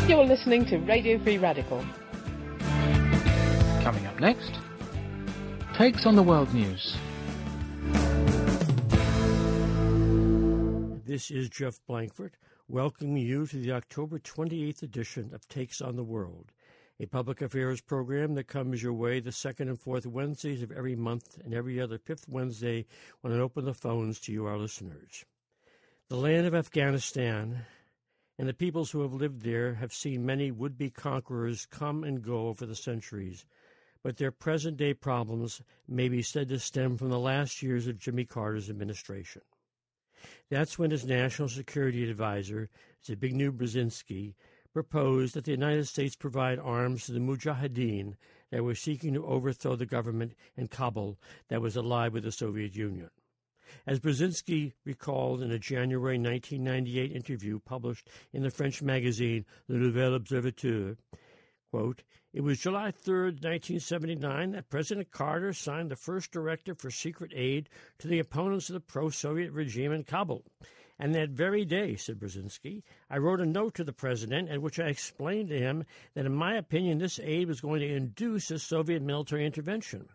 You're listening to Radio Free Radical. Coming up next, Takes on the World News. This is Jeff Blankford, welcoming you to the October 28th edition of Takes on the World, a public affairs program that comes your way the second and fourth Wednesdays of every month and every other fifth Wednesday when I open the phones to you, our listeners. The land of Afghanistan and the peoples who have lived there have seen many would-be conquerors come and go over the centuries, but their present-day problems may be said to stem from the last years of Jimmy Carter's administration. That's when his national security advisor, Zbigniew Brzezinski, proposed that the United States provide arms to the Mujahideen that were seeking to overthrow the government in Kabul that was allied with the Soviet Union. As Brzezinski recalled in a January 1998 interview published in the French magazine Le Nouvel Observateur, quote, "It was July 3rd, 1979, that President Carter signed the first directive for secret aid to the opponents of the pro-Soviet regime in Kabul. And that very day," said Brzezinski, "I wrote a note to the president in which I explained to him that in my opinion this aid was going to induce a Soviet military intervention."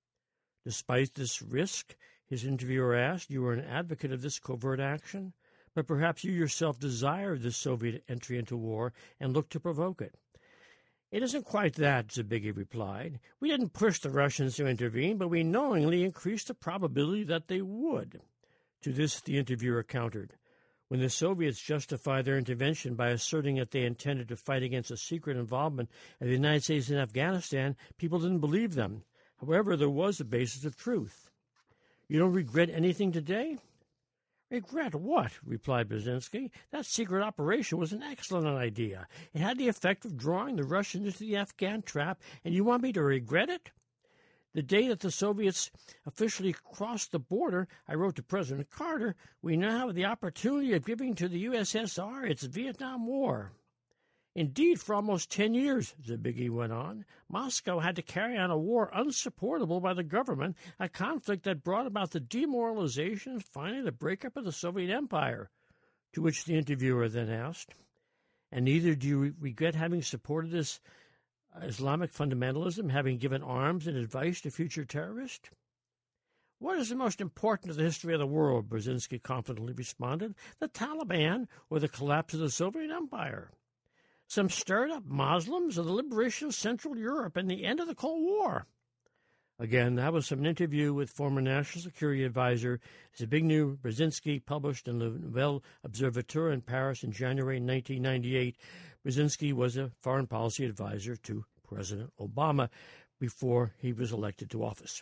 Despite this risk, his interviewer asked, "You were an advocate of this covert action, but perhaps you yourself desired this Soviet entry into war and looked to provoke it." "It isn't quite that," Zbigniew replied. "We didn't push the Russians to intervene, but we knowingly increased the probability that they would." To this, the interviewer countered, "When the Soviets justified their intervention by asserting that they intended to fight against a secret involvement of the United States in Afghanistan, people didn't believe them. However, there was a basis of truth." "You don't regret anything today?" "Regret what?" replied Brzezinski. "That secret operation was an excellent idea. It had the effect of drawing the Russians into the Afghan trap, and you want me to regret it? The day that the Soviets officially crossed the border, I wrote to President Carter, we now have the opportunity of giving to the USSR its Vietnam War. Indeed, for almost 10 years, Zbigniew went on, Moscow had to carry on a war unsupportable by the government, a conflict that brought about the demoralization and finally the breakup of the Soviet Empire." To which the interviewer then asked, "And neither do you regret having supported this Islamic fundamentalism, having given arms and advice to future terrorists?" "What is the most important of the history of the world?" Brzezinski confidently responded. "The Taliban or the collapse of the Soviet Empire? Some stirred-up Muslims or the liberation of Central Europe and the end of the Cold War?" Again, that was from an interview with former National Security Advisor Zbigniew Brzezinski, published in Le Nouvel Observateur in Paris in January 1998. Brzezinski was a foreign policy advisor to President Obama before he was elected to office.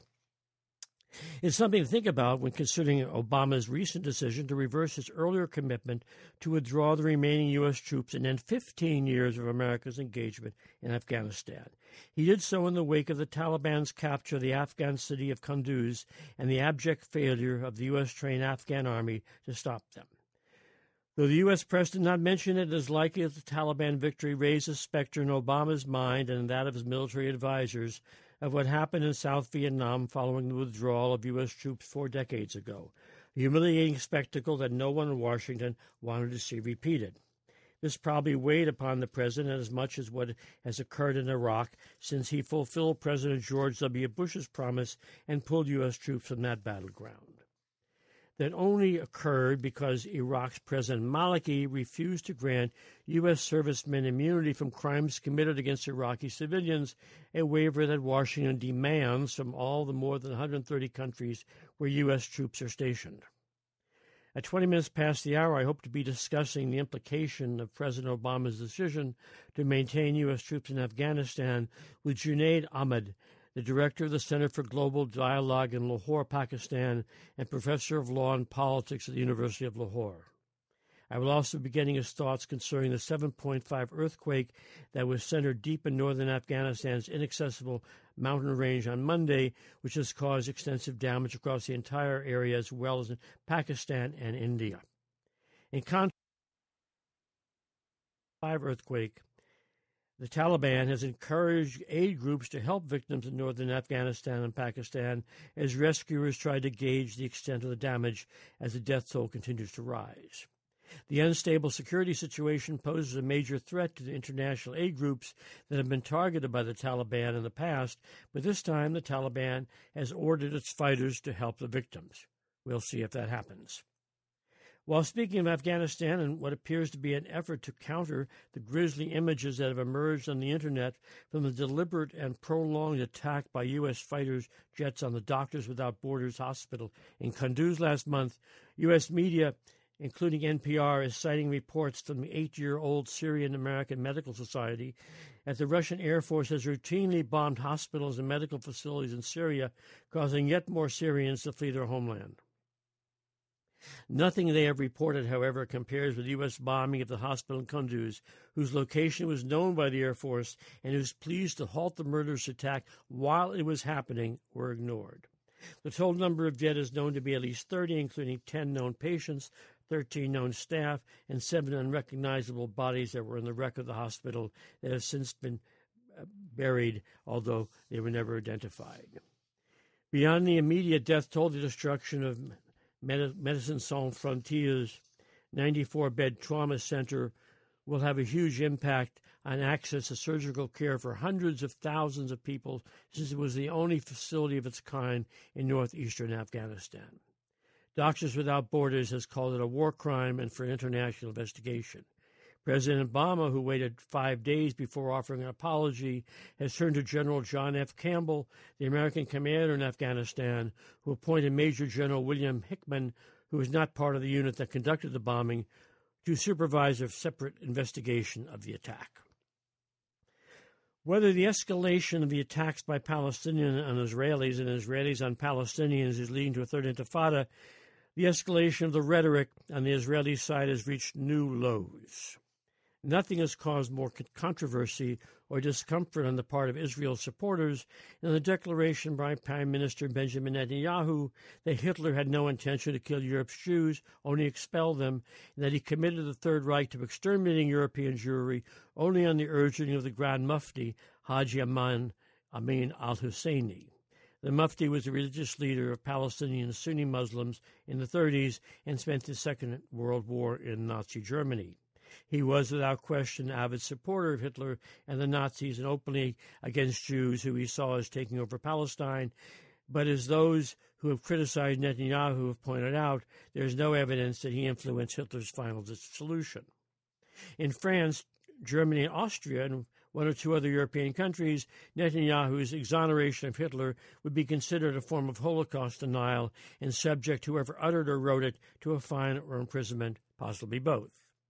It's something to think about when considering Obama's recent decision to reverse his earlier commitment to withdraw the remaining U.S. troops and end 15 years of America's engagement in Afghanistan. He did so in the wake of the Taliban's capture of the Afghan city of Kunduz and the abject failure of the U.S.-trained Afghan army to stop them. Though the U.S. press did not mention it, it is likely that the Taliban victory raised a specter in Obama's mind and in that of his military advisors of what happened in South Vietnam following the withdrawal of U.S. troops 4 decades ago, a humiliating spectacle that no one in Washington wanted to see repeated. This probably weighed upon the president as much as what has occurred in Iraq since he fulfilled President George W. Bush's promise and pulled U.S. troops from that battleground. That only occurred because Iraq's President Maliki refused to grant U.S. servicemen immunity from crimes committed against Iraqi civilians, a waiver that Washington demands from all the more than 130 countries where U.S. troops are stationed. At 20 minutes past the hour, I hope to be discussing the implication of President Obama's decision to maintain U.S. troops in Afghanistan with Junaid Ahmed, the director of the Center for Global Dialogue in Lahore, Pakistan, and professor of law and politics at the University of Lahore. I will also be getting his thoughts concerning the 7.5 earthquake that was centered deep in northern Afghanistan's inaccessible mountain range on Monday, which has caused extensive damage across the entire area as well as in Pakistan and India. In contrast, the 5 earthquake, the Taliban has encouraged aid groups to help victims in northern Afghanistan and Pakistan as rescuers try to gauge the extent of the damage as the death toll continues to rise. The unstable security situation poses a major threat to the international aid groups that have been targeted by the Taliban in the past, but this time the Taliban has ordered its fighters to help the victims. We'll see if that happens. While speaking of Afghanistan and what appears to be an effort to counter the grisly images that have emerged on the Internet from the deliberate and prolonged attack by U.S. fighters jets on the Doctors Without Borders hospital in Kunduz last month, U.S. media, including NPR, is citing reports from the 8-year-old Syrian-American Medical Society that the Russian Air Force has routinely bombed hospitals and medical facilities in Syria, causing yet more Syrians to flee their homeland. Nothing they have reported, however, compares with U.S. bombing of the hospital in Kunduz, whose location was known by the Air Force and whose pleas to halt the murderous attack while it was happening were ignored. The total number of dead is known to be at least 30, including 10 known patients, 13 known staff, and 7 unrecognizable bodies that were in the wreck of the hospital that have since been buried, although they were never identified. Beyond the immediate death toll, the destruction of Médecins Sans Frontières' 94-bed trauma center will have a huge impact on access to surgical care for hundreds of thousands of people, since it was the only facility of its kind in northeastern Afghanistan. Doctors Without Borders has called it a war crime and for international investigation. President Obama, who waited 5 days before offering an apology, has turned to General John F. Campbell, the American commander in Afghanistan, who appointed Major General William Hickman, who was not part of the unit that conducted the bombing, to supervise a separate investigation of the attack. Whether the escalation of the attacks by Palestinians on Israelis and Israelis on Palestinians is leading to a third intifada, the escalation of the rhetoric on the Israeli side has reached new lows. Nothing has caused more controversy or discomfort on the part of Israel's supporters than the declaration by Prime Minister Benjamin Netanyahu that Hitler had no intention to kill Europe's Jews, only expel them, and that he committed the Third Reich to exterminating European Jewry only on the urging of the Grand Mufti, Haji Amin al-Husseini. The Mufti was a religious leader of Palestinian Sunni Muslims in the 30s and spent the Second World War in Nazi Germany. He was, without question, an avid supporter of Hitler and the Nazis and openly against Jews who he saw as taking over Palestine. But as those who have criticized Netanyahu have pointed out, there is no evidence that he influenced Hitler's final solution. In France, Germany, and Austria, and one or two other European countries, Netanyahu's exoneration of Hitler would be considered a form of Holocaust denial and subject whoever uttered or wrote it to a fine or imprisonment, possibly both.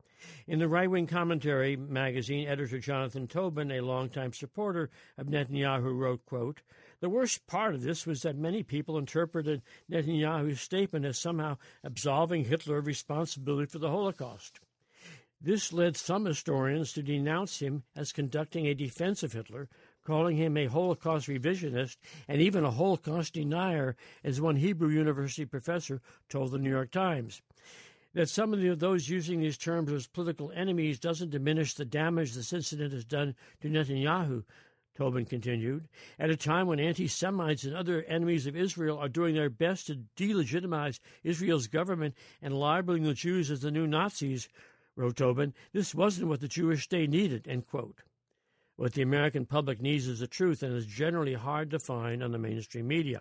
In the right-wing commentary magazine, editor Jonathan Tobin, a longtime supporter of Netanyahu, wrote, quote, "The worst part of this was that many people interpreted Netanyahu's statement as somehow absolving Hitler of responsibility for the Holocaust. This led some historians to denounce him as conducting a defense of Hitler, calling him a Holocaust revisionist and even a Holocaust denier, as one Hebrew University professor told the New York Times. That some of those using these terms as political enemies doesn't diminish the damage this incident has done to Netanyahu," Tobin continued, "at a time when anti-Semites and other enemies of Israel are doing their best to delegitimize Israel's government and labeling the Jews as the new Nazis," wrote Tobin, "this wasn't what the Jewish state needed," end quote. What the American public needs is the truth, and is generally hard to find on the mainstream media.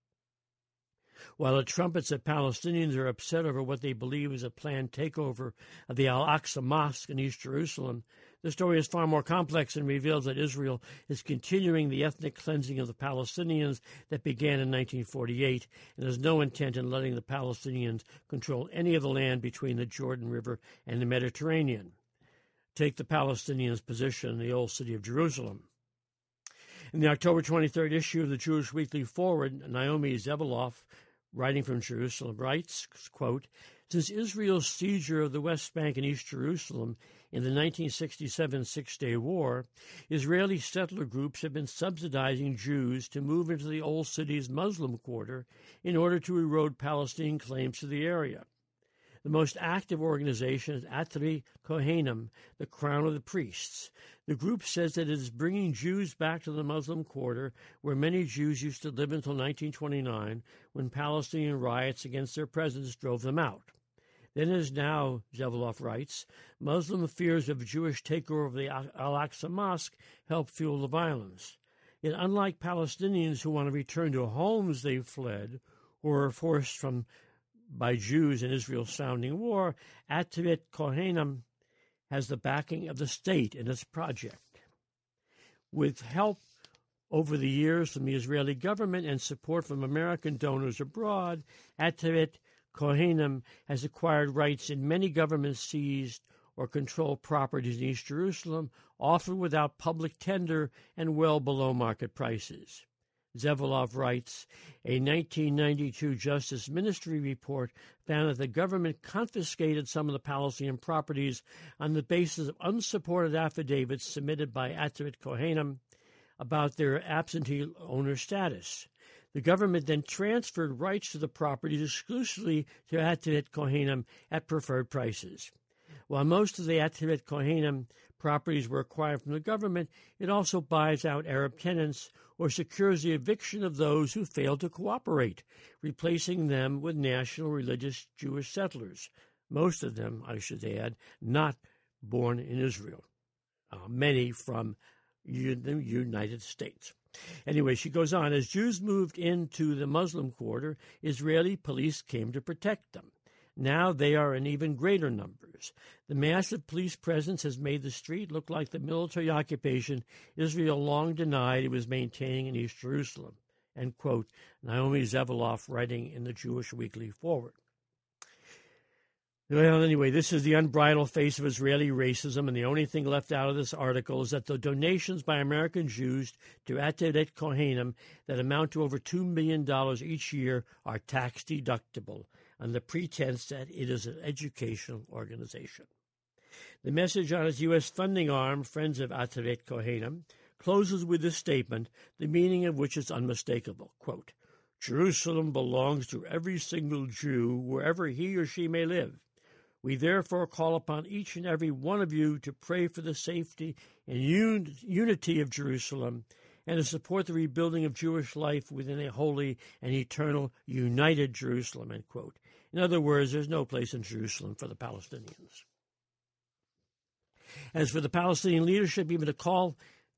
While the trumpets of Palestinians are upset over what they believe is a planned takeover of the Al-Aqsa Mosque in East Jerusalem, the story is far more complex and reveals that Israel is continuing the ethnic cleansing of the Palestinians that began in 1948 and has no intent in letting the Palestinians control any of the land between the Jordan River and the Mediterranean. Take the Palestinians' position in the old city of Jerusalem. In the October 23rd issue of the Jewish Weekly Forward, Naomi Zeveloff, writing from Jerusalem, writes, quote, "Since Israel's seizure of the West Bank and East Jerusalem in the 1967 Six-Day War, Israeli settler groups have been subsidizing Jews to move into the old city's Muslim quarter in order to erode Palestinian claims to the area. The most active organization is Atri Kohanim, the Crown of the Priests. The group says that it is bringing Jews back to the Muslim quarter, where many Jews used to live until 1929, when Palestinian riots against their presence drove them out. Then as now, Zevalov writes, Muslim fears of Jewish takeover of the Al-Aqsa Mosque help fuel the violence. Yet unlike Palestinians who want to return to homes they fled or were forced from by Jews in Israel's sounding war, Atavet Kohanim has the backing of the state in its project. With help over the years from the Israeli government and support from American donors abroad, Atavet Kohanim has acquired rights in many government-seized or controlled properties in East Jerusalem, often without public tender and well below market prices. Zevalov writes, a 1992 Justice Ministry report found that the government confiscated some of the Palestinian properties on the basis of unsupported affidavits submitted by Atavet Kohanim about their absentee owner status. The government then transferred rights to the properties exclusively to Atavet Kohanim at preferred prices. While most of the Atavet Kohanim properties were acquired from the government, it also buys out Arab tenants or secures the eviction of those who fail to cooperate, replacing them with national religious Jewish settlers, most of them, I should add, not born in Israel, many from the United States. Anyway, she goes on, as Jews moved into the Muslim quarter, Israeli police came to protect them. Now they are in even greater numbers. The massive police presence has made the street look like the military occupation Israel long denied it was maintaining in East Jerusalem. End quote. Naomi Zevalov writing in the Jewish Weekly Forward. Well, anyway, this is the unbridled face of Israeli racism, and the only thing left out of this article is that the donations by American Jews to Atavet Kohanim that amount to over $2 million each year are tax deductible, on the pretense that it is an educational organization. The message on its U.S. funding arm, Friends of Atavet Kohanim, closes with this statement, the meaning of which is unmistakable. Quote, Jerusalem belongs to every single Jew, wherever he or she may live. We therefore call upon each and every one of you to pray for the safety and unity of Jerusalem and to support the rebuilding of Jewish life within a holy and eternal united Jerusalem, end quote. In other words, there's no place in Jerusalem for the Palestinians. As for the Palestinian leadership, even to call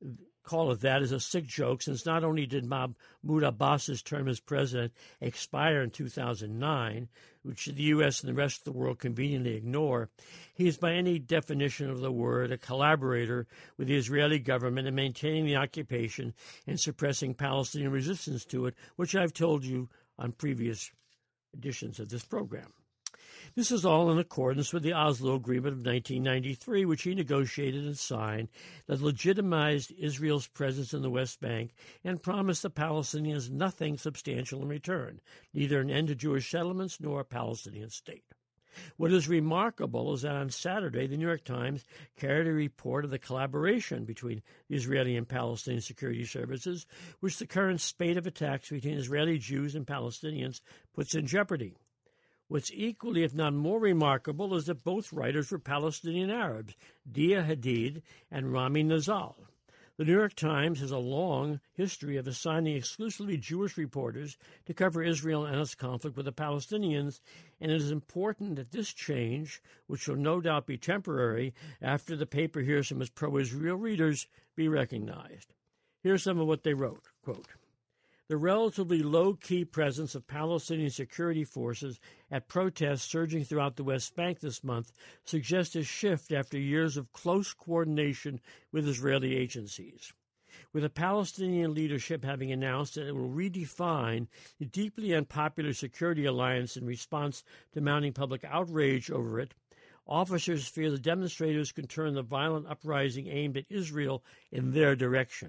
it that is a sick joke, since not only did Mahmoud Abbas's term as president expire in 2009, which the U.S. and the rest of the world conveniently ignore, he is by any definition of the word a collaborator with the Israeli government in maintaining the occupation and suppressing Palestinian resistance to it, which I've told you on previous editions of this program. This is all in accordance with the Oslo Agreement of 1993, which he negotiated and signed, that legitimized Israel's presence in the West Bank and promised the Palestinians nothing substantial in return, neither an end to Jewish settlements nor a Palestinian state. What is remarkable is that on Saturday, the New York Times carried a report of the collaboration between the Israeli and Palestinian security services, which the current spate of attacks between Israeli Jews and Palestinians puts in jeopardy. What's equally, if not more remarkable, is that both writers were Palestinian Arabs, Dia Hadid and Rami Nizal. The New York Times has a long history of assigning exclusively Jewish reporters to cover Israel and its conflict with the Palestinians, and it is important that this change, which will no doubt be temporary after the paper hears from its pro-Israel readers, be recognized. Here's some of what they wrote, quote, the relatively low-key presence of Palestinian security forces at protests surging throughout the West Bank this month suggests a shift after years of close coordination with Israeli agencies. With the Palestinian leadership having announced that it will redefine the deeply unpopular security alliance in response to mounting public outrage over it, officers fear the demonstrators can turn the violent uprising aimed at Israel in their direction.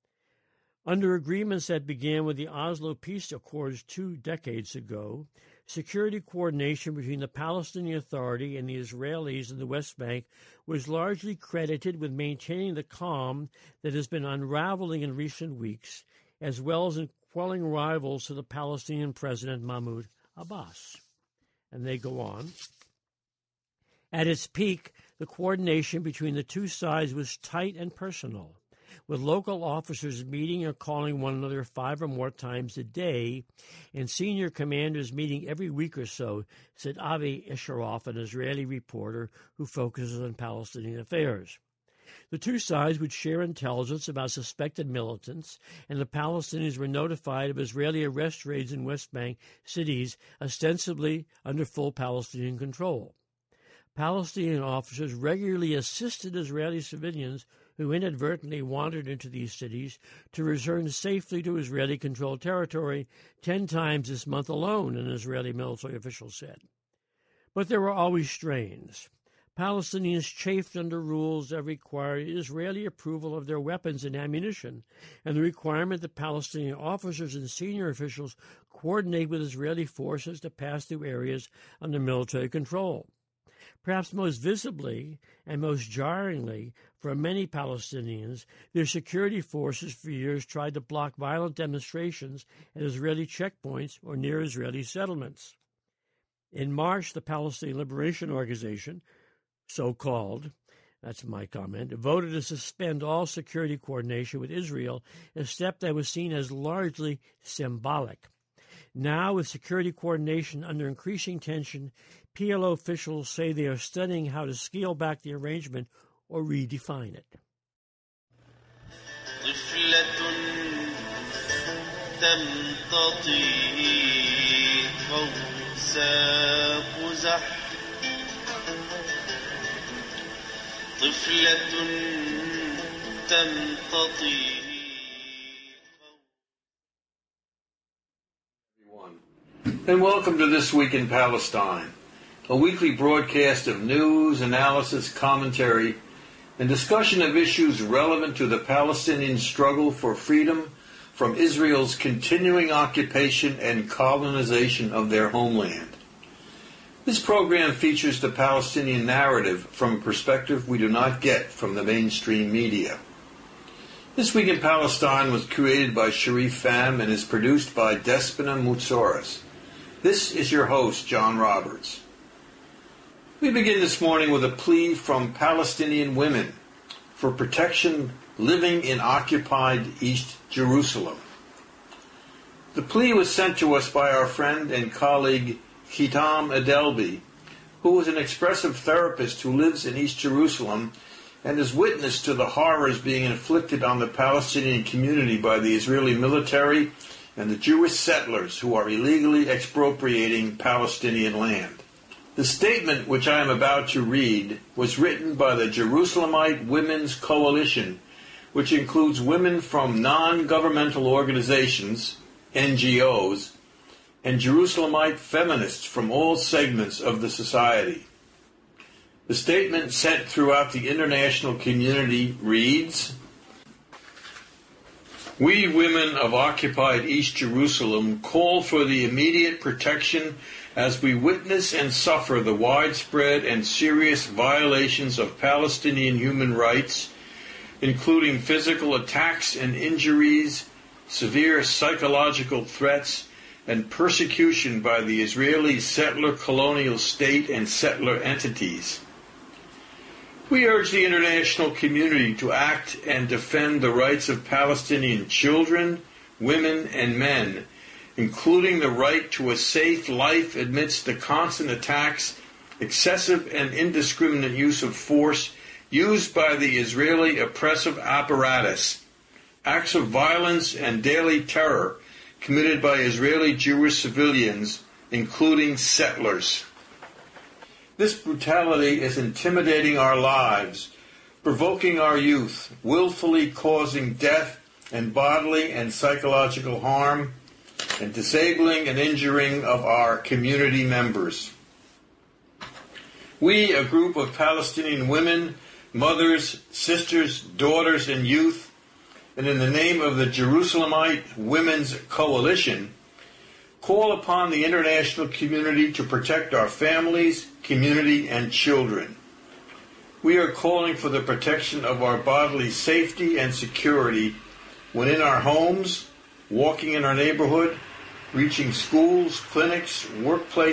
Under agreements that began with the Oslo Peace Accords 2 decades ago, security coordination between the Palestinian Authority and the Israelis in the West Bank was largely credited with maintaining the calm that has been unraveling in recent weeks, as well as in quelling rivals to the Palestinian President Mahmoud Abbas. And they go on. At its peak, the coordination between the two sides was tight and personal. with local officers meeting or calling one another 5 or more times a day, and senior commanders meeting every week or so, said Avi Isharoff, an Israeli reporter who focuses on Palestinian affairs. The two sides would share intelligence about suspected militants, and the Palestinians were notified of Israeli arrest raids in West Bank cities, ostensibly under full Palestinian control. Palestinian officers regularly assisted Israeli civilians who inadvertently wandered into these cities to return safely to Israeli-controlled territory 10 times this month alone, an Israeli military official said. But there were always strains. Palestinians chafed under rules that required Israeli approval of their weapons and ammunition, and the requirement that Palestinian officers and senior officials coordinate with Israeli forces to pass through areas under military control. Perhaps most visibly and most jarringly for many Palestinians, their security forces for years tried to block violent demonstrations at Israeli checkpoints or near Israeli settlements. In March, the Palestinian Liberation Organization, so-called, that's my comment, voted to suspend all security coordination with Israel, a step that was seen as largely symbolic. Now, with security coordination under increasing tension, PLO officials say they are studying how to scale back the arrangement or redefine it. And welcome to This Week in Palestine, a weekly broadcast of news, analysis, commentary, and discussion of issues relevant to the Palestinian struggle for freedom from Israel's continuing occupation and colonization of their homeland. This program features the Palestinian narrative from a perspective we do not get from the mainstream media. This Week in Palestine was created by Sharif Pham and is produced by Despina Moutsoris. This is your host, John Roberts. We begin this morning with a plea from Palestinian women for protection living in occupied East Jerusalem. The plea was sent to us by our friend and colleague Hitam Adelbi, who is an expressive therapist who lives in East Jerusalem and is witness to the horrors being inflicted on the Palestinian community by the Israeli military and the Jewish settlers who are illegally expropriating Palestinian land. The statement which I am about to read was written by the Jerusalemite Women's Coalition, which includes women from non-governmental organizations, NGOs, and Jerusalemite feminists from all segments of the society. The statement sent throughout the international community reads, "We women of occupied East Jerusalem call for the immediate protection as we witness and suffer the widespread and serious violations of Palestinian human rights, including physical attacks and injuries, severe psychological threats, and persecution by the Israeli settler colonial state and settler entities. We urge the international community to act and defend the rights of Palestinian children, women, and men, including the right to a safe life amidst the constant attacks, excessive and indiscriminate use of force used by the Israeli oppressive apparatus, acts of violence and daily terror committed by Israeli Jewish civilians, including settlers. This brutality is intimidating our lives, provoking our youth, willfully causing death and bodily and psychological harm, and disabling and injuring of our community members. We, a group of Palestinian women, mothers, sisters, daughters, and youth, and in the name of the Jerusalemite Women's Coalition, call upon the international community to protect our families, community, and children. We are calling for the protection of our bodily safety and security when in our homes, walking in our neighborhood, reaching schools, clinics,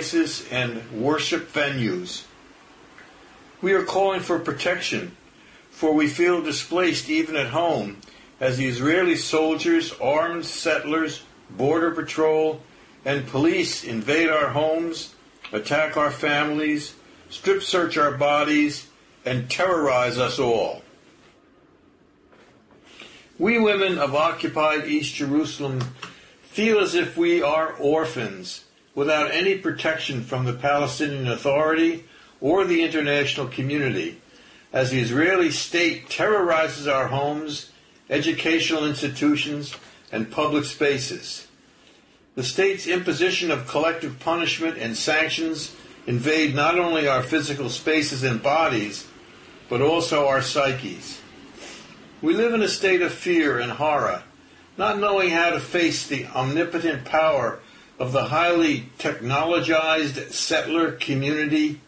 workplaces, and worship venues. We are calling for protection for we feel displaced even at home as the Israeli soldiers, armed settlers, border patrol, and police invade our homes, attack our families, strip search our bodies, and terrorize us all. We women of occupied East Jerusalem feel as if we are orphans without any protection from the Palestinian Authority or the international community, as the Israeli state terrorizes our homes, educational institutions, and public spaces. The state's imposition of collective punishment and sanctions invade not only our physical spaces and bodies, but also our psyches. We live in a state of fear and horror, not knowing how to face the omnipotent power of the highly technologized settler community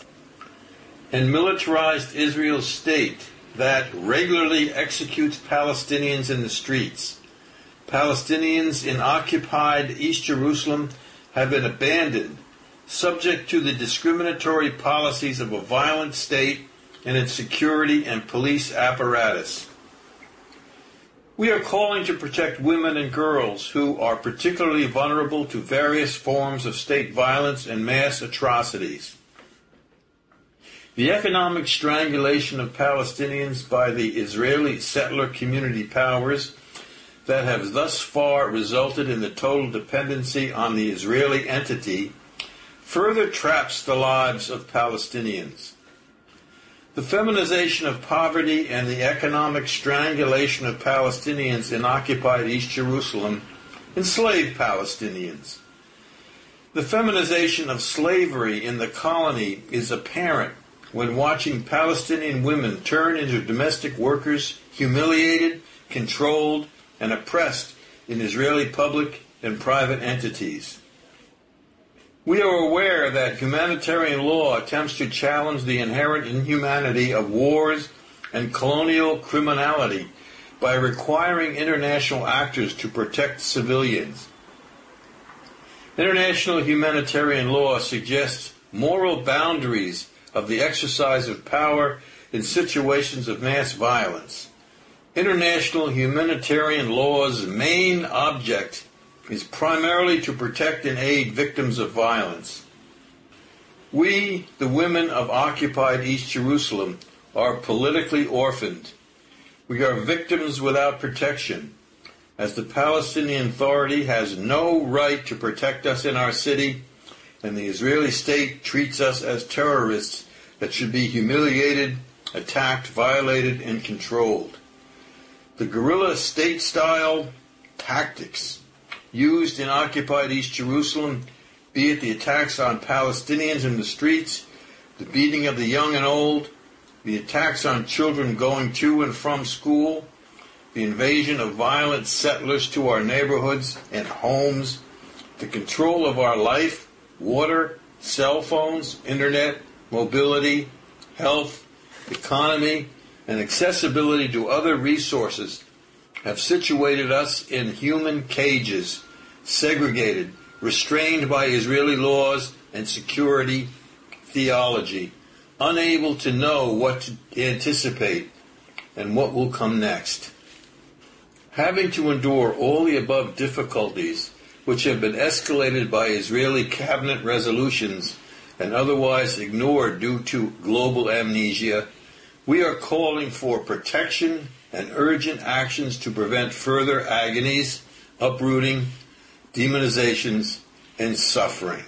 and militarized Israel state that regularly executes Palestinians in the streets. Palestinians in occupied East Jerusalem have been abandoned, subject to the discriminatory policies of a violent state and its security and police apparatus. We are calling to protect women and girls who are particularly vulnerable to various forms of state violence and mass atrocities. The economic strangulation of Palestinians by the Israeli settler community powers that have thus far resulted in the total dependency on the Israeli entity further traps the lives of Palestinians. The feminization of poverty and the economic strangulation of Palestinians in occupied East Jerusalem enslave Palestinians. The feminization of slavery in the colony is apparent when watching Palestinian women turn into domestic workers, humiliated, controlled, and oppressed in Israeli public and private entities. We are aware that humanitarian law attempts to challenge the inherent inhumanity of wars and colonial criminality by requiring international actors to protect civilians. International humanitarian law suggests moral boundaries of the exercise of power in situations of mass violence. International humanitarian law's main object is primarily to protect and aid victims of violence. We, the women of occupied East Jerusalem, are politically orphaned. We are victims without protection, as the Palestinian Authority has no right to protect us in our city, and the Israeli state treats us as terrorists that should be humiliated, attacked, violated, and controlled. The guerrilla state-style tactics used in occupied East Jerusalem, be it the attacks on Palestinians in the streets, the beating of the young and old, the attacks on children going to and from school, the invasion of violent settlers to our neighborhoods and homes, the control of our life, water, cell phones, internet, mobility, health, economy, and accessibility to other resources have situated us in human cages, segregated, restrained by Israeli laws and security theology, unable to know what to anticipate and what will come next. Having to endure all the above difficulties, which have been escalated by Israeli cabinet resolutions and otherwise ignored due to global amnesia, we are calling for protection and urgent actions to prevent further agonies, uprooting, demonizations, and suffering.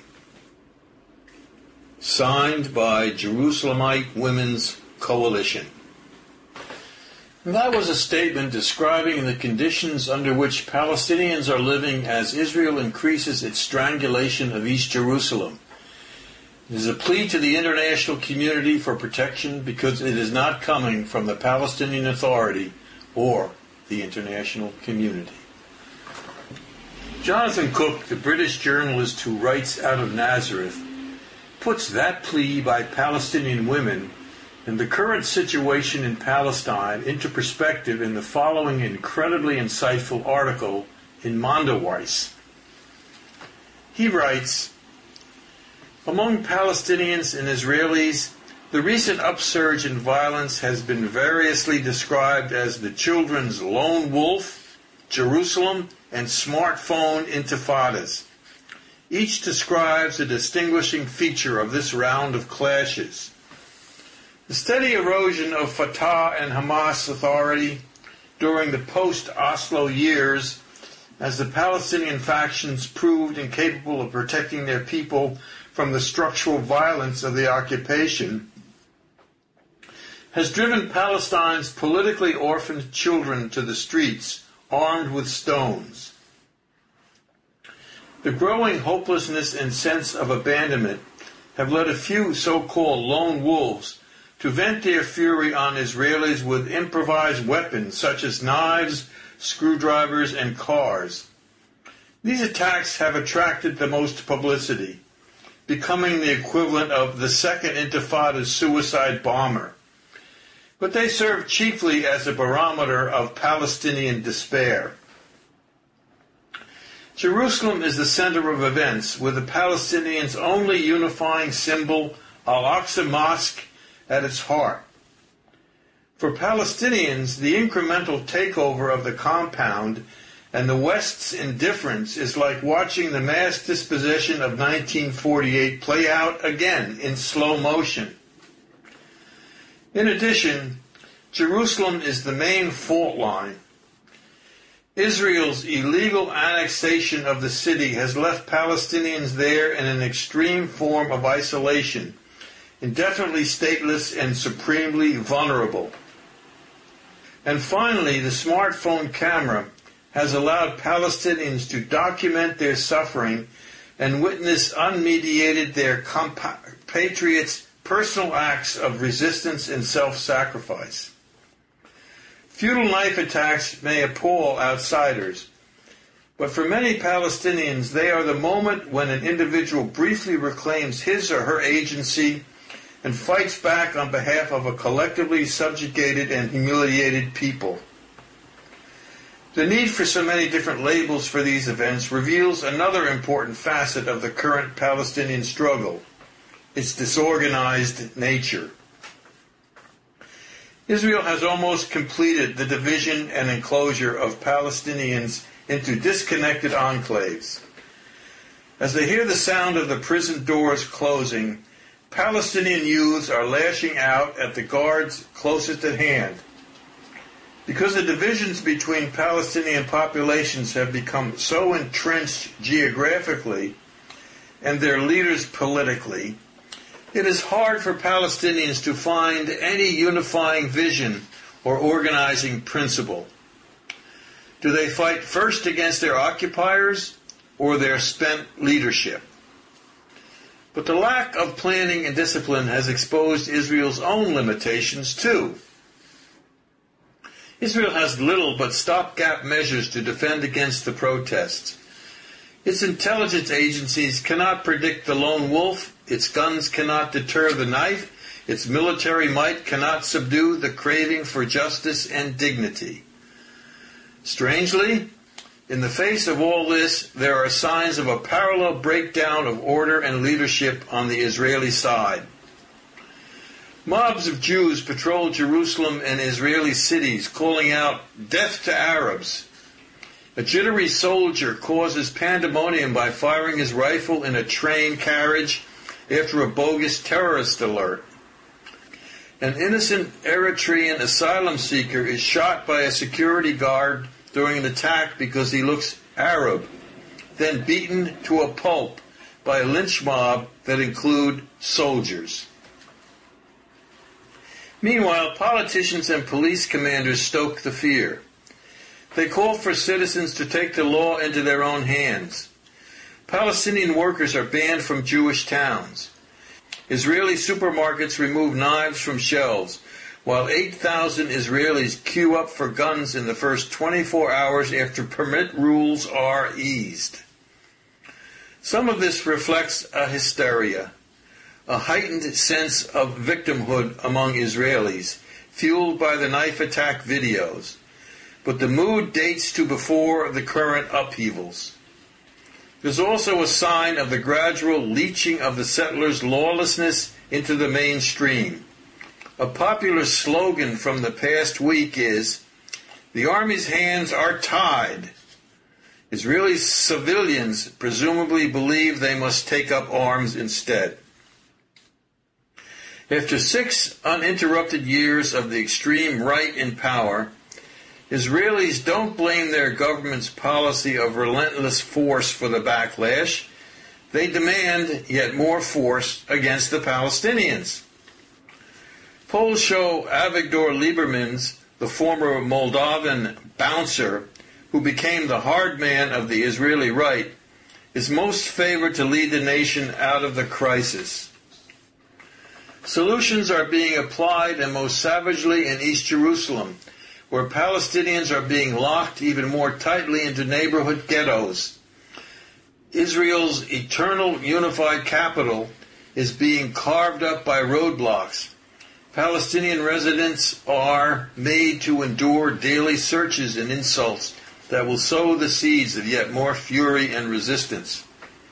Signed by Jerusalemite Women's Coalition. And that was a statement describing the conditions under which Palestinians are living as Israel increases its strangulation of East Jerusalem. It is a plea to the international community for protection because it is not coming from the Palestinian Authority or the international community. Jonathan Cook, the British journalist who writes out of Nazareth, puts that plea by Palestinian women and the current situation in Palestine into perspective in the following incredibly insightful article in Mondoweiss. He writes, among Palestinians and Israelis, The recent upsurge in violence has been variously described as the children's lone wolf, Jerusalem, and smartphone intifadas. Each describes a distinguishing feature of this round of clashes. The steady erosion of Fatah and Hamas authority during the post-Oslo years, as the Palestinian factions proved incapable of protecting their people from the structural violence of the occupation, has driven Palestine's politically orphaned children to the streets, armed with stones. The growing hopelessness and sense of abandonment have led a few so-called lone wolves to vent their fury on Israelis with improvised weapons such as knives, screwdrivers, and cars. These attacks have attracted the most publicity, becoming the equivalent of the Second Intifada's suicide bomber. But they serve chiefly as a barometer of Palestinian despair. Jerusalem is the center of events, with the Palestinians' only unifying symbol, Al-Aqsa Mosque, at its heart. For Palestinians, the incremental takeover of the compound and the West's indifference is like watching the mass dispossession of 1948 play out again in slow motion. In addition, Jerusalem is the main fault line. Israel's illegal annexation of the city has left Palestinians there in an extreme form of isolation, indefinitely stateless and supremely vulnerable. And finally, the smartphone camera has allowed Palestinians to document their suffering and witness unmediated their compatriots' personal acts of resistance and self-sacrifice. Futile knife attacks may appall outsiders, but for many Palestinians, they are the moment when an individual briefly reclaims his or her agency and fights back on behalf of a collectively subjugated and humiliated people. The need for so many different labels for these events reveals another important facet of the current Palestinian struggle: its disorganized nature. Israel has almost completed the division and enclosure of Palestinians into disconnected enclaves. As they hear the sound of the prison doors closing, Palestinian youths are lashing out at the guards closest at hand. Because the divisions between Palestinian populations have become so entrenched geographically and their leaders politically, it is hard for Palestinians to find any unifying vision or organizing principle. Do they fight first against their occupiers or their spent leadership? But the lack of planning and discipline has exposed Israel's own limitations too. Israel has little but stopgap measures to defend against the protests. Its intelligence agencies cannot predict the lone wolf, its guns cannot deter the knife, its military might cannot subdue the craving for justice and dignity. Strangely, in the face of all this, there are signs of a parallel breakdown of order and leadership on the Israeli side. Mobs of Jews patrol Jerusalem and Israeli cities, calling out, "Death to Arabs." A jittery soldier causes pandemonium by firing his rifle in a train carriage after a bogus terrorist alert. An innocent Eritrean asylum seeker is shot by a security guard during an attack because he looks Arab, then beaten to a pulp by a lynch mob that include soldiers. Meanwhile, politicians and police commanders stoke the fear. They call for citizens to take the law into their own hands. Palestinian workers are banned from Jewish towns. Israeli supermarkets remove knives from shelves, while 8,000 Israelis queue up for guns in the first 24 hours after permit rules are eased. Some of this reflects a hysteria, a heightened sense of victimhood among Israelis, fueled by the knife attack videos. But the mood dates to before the current upheavals. There's also a sign of the gradual leaching of the settlers' lawlessness into the mainstream. A popular slogan from the past week is, "The Army's hands are tied." Israeli civilians presumably believe they must take up arms instead. After 6 uninterrupted years of the extreme right in power, Israelis don't blame their government's policy of relentless force for the backlash. They demand yet more force against the Palestinians. Polls show Avigdor Lieberman's, the former Moldovan bouncer who became the hard man of the Israeli right, is most favored to lead the nation out of the crisis. Solutions are being applied, and most savagely in East Jerusalem, where Palestinians are being locked even more tightly into neighborhood ghettos. Israel's eternal unified capital is being carved up by roadblocks. Palestinian residents are made to endure daily searches and insults that will sow the seeds of yet more fury and resistance.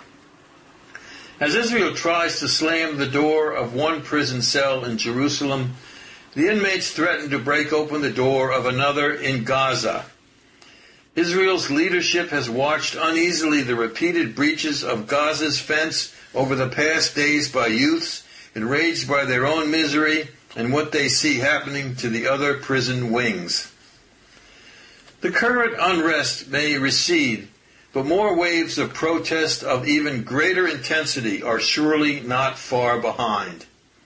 As Israel tries to slam the door of one prison cell in Jerusalem, the inmates threaten to break open the door of another in Gaza. Israel's leadership has watched uneasily the repeated breaches of Gaza's fence over the past days by youths enraged by their own misery and what they see happening to the other prison wings. The current unrest may recede, but more waves of protest of even greater intensity are surely not far behind.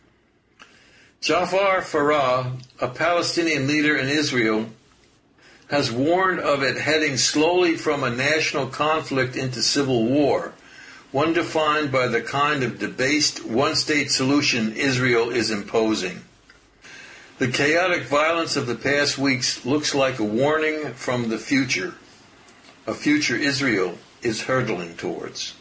Jafar Farah, a Palestinian leader in Israel, has warned of it heading slowly from a national conflict into civil war, one defined by the kind of debased one-state solution Israel is imposing. The chaotic violence of the past weeks looks like a warning from the future, a future Israel is hurtling towards.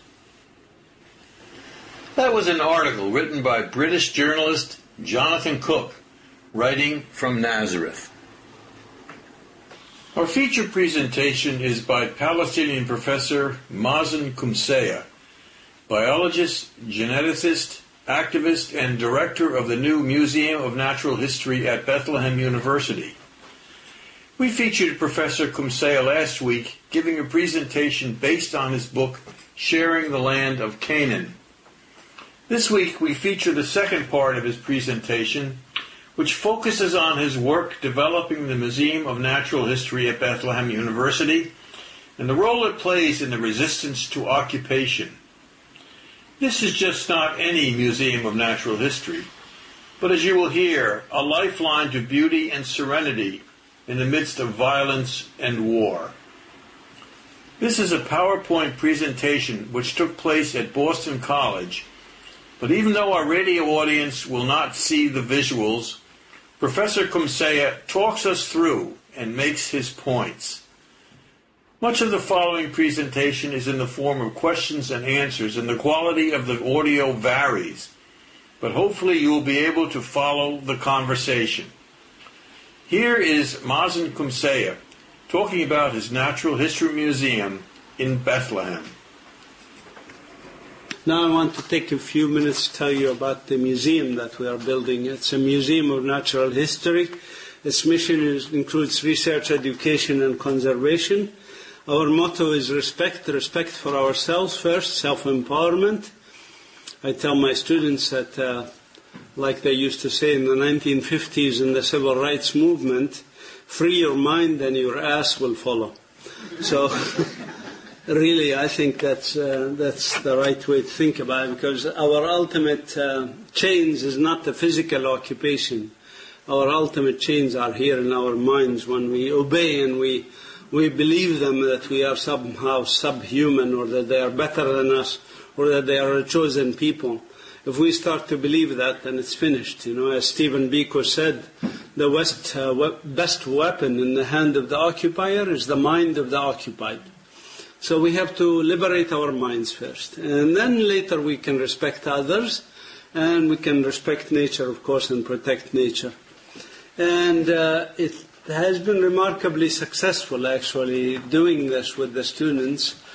That was an article written by British journalist Jonathan Cook, writing from Nazareth. Our feature presentation is by Palestinian professor Mazen Kumseya, biologist, geneticist, activist, and director of the new Museum of Natural History at Bethlehem University. We featured Professor Kumseya last week giving a presentation based on his book, Sharing the Land of Canaan. This week we feature the second part of his presentation, which focuses on his work developing the Museum of Natural History at Bethlehem University and the role it plays in the resistance to occupation. This is just not any Museum of Natural History, but as you will hear, a lifeline to beauty and serenity in the midst of violence and war. This is a PowerPoint presentation which took place at Boston College, but even though our radio audience will not see the visuals, Professor Kumseya talks us through and makes his points. Much of the following presentation is in the form of questions and answers, and the quality of the audio varies, but hopefully you will be able to follow the conversation. Here is Mazen Kumseya talking about his Natural History Museum in Bethlehem. Now I want to take a few minutes to tell you about the museum that we are building. It's a museum of natural history. Its mission includes research, education, and conservation. Our motto is respect for ourselves first, self-empowerment. I tell my students that, like they used to say in the 1950s in the civil rights movement, free your mind and your ass will follow. So really I think that's the right way to think about it, because our ultimate change is not the physical occupation. Our ultimate change are here in our minds when we obey and we believe them that we are somehow subhuman, or that they are better than us, or that they are a chosen people. If we start to believe that, then it's finished. As Stephen Biko said, the best weapon in the hand of the occupier is the mind of the occupied. So we have to liberate our minds first. And then later we can respect others, and we can respect nature, of course, and protect nature. And it has been remarkably successful, actually, doing this with the students.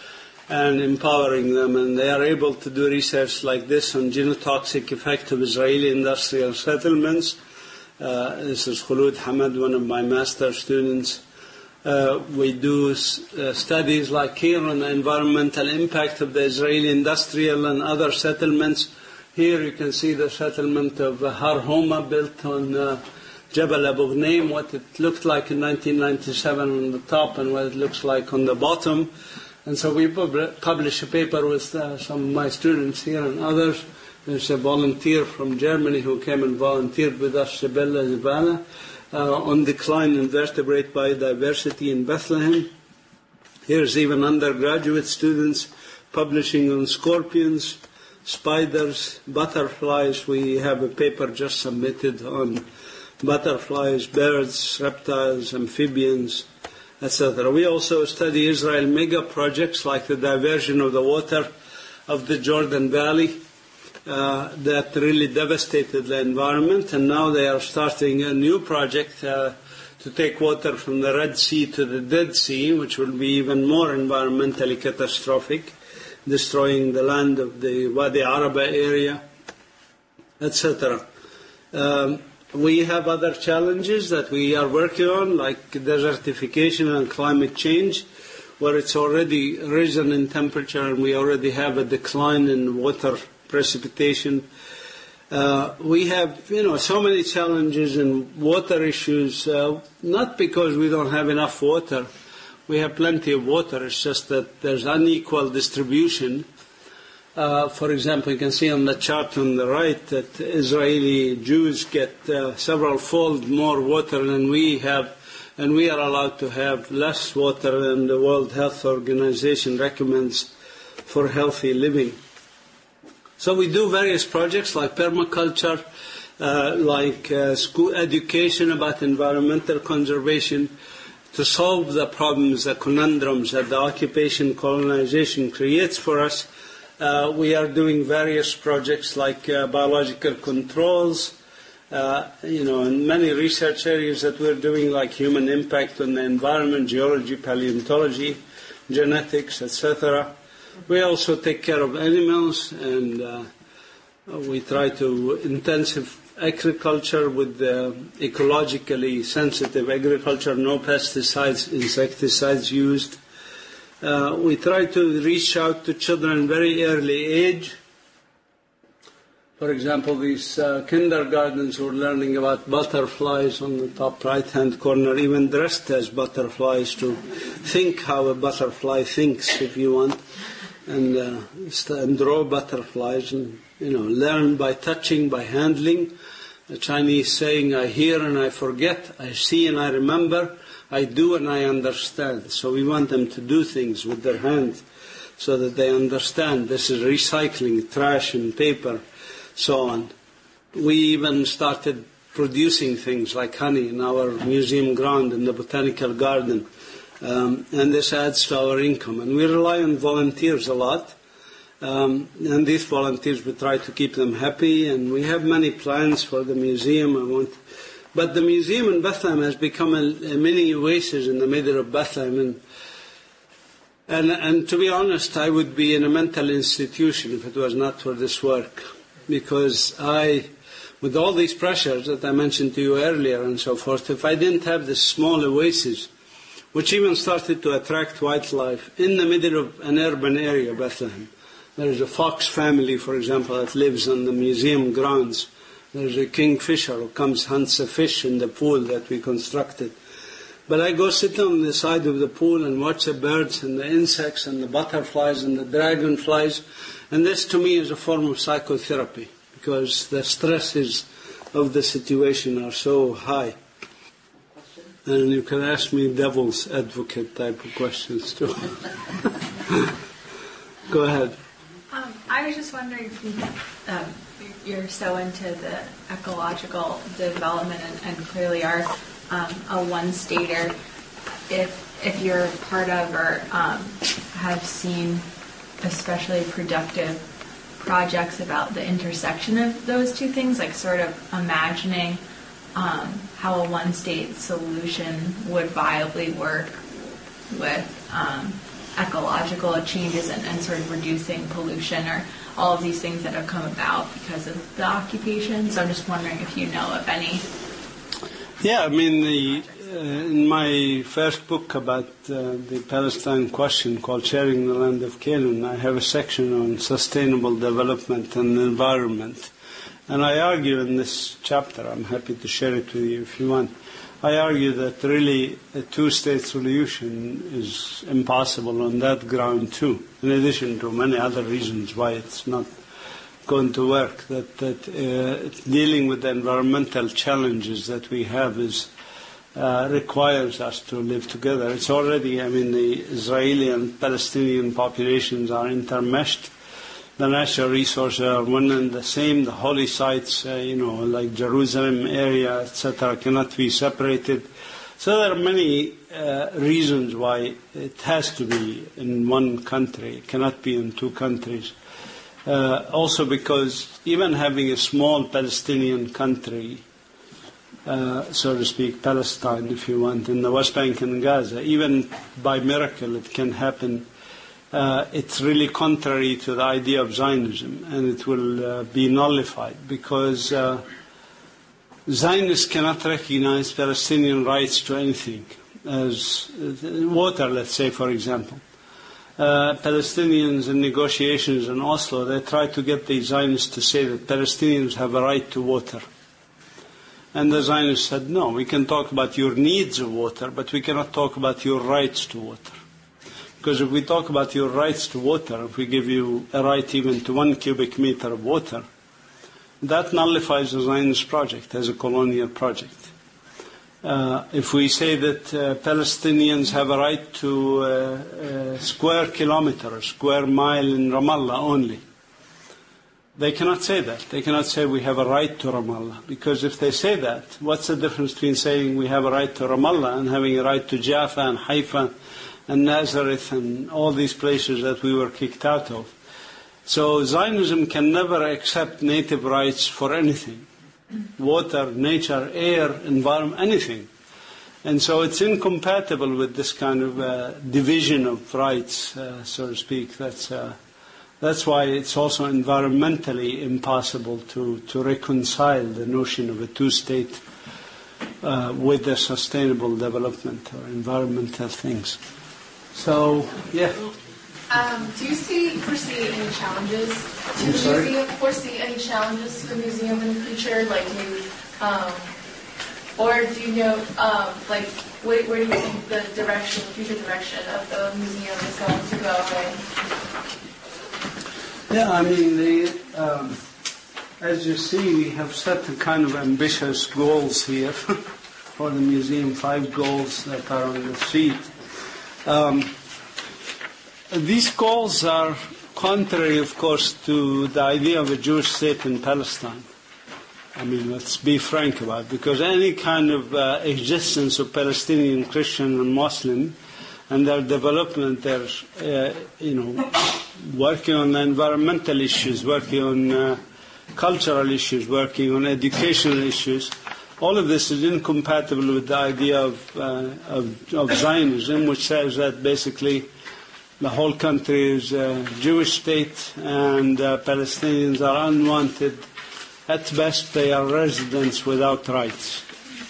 and empowering them. And they are able to do research like this on genotoxic effect of Israeli industrial settlements. This is Khulud Hamad, one of my master students. We do studies like here on the environmental impact of the Israeli industrial and other settlements. Here you can see the settlement of Har Homa built on Jabal Abu Ghnaim, what it looked like in 1997 on the top and what it looks like on the bottom. And so we published a paper with some of my students here and others. There's a volunteer from Germany who came and volunteered with us, Sibella Zibala, on decline in vertebrate biodiversity in Bethlehem. Here's even undergraduate students publishing on scorpions, spiders, butterflies. We have a paper just submitted on butterflies, birds, reptiles, amphibians, etc. We also study Israel mega projects like the diversion of the water of the Jordan Valley that really devastated the environment, and now they are starting a new project to take water from the Red Sea to the Dead Sea, which will be even more environmentally catastrophic, destroying the land of the Wadi Araba area, etc. We have other challenges that we are working on, like desertification and climate change, where it's already risen in temperature and we already have a decline in water precipitation. We have, so many challenges and water issues, not because we don't have enough water. We have plenty of water. It's just that there's unequal distribution. For example, you can see on the chart on the right that Israeli Jews get several-fold more water than we have, and we are allowed to have less water than the World Health Organization recommends for healthy living. So we do various projects like permaculture, like school education about environmental conservation, to solve the problems, the conundrums that the occupation colonization creates for us. We are doing various projects like biological controls, and many research areas that we're doing, like human impact on the environment, geology, paleontology, genetics, etc. We also take care of animals, and we try to intensive agriculture with ecologically sensitive agriculture, no pesticides, insecticides used. We try to reach out to children very early age. For example, these kindergartens were learning about butterflies on the top right-hand corner, even dressed as butterflies, to think how a butterfly thinks, if you want, and draw butterflies, and learn by touching, by handling. The Chinese saying, I hear and I forget, I see and I remember, I do and I understand. So we want them to do things with their hands so that they understand this is recycling, trash and paper, so on. We even started producing things like honey in our museum ground in the botanical garden. And this adds to our income. And we rely on volunteers a lot. And these volunteers, we try to keep them happy. And we have many plans for the museum. But the museum in Bethlehem has become a mini oasis in the middle of Bethlehem. And to be honest, I would be in a mental institution if it was not for this work. Because with all these pressures that I mentioned to you earlier and so forth, if I didn't have this small oasis, which even started to attract wildlife in the middle of an urban area, Bethlehem. There is a fox family, for example, that lives on the museum grounds. There's a kingfisher who comes, hunts a fish in the pool that we constructed. But I go sit on the side of the pool and watch the birds and the insects and the butterflies and the dragonflies. And this to me is a form of psychotherapy because the stresses of the situation are so high. And you can ask me devil's advocate type of questions too. Go ahead. I was just wondering, you're so into the ecological development and clearly are a one-stater. If you're part of or have seen especially productive projects about the intersection of those two things, like sort of imagining how a one-state solution would viably work with ecological changes and sort of reducing pollution or all of these things that have come about because of the occupation. So I'm just wondering if you know of any. Yeah, I mean, in my first book about the Palestine question called Sharing the Land of Canaan, I have a section on sustainable development and environment. And I argue in this chapter, I'm happy to share it with you if you want, I argue that really a two-state solution is impossible on that ground too, in addition to many other reasons why it's not going to work, that dealing with the environmental challenges that we have requires us to live together. It's already, I mean, the Israeli and Palestinian populations are intermeshed. The natural resources are one and the same. The holy sites, like Jerusalem area, etc., cannot be separated. So there are many reasons why it has to be in one country. It cannot be in two countries. Also because even having a small Palestinian country, so to speak, Palestine, if you want, in the West Bank and Gaza, even by miracle it can happen. It's really contrary to the idea of Zionism, and it will be nullified because Zionists cannot recognize Palestinian rights to anything, as water, let's say, for example. Palestinians in negotiations in Oslo, they tried to get the Zionists to say that Palestinians have a right to water. And the Zionists said, no, we can talk about your needs of water, but we cannot talk about your rights to water. Because if we talk about your rights to water, if we give you a right even to 1 cubic meter of water, that nullifies the Zionist project as a colonial project. If we say that Palestinians have a right to a square kilometer, a square mile in Ramallah only, they cannot say that. They cannot say we have a right to Ramallah. Because if they say that, what's the difference between saying we have a right to Ramallah and having a right to Jaffa and Haifa and Nazareth and all these places that we were kicked out of? So Zionism can never accept native rights for anything. Water, nature, air, environment, anything. And so it's incompatible with this kind of division of rights, so to speak. That's why it's also environmentally impossible to reconcile the notion of a two-state with the sustainable development or environmental things. So, yeah. Do you foresee any challenges to the museum? Foresee any challenges to the museum in the future, like maybe, or do you know, where do you think the future direction of the museum is going to go? Yeah, I mean, as you see, we have set a kind of ambitious goals here for the museum. 5 goals that are on the sheet. These goals are contrary, of course, to the idea of a Jewish state in Palestine. I mean, let's be frank about it, because any kind of existence of Palestinian Christian and Muslim and their development, their, working on environmental issues, working on cultural issues, working on educational issues, all of this is incompatible with the idea of Zionism, which says that basically the whole country is a Jewish state and Palestinians are unwanted. At best, they are residents without rights.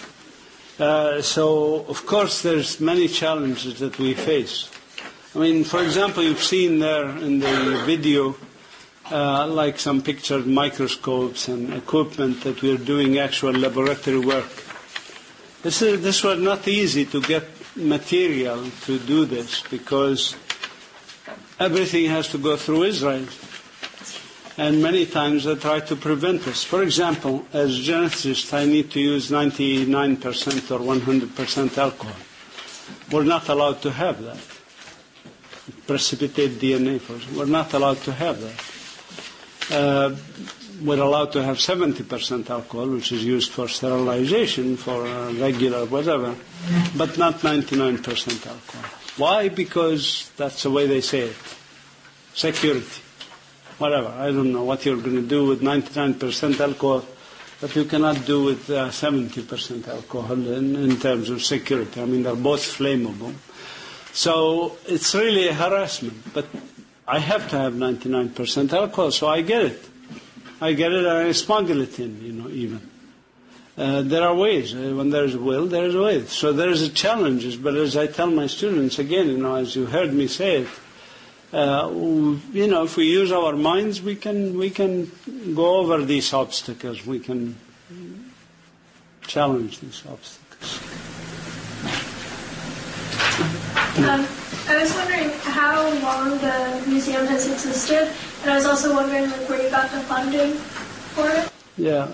So, of course, there's many challenges that we face. I mean, for example, you've seen there in the video like some pictured microscopes and equipment that we're doing actual laboratory work. This was not easy to get material to do this because everything has to go through Israel. And many times they try to prevent us. For example, as geneticists, I need to use 99% or 100% alcohol. We're not allowed to have that. Precipitate DNA, we're not allowed to have that. We're allowed to have 70% alcohol, which is used for sterilization, for regular whatever, but not 99% alcohol. Why? Because that's the way they say it. Security. Whatever. I don't know what you're going to do with 99% alcohol, but you cannot do with 70% alcohol in terms of security. I mean, they're both flammable. So it's really a harassment. But I have to have 99% alcohol, so I get it. And I smuggle it in, even. There are ways. When there is a will, there is a way. So there is challenges. But as I tell my students, again, as you heard me say it, if we use our minds, we can go over these obstacles. We can challenge these obstacles. I was wondering how long the museum has existed, and I was also wondering where you got the funding for it. Yeah,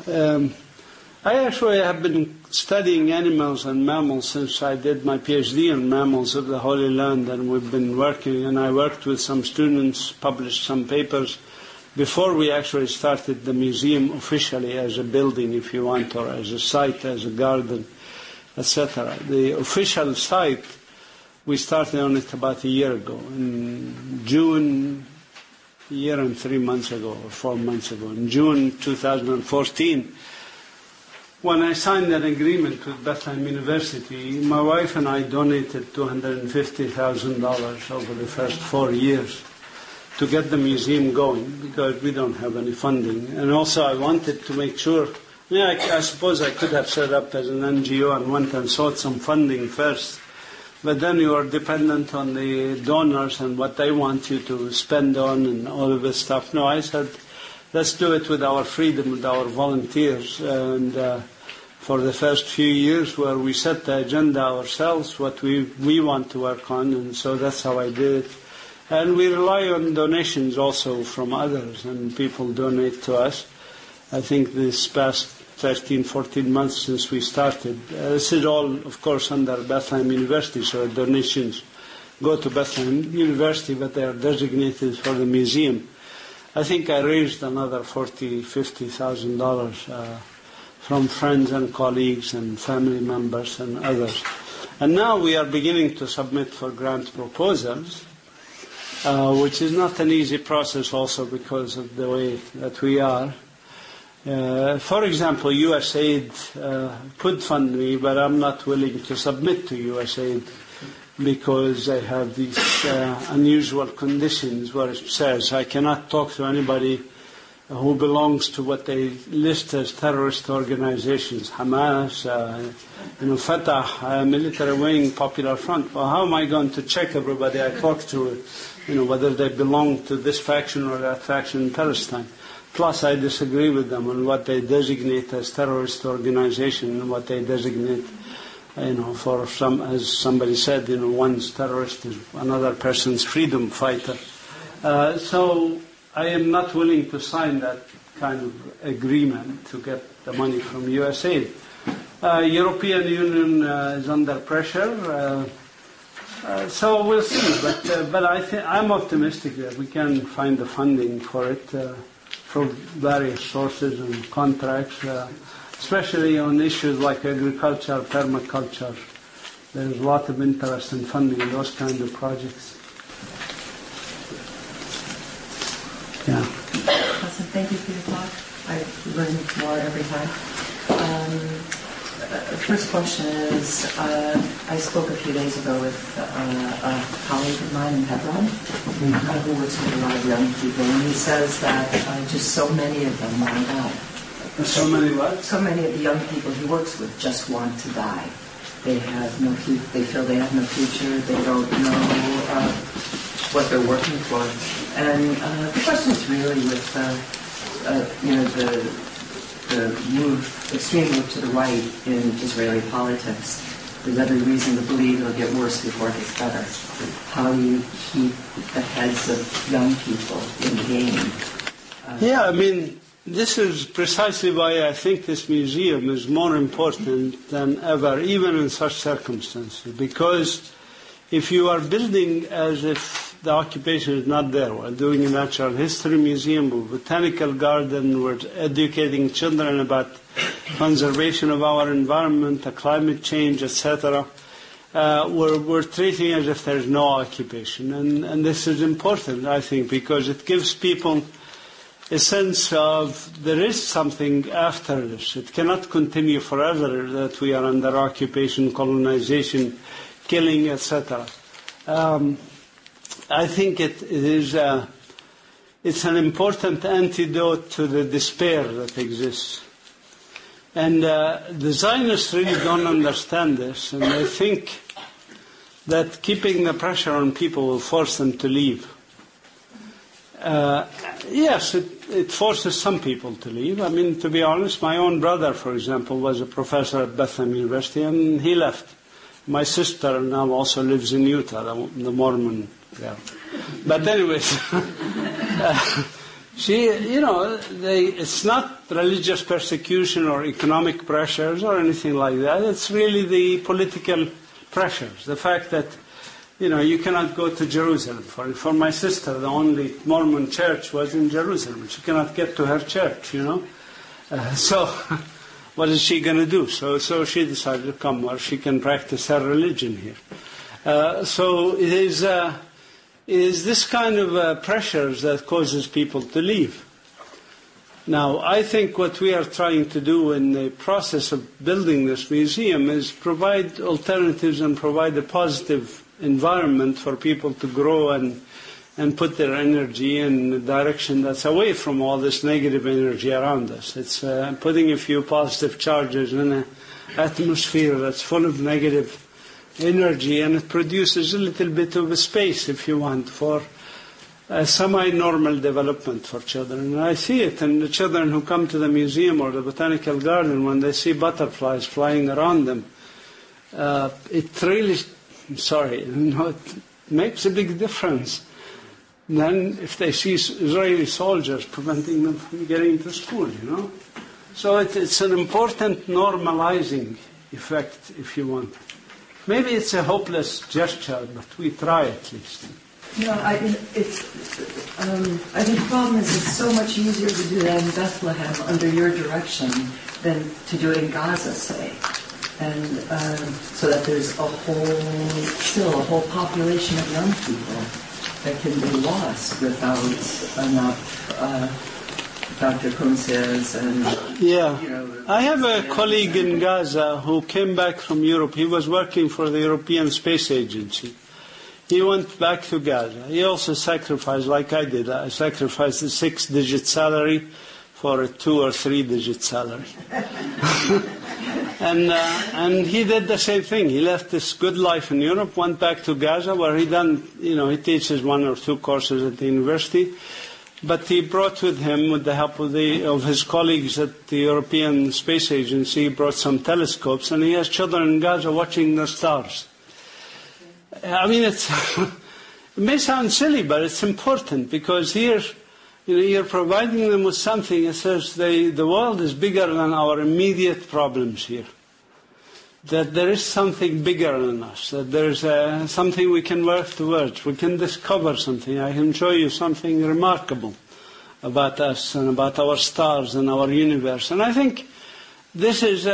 I actually have been studying animals and mammals since I did my PhD on mammals of the Holy Land, and we've been working, and I worked with some students, published some papers before we actually started the museum officially as a building, if you want, or as a site, as a garden, etc. The official site, we started on it about a year ago, in June, a year and 3 months ago, or 4 months ago, in June 2014, when I signed an agreement with Bethlehem University, my wife and I donated $250,000 over the first 4 years to get the museum going, because we don't have any funding. And also I wanted to make sure, I suppose I could have set up as an NGO and went and sought some funding first. But then you are dependent on the donors and what they want you to spend on and all of this stuff. No, I said, let's do it with our freedom, with our volunteers. And for the first few years where we set the agenda ourselves, what we want to work on, and so that's how I did it. And we rely on donations also from others, and people donate to us. I think this past 13, 14 months since we started. This is all, of course, under Bethlehem University, so donations go to Bethlehem University, but they are designated for the museum. I think I raised another $40,000, $50,000 from friends and colleagues and family members and others. And now we are beginning to submit for grant proposals, which is not an easy process also because of the way that we are. For example, USAID could fund me, but I'm not willing to submit to USAID because I have these unusual conditions where it says I cannot talk to anybody who belongs to what they list as terrorist organizations, Hamas, Fatah, military wing, Popular Front. Well, how am I going to check everybody I talk to, whether they belong to this faction or that faction in Palestine? Plus, I disagree with them on what they designate as terrorist organization and what they designate, for some, as somebody said, one's terrorist is another person's freedom fighter. So I am not willing to sign that kind of agreement to get the money from USAID. European Union is under pressure, so we'll see. But I'm optimistic that we can find the funding for it. From various sources and contracts, especially on issues like agriculture, permaculture. There's a lot of interest in funding those kind of projects. Yeah. Awesome. Thank you for your talk. I learn more every time. First question is, I spoke a few days ago with a colleague of mine in Hebron who works with a lot of young people, and he says that just so many of them want to die. So many what? So many of the young people he works with just want to die. They have no future. They feel they have no future. They don't know what they're working for. And the question is really with the extreme move to the right in Israeli politics. There's every reason to believe it'll get worse before it gets better. How do you keep the heads of young people in the game? This is precisely why I think this museum is more important than ever, even in such circumstances. Because if you are building as if the occupation is not there, we're doing a natural history museum, a botanical garden, we're educating children about conservation of our environment, climate change, etc. We're treating as if there's no occupation. And this is important, I think, because it gives people a sense of there is something after this. It cannot continue forever that we are under occupation, colonization, killing, etc. I think it's an important antidote to the despair that exists. And the Zionists really don't understand this, and they think that keeping the pressure on people will force them to leave. Yes, it forces some people to leave. I mean, to be honest, my own brother, for example, was a professor at Bethlehem University, and he left. My sister now also lives in Utah, the Mormon girl. But anyways, it's not religious persecution or economic pressures or anything like that. It's really the political pressures. The fact that, you cannot go to Jerusalem. For my sister, the only Mormon church was in Jerusalem. She cannot get to her church, So what is she going to do? So she decided to come where she can practice her religion here. So it is this kind of pressures that causes people to leave. Now, I think what we are trying to do in the process of building this museum is provide alternatives and provide a positive environment for people to grow and put their energy in a direction that's away from all this negative energy around us. It's putting a few positive charges in an atmosphere that's full of negative energy, and it produces a little bit of a space, if you want, for a semi-normal development for children. And I see it in the children who come to the museum or the botanical garden when they see butterflies flying around them. It really, it makes a big difference than if they see Israeli soldiers preventing them from getting to school, So it's an important normalizing effect, if you want. Maybe it's a hopeless gesture, but we try at least. I think the problem is it's so much easier to do that in Bethlehem under your direction than to do it in Gaza, say. And so that there's still a whole population of young people that can be lost without enough Dr. Kuhn says, and I have a colleague in Gaza who came back from Europe. He was working for the European Space Agency. He went back to Gaza. He also sacrificed, like I did. I sacrificed a 6-digit salary for a 2 or 3-digit salary. And he did the same thing. He left this good life in Europe, went back to Gaza, where he teaches 1 or 2 courses at the university. But he brought with him, with the help of his colleagues at the European Space Agency, he brought some telescopes, and he has children in Gaza watching the stars. I mean, it may sound silly, but it's important, because here, you're providing them with something that says the world is bigger than our immediate problems here. That there is something bigger than us, that there's something we can work towards, we can discover something. I can show you something remarkable about us and about our stars and our universe. And I think this is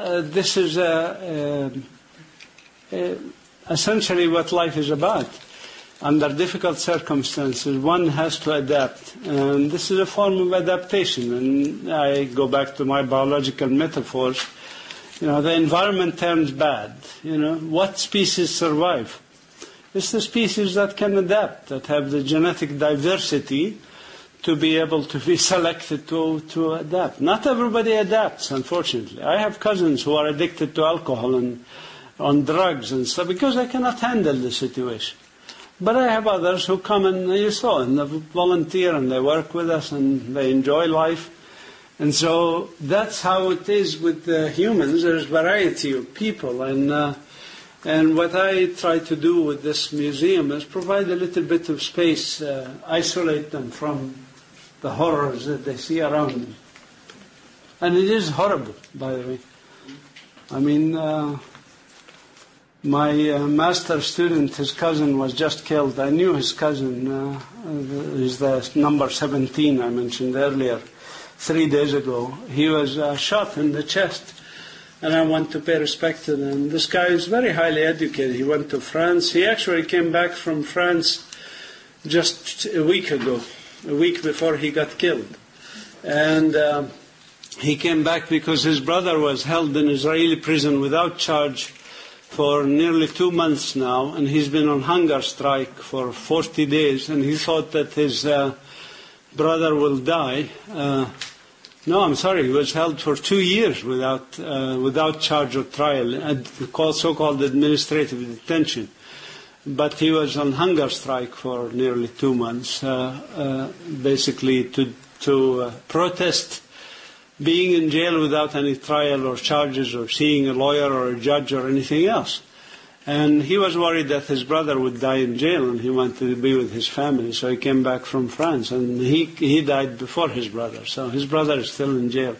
essentially what life is about. Under difficult circumstances, one has to adapt. And this is a form of adaptation. And I go back to my biological metaphors. The environment turns bad. What species survive? It's the species that can adapt, that have the genetic diversity to be able to be selected to adapt. Not everybody adapts, unfortunately. I have cousins who are addicted to alcohol and on drugs and stuff because they cannot handle the situation. But I have others who come and they volunteer and they work with us and they enjoy life. And so that's how it is with humans. There's variety of people. And what I try to do with this museum is provide a little bit of space, isolate them from the horrors that they see around them. And it is horrible, by the way. I mean, my master student, his cousin was just killed. I knew his cousin. He's the number 17 I mentioned earlier. 3 days ago, he was shot in the chest, and I went to pay respect to them. This guy is very highly educated. He went to France. He actually came back from France just a week ago, a week before he got killed. And he came back because his brother was held in Israeli prison without charge for nearly 2 months now, and he's been on hunger strike for 40 days, and he thought that his brother will die. No, I'm sorry, he was held for 2 years without charge or trial, so-called administrative detention. But he was on hunger strike for nearly 2 months, basically to protest being in jail without any trial or charges or seeing a lawyer or a judge or anything else. And he was worried that his brother would die in jail, and he wanted to be with his family, so he came back from France, and he died before his brother, so his brother is still in jail.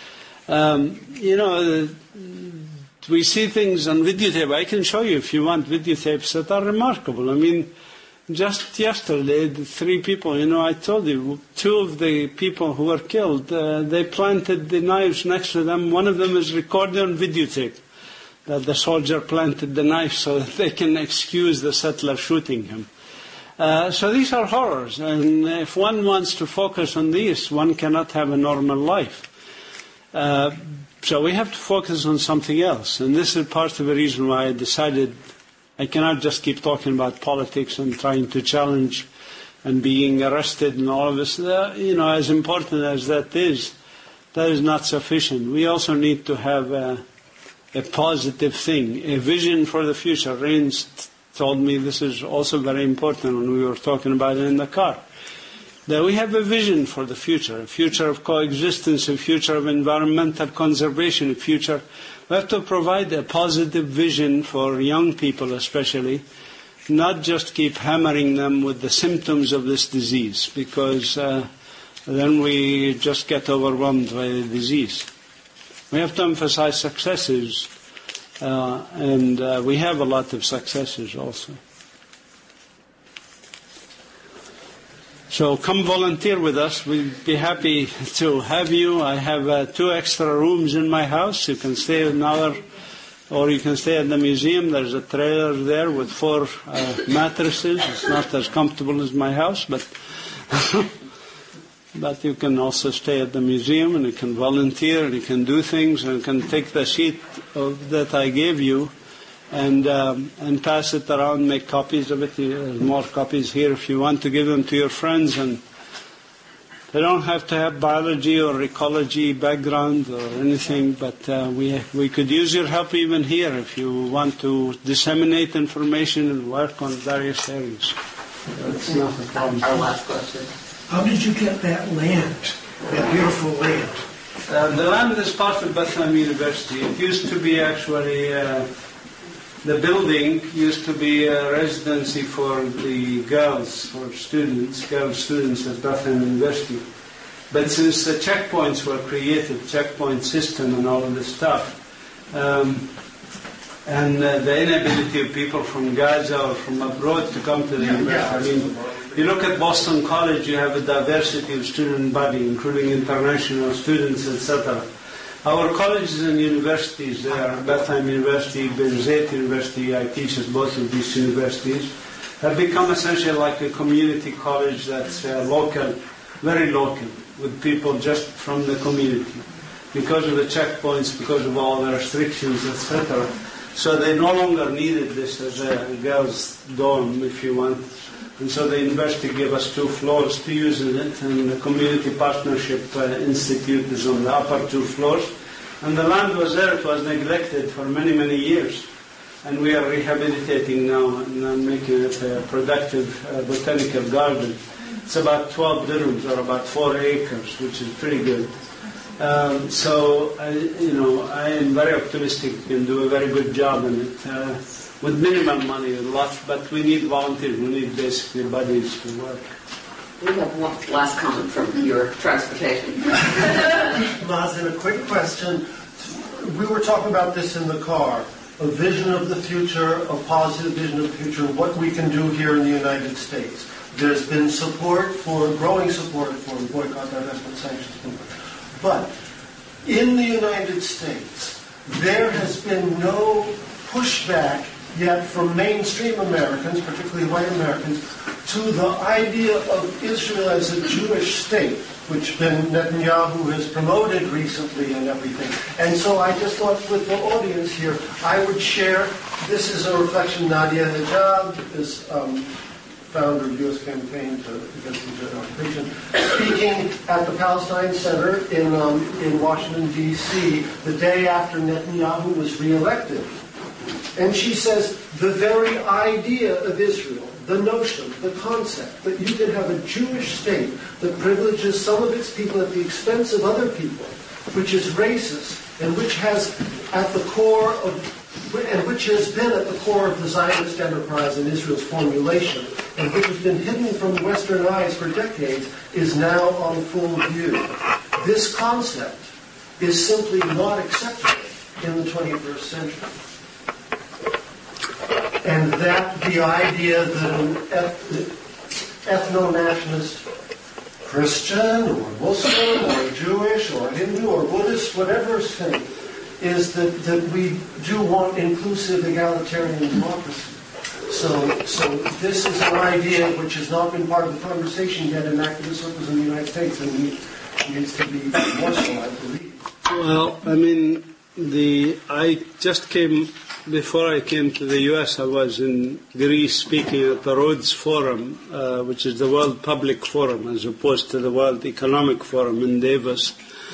We see things on videotape. I can show you if you want videotapes that are remarkable. I mean, just yesterday, the 3 people, I told you, 2 of the people who were killed, they planted the knives next to them. One of them is recorded on videotape, that the soldier planted the knife so that they can excuse the settler shooting him. So these are horrors, and if one wants to focus on these, one cannot have a normal life. So we have to focus on something else, and this is part of the reason why I decided I cannot just keep talking about politics and trying to challenge and being arrested and all of this. As important as that is not sufficient. We also need to have a positive thing, a vision for the future. Rains told me this is also very important when we were talking about it in the car. That we have a vision for the future, a future of coexistence, a future of environmental conservation, a future. We have to provide a positive vision for young people especially, not just keep hammering them with the symptoms of this disease, because then we just get overwhelmed by the disease. We have to emphasize successes, and we have a lot of successes also. So come volunteer with us. We'd be happy to have you. I have 2 extra rooms in my house. You can stay another, or you can stay at the museum. There's a trailer there with 4 mattresses. It's not as comfortable as my house, but but you can also stay at the museum, and you can volunteer, and you can do things, and you can take the sheet that I gave you and pass it around, make copies of it. There's more copies here if you want to give them to your friends. And they don't have to have biology or ecology background or anything, but we could use your help even here if you want to disseminate information and work on various areas. That's not a problem. Our last question. How did you get that land, that beautiful land? The land is part of Bethlehem University. It used to be actually, the building used to be a residency for the girl students at Bethlehem University. But since the checkpoints were created, checkpoint system and all of this stuff, and the inability of people from Gaza or from abroad to come to the university. I mean, you look at Boston College, you have a diversity of student body, including international students, etc. Our colleges and universities there, Bethlehem University, Birzeit University, I teach at both of these universities, have become essentially like a community college that's local, very local, with people just from the community, because of the checkpoints, because of all the restrictions, etc. So they no longer needed this as a girls' dorm, if you want. And so the university gave us 2 floors to use in it, and the Community Partnership Institute is on the upper 2 floors. And the land was there, it was neglected for many, many years. And we are rehabilitating now and making it a productive botanical garden. It's about 12 dirhams, or about 4 acres, which is pretty good. So I am very optimistic we can do a very good job in it. With minimal money, a lot, but we need volunteers. We need basically buddies to work. We have one last comment from your transportation. Mazen, a quick question. We were talking about this in the car. A vision of the future, a positive vision of the future, what we can do here in the United States. There's been growing support for boycott, divestment, sanctions movement. But in the United States, there has been no pushback Yet from mainstream Americans, particularly white Americans, to the idea of Israel as a Jewish state, which Netanyahu has promoted recently and everything. And so I just thought with the audience here, I would share, this is a reflection, Nadia Hijab is founder of the U.S. campaign against the occupation, speaking at the Palestine Center in Washington, D.C., the day after Netanyahu was reelected. And she says, the very idea of Israel, the notion, the concept that you can have a Jewish state that privileges some of its people at the expense of other people, which is racist, and which has at the core of, and which has been at the core of the Zionist enterprise and Israel's formulation, and which has been hidden from Western eyes for decades, is now on full view. This concept is simply not acceptable in the 21st century. And that the idea that an ethno-nationalist Christian or Muslim or Jewish or Hindu or Buddhist, whatever thing, is that we do want inclusive egalitarian democracy. So this is an idea which has not been part of the conversation yet in activist circles in the United States, and needs to be more so, I believe. Well, I mean, before I came to the U.S., I was in Greece speaking at the Rhodes Forum, which is the World Public Forum, as opposed to the World Economic Forum in Davos,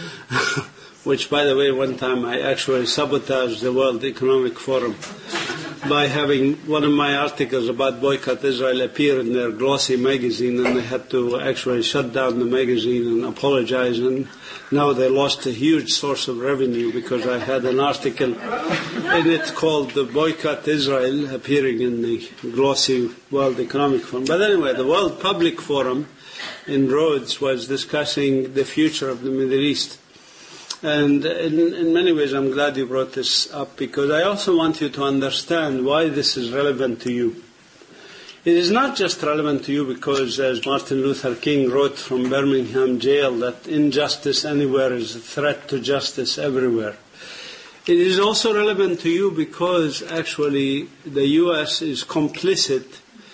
which, by the way, one time I actually sabotaged the World Economic Forum by having one of my articles about boycott Israel appear in their glossy magazine, and they had to actually shut down the magazine and apologize, and now they lost a huge source of revenue because I had an article in it called "The Boycott Israel" appearing in the glossy World Economic Forum. But anyway, the World Public Forum in Rhodes was discussing the future of the Middle East. And in many ways, I'm glad you brought this up, because I also want you to understand why this is relevant to you. It is not just relevant to you because, as Martin Luther King wrote from Birmingham jail, that injustice anywhere is a threat to justice everywhere. It is also relevant to you because, actually, the U.S. is complicit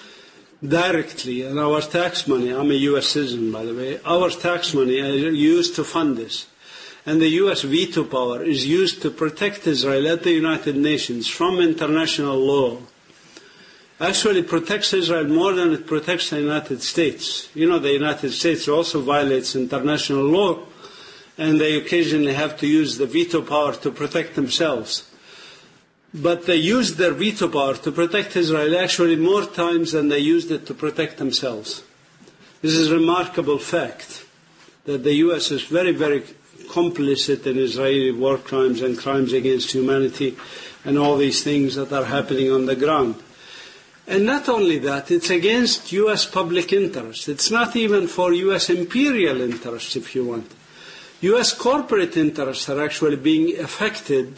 directly in our tax money. I'm a U.S. citizen, by the way. Our tax money is used to fund this. And the U.S. veto power is used to protect Israel at the United Nations from international law. Actually protects Israel more than it protects the United States. You know, the United States also violates international law, and they occasionally have to use the veto power to protect themselves. But they used their veto power to protect Israel actually more times than they used it to protect themselves. This is a remarkable fact, that the U.S. is very, very complicit in Israeli war crimes and crimes against humanity and all these things that are happening on the ground. And not only that, it's against U.S. public interest. It's not even for U.S. imperial interests, if you want. U.S. corporate interests are actually being affected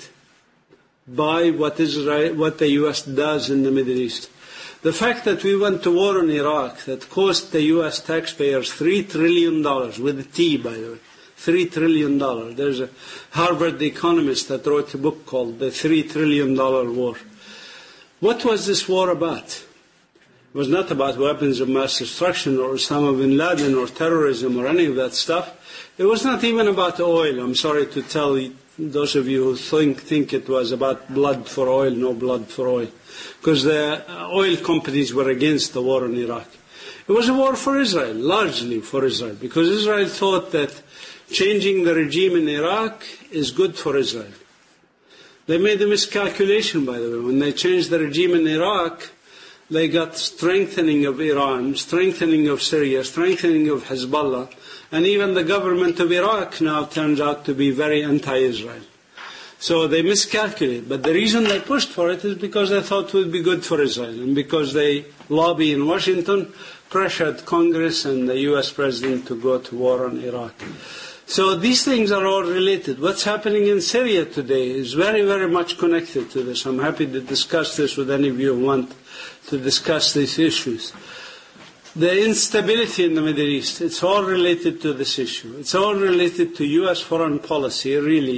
by what the U.S. does in the Middle East. The fact that we went to war in Iraq that cost the U.S. taxpayers $3 trillion, with a T, by the way. $3 trillion. There's a Harvard economist that wrote a book called The $3 Trillion War. What was this war about? It was not about weapons of mass destruction or Osama bin Laden or terrorism or any of that stuff. It was not even about oil. I'm sorry to tell those of you who think it was about blood for oil, no blood for oil. Because the oil companies were against the war in Iraq. It was a war for Israel, largely for Israel, because Israel thought that changing the regime in Iraq is good for Israel. They made a miscalculation, by the way. When they changed the regime in Iraq, they got strengthening of Iran, strengthening of Syria, strengthening of Hezbollah, and even the government of Iraq now turns out to be very anti-Israel. So they miscalculated. But the reason they pushed for it is because they thought it would be good for Israel, and because they lobby in Washington, pressured Congress and the U.S. President to go to war on Iraq. So these things are all related. What's happening in Syria today is very, very much connected to this. I'm happy to discuss this with any of you who want to discuss these issues. The instability in the Middle East, it's all related to this issue. It's all related to U.S. foreign policy, really,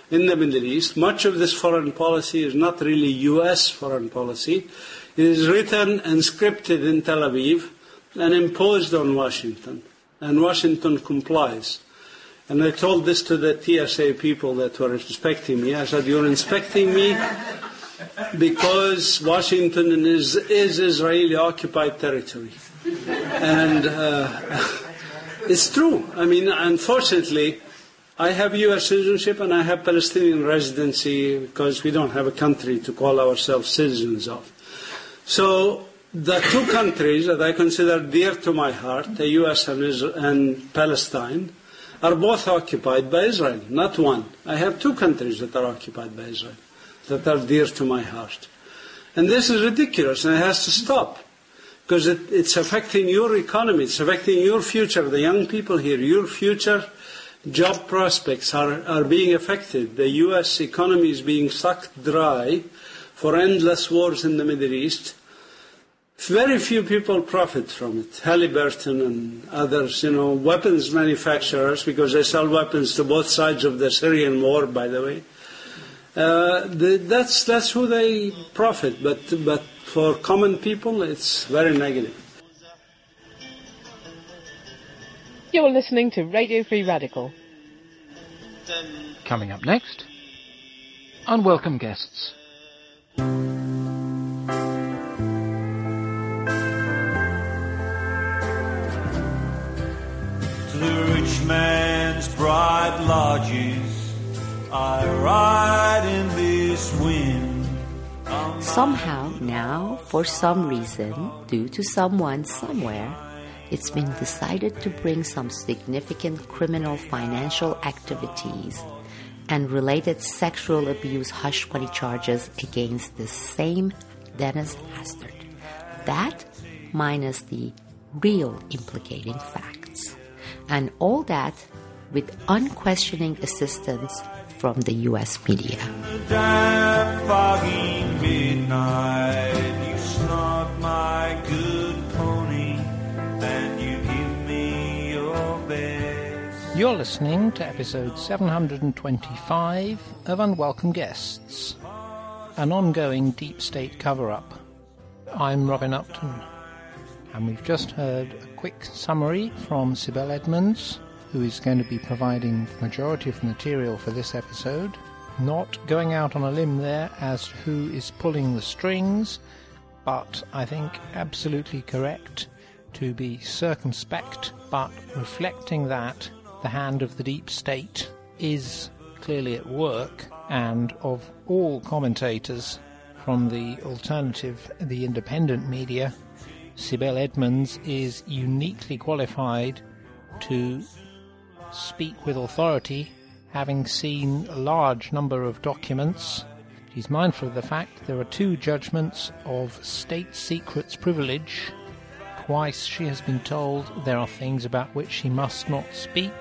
in the Middle East. Much of this foreign policy is not really U.S. foreign policy. It is written and scripted in Tel Aviv and imposed on Washington. And Washington complies. And I told this to the TSA people that were inspecting me. I said, you're inspecting me because Washington is Israeli-occupied territory. And it's true. I mean, unfortunately, I have U.S. citizenship and I have Palestinian residency because we don't have a country to call ourselves citizens of. So the two countries that I consider dear to my heart, the U.S. and Palestine, are both occupied by Israel, not one. I have two countries that are occupied by Israel, that are dear to my heart. And this is ridiculous, and it has to stop, because it's affecting your economy, it's affecting your future, the young people here, your future job prospects are being affected. The U.S. economy is being sucked dry for endless wars in the Middle East. Very few people profit from it. Halliburton and others, weapons manufacturers, because they sell weapons to both sides of the Syrian war, by the way. That's who they profit. But for common people, it's very negative. You're listening to Radio Free Radical. Coming up next, unwelcome guests. The rich man's bright lodges, I ride in this wind. Somehow now, for some reason, due to someone somewhere, it's been decided to bring some significant criminal financial activities and related sexual abuse hush money charges against the same Dennis Hastert. That minus the real implicating facts. And all that with unquestioning assistance from the U.S. media. Damn foggy midnight, you snort my good pony, and you give me your best. You're listening to episode 725 of Unwelcome Guests, an ongoing deep state cover-up. I'm Robin Upton, and we've just heard a quick summary from Sibel Edmonds, who is going to be providing the majority of the material for this episode. Not going out on a limb there as to who is pulling the strings, but I think absolutely correct to be circumspect, but reflecting that the hand of the deep state is clearly at work, and of all commentators from the alternative, the independent media, Sibel Edmonds is uniquely qualified to speak with authority, having seen a large number of documents. She's mindful of the fact there are two judgments of state secrets privilege. Twice she has been told there are things about which she must not speak,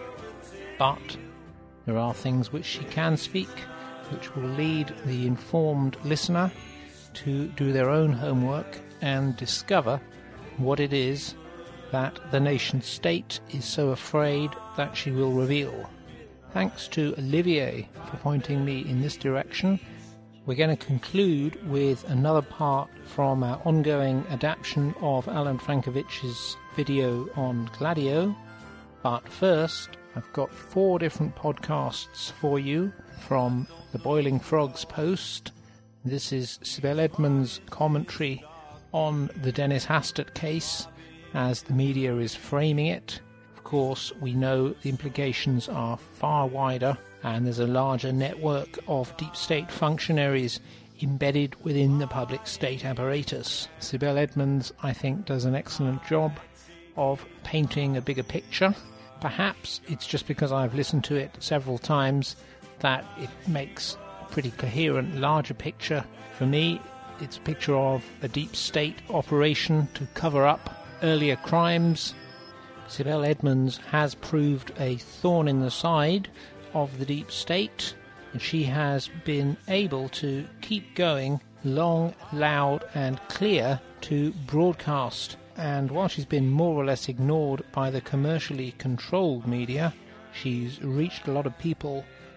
but there are things which she can speak, which will lead the informed listener to do their own homework and discover what it is that the nation-state is so afraid that she will reveal. Thanks to Olivier for pointing me in this direction. We're going to conclude with another part from our ongoing adaptation of Alan Frankovich's video on Gladio. But first, I've got 4 different podcasts for you from the Boiling Frogs Post. This is Sibel Edmonds' commentary on the Dennis Hastert case as the media is framing it. Of course, we know the implications are far wider, and there's a larger network of deep state functionaries embedded within the public state apparatus. Sibel Edmonds, I think, does an excellent job of painting a bigger picture. Perhaps it's just because I've listened to it several times that it makes a pretty coherent, larger picture. For me, it's a picture of a deep state operation to cover up earlier crimes. Sibel Edmonds has proved a thorn in the side of the deep state, and she has been able to keep going long, loud and clear to broadcast. And while she's been more or less ignored by the commercially controlled media, she's reached a lot of people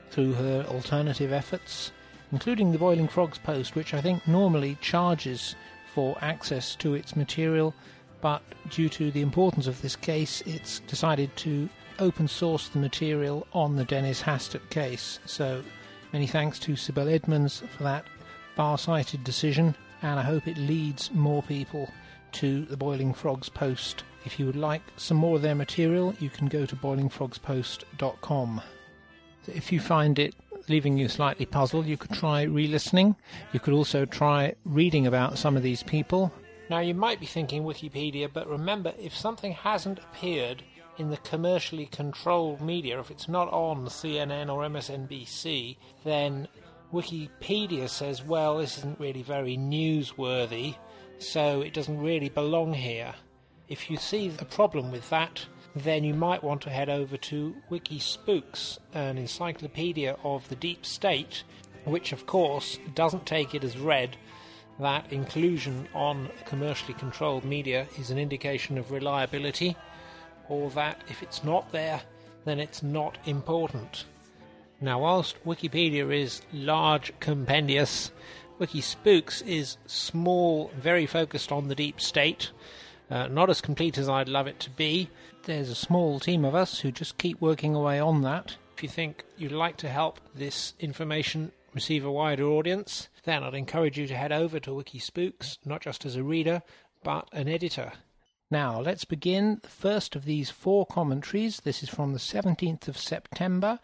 through her alternative efforts, including the Boiling Frogs Post, which I think normally charges for access to its material, but due to the importance of this case, it's decided to open source the material on the Dennis Hastert case. So many thanks to Sibel Edmonds for that far-sighted decision, and I hope it leads more people to the Boiling Frogs Post. If you would like some more of their material, you can go to boilingfrogspost.com. If you find it leaving you slightly puzzled, you could try re-listening. You could also try reading about some of these people. Now, you might be thinking Wikipedia, but remember, if something hasn't appeared in the commercially controlled media, if it's not on CNN or MSNBC, then Wikipedia says, well, this isn't really very newsworthy, so it doesn't really belong here. If you see a problem with that, then you might want to head over to WikiSpooks, an encyclopedia of the deep state, which of course doesn't take it as read that inclusion on commercially controlled media is an indication of reliability, or that if it's not there, then it's not important. Now, whilst Wikipedia is large, compendious, WikiSpooks is small, very focused on the deep state, not as complete as I'd love it to be. There's a small team of us who just keep working away on that. If you think you'd like to help this information receive a wider audience, then I'd encourage you to head over to WikiSpooks, not just as a reader, but an editor. Now, let's begin the first of these 4 commentaries. This is from the 17th of September,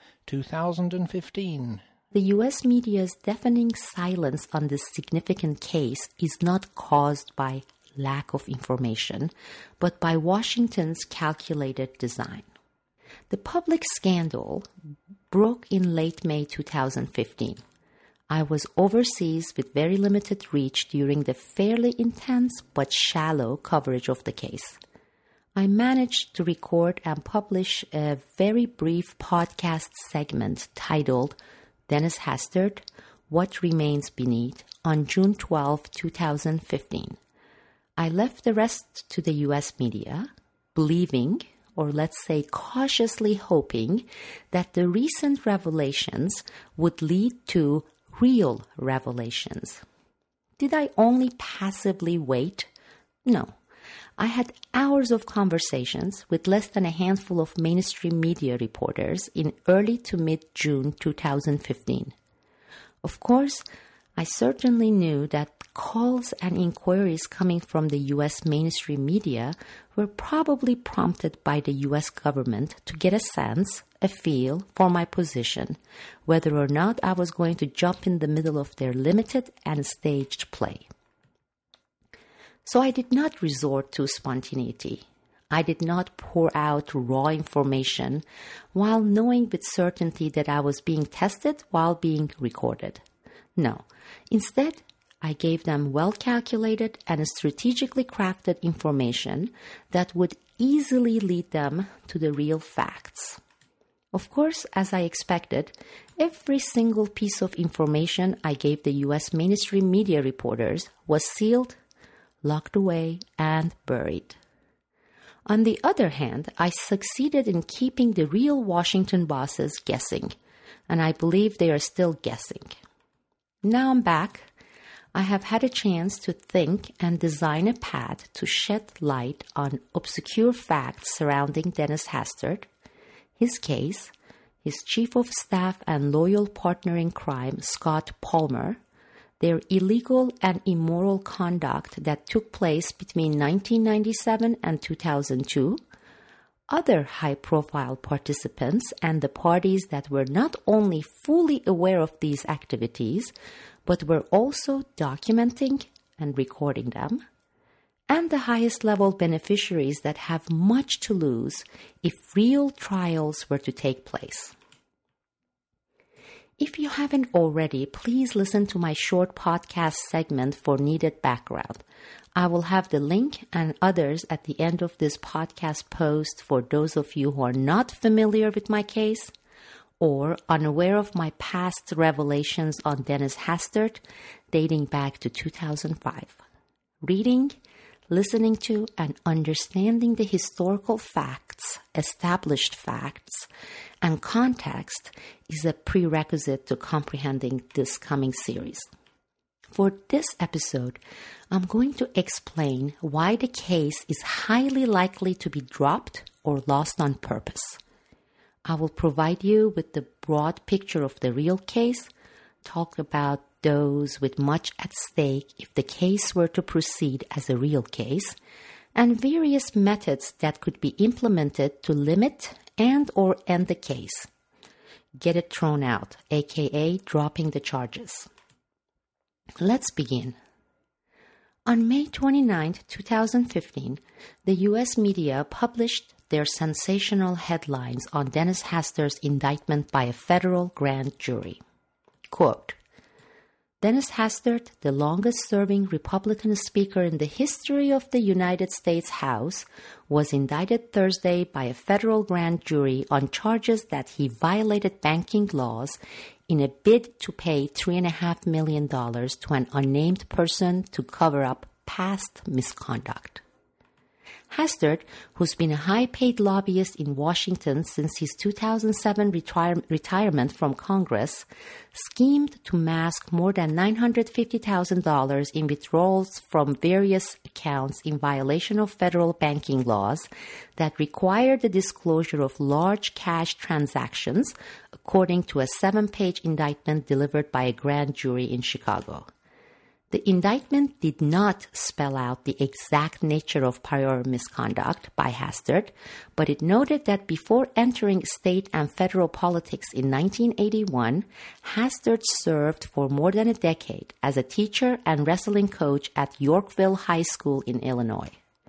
2015. The U.S. media's deafening silence on this significant case is not caused by lack of information, but by Washington's calculated design. The public scandal broke in late May 2015. I was overseas with very limited reach during the fairly intense but shallow coverage of the case. I managed to record and publish a very brief podcast segment titled Dennis Hastert, What Remains Beneath, on June 12, 2015. I left the rest to the U.S. media, believing, or let's say cautiously hoping, that the recent revelations would lead to real revelations. Did I only passively wait? No. I had hours of conversations with less than a handful of mainstream media reporters in early to mid-June 2015. Of course, I certainly knew that calls and inquiries coming from the U.S. mainstream media were probably prompted by the U.S. government to get a sense, a feel for my position, whether or not I was going to jump in the middle of their limited and staged play. So I did not resort to spontaneity. I did not pour out raw information while knowing with certainty that I was being tested while being recorded. No. Instead, I gave them well-calculated and strategically crafted information that would easily lead them to the real facts. Of course, as I expected, every single piece of information I gave the U.S. mainstream media reporters was sealed, locked away, and buried. On the other hand, I succeeded in keeping the real Washington bosses guessing, and I believe they are still guessing. Now I'm back. I have had a chance to think and design a path to shed light on obscure facts surrounding Dennis Hastert, his case, his chief of staff and loyal partner in crime, Scott Palmer, their illegal and immoral conduct that took place between 1997 and 2002, other high-profile participants and the parties that were not only fully aware of these activities, but were also documenting and recording them, and the highest-level beneficiaries that have much to lose if real trials were to take place. If you haven't already, please listen to my short podcast segment for needed background. I will have the link and others at the end of this podcast post for those of you who are not familiar with my case or unaware of my past revelations on Dennis Hastert dating back to 2005. Reading, listening to and understanding the historical facts, established facts, and context is a prerequisite to comprehending this coming series. For this episode, I'm going to explain why the case is highly likely to be dropped or lost on purpose. I will provide you with the broad picture of the real case, talk about those with much at stake if the case were to proceed as a real case, and various methods that could be implemented to limit and or end the case. Get it thrown out, aka dropping the charges. Let's begin. On May 29, 2015, the U.S. media published their sensational headlines on Dennis Haster's indictment by a federal grand jury. Quote, Dennis Hastert, the longest-serving Republican speaker in the history of the United States House, was indicted Thursday by a federal grand jury on charges that he violated banking laws in a bid to pay $3.5 million to an unnamed person to cover up past misconduct. Hastert, who's been a high-paid lobbyist in Washington since his 2007 retirement from Congress, schemed to mask more than $950,000 in withdrawals from various accounts in violation of federal banking laws that require the disclosure of large cash transactions, according to a 7-page indictment delivered by a grand jury in Chicago. The indictment did not spell out the exact nature of prior misconduct by Hastert, but it noted that before entering state and federal politics in 1981, Hastert served for more than a decade as a teacher and wrestling coach at Yorkville High School in Illinois.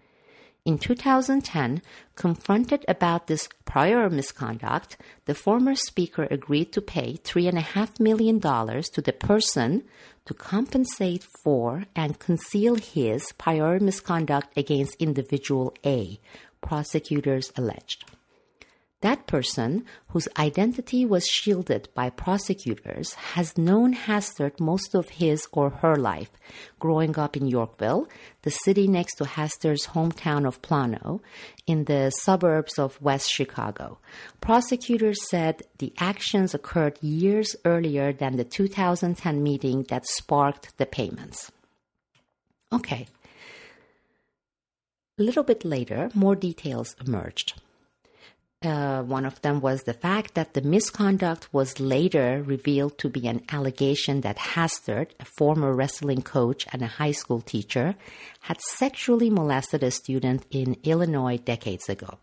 In 2010, confronted about this prior misconduct, the former speaker agreed to pay $3.5 million to the person to compensate for and conceal his prior misconduct against individual A, prosecutors alleged. That person, whose identity was shielded by prosecutors, has known Hastert most of his or her life, growing up in Yorkville, the city next to Hastert's hometown of Plano, in the suburbs of West Chicago. Prosecutors said the actions occurred years earlier than the 2010 meeting that sparked the payments. Okay. A little bit later, more details emerged. One of them was the fact that the misconduct was later revealed to be an allegation that Hastert, a former wrestling coach and a high school teacher, had sexually molested a student in Illinois decades ago.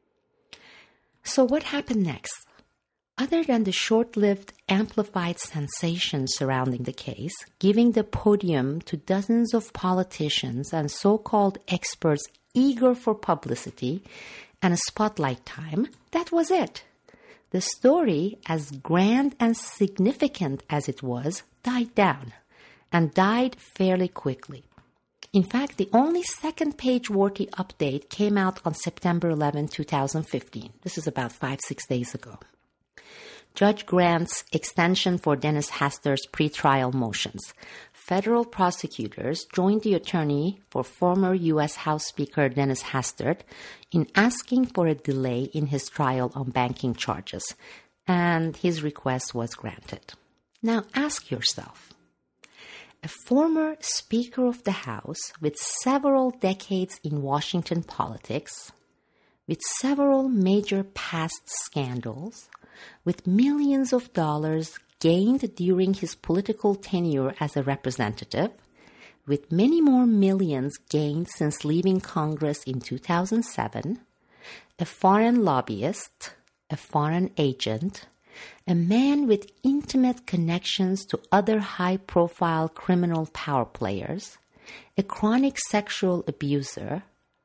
So what happened next? Other than the short-lived amplified sensation surrounding the case, giving the podium to dozens of politicians and so-called experts eager for publicity, and a spotlight time, that was it. The story, as grand and significant as it was, died down, and died fairly quickly. In fact, the only second-page worthy update came out on September 11, 2015. This is about 5-6 days ago. Judge grants extension for Dennis Haster's pretrial motions. Federal prosecutors joined the attorney for former U.S. House Speaker Dennis Hastert in asking for a delay in his trial on banking charges, and his request was granted. Now ask yourself, a former Speaker of the House with several decades in Washington politics, with several major past scandals, with millions of dollars gained during his political tenure as a representative, with many more millions gained since leaving Congress in 2007, a foreign lobbyist, a foreign agent, a man with intimate connections to other high-profile criminal power players, a chronic sexual abuser.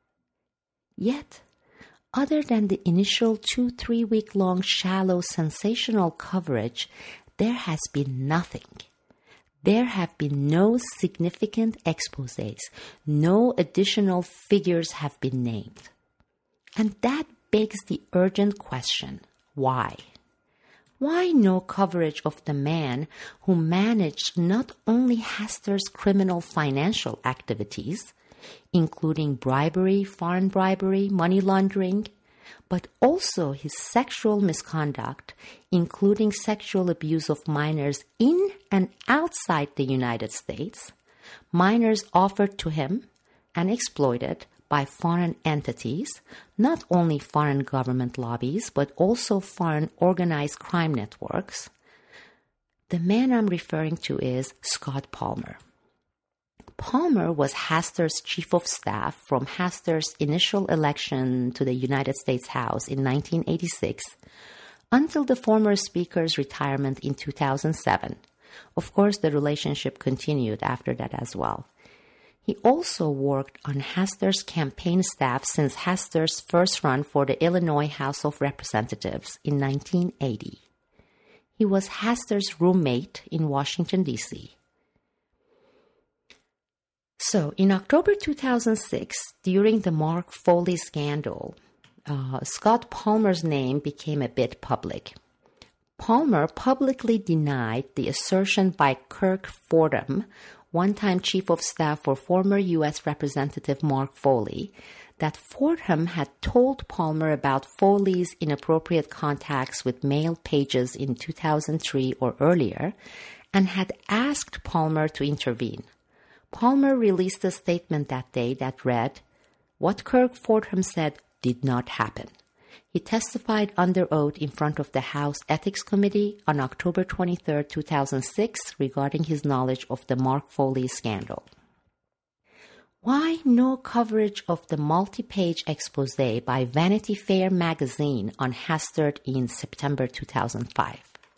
Yet, other than the initial 2-3 week-long shallow sensational coverage, there has been nothing. There have been no significant exposés. No additional figures have been named. And that begs the urgent question, why? Why no coverage of the man who managed not only Haster's criminal financial activities, including bribery, foreign bribery, money laundering, but also his sexual misconduct, including sexual abuse of minors in and outside the United States, minors offered to him and exploited by foreign entities, not only foreign government lobbies, but also foreign organized crime networks. The man I'm referring to is Scott Palmer. Palmer was Hastert chief of staff from Hastert's initial election to the United States House in 1986 until the former speaker's retirement in 2007. Of course, the relationship continued after that as well. He also worked on Hastert's campaign staff since Hastert's first run for the Illinois House of Representatives in 1980. He was Hastert's roommate in Washington, D.C. So, in October 2006, during the Mark Foley scandal, Scott Palmer's name became a bit public. Palmer publicly denied the assertion by Kirk Fordham, one-time chief of staff for former U.S. Representative Mark Foley, that Fordham had told Palmer about Foley's inappropriate contacts with mail pages in 2003 or earlier, and had asked Palmer to intervene. Palmer released a statement that day that read, "What Kirk Fordham said did not happen." He testified under oath in front of the House Ethics Committee on October 23, 2006, regarding his knowledge of the Mark Foley scandal. Why no coverage of the multi-page expose by Vanity Fair magazine on Hastert in September 2005?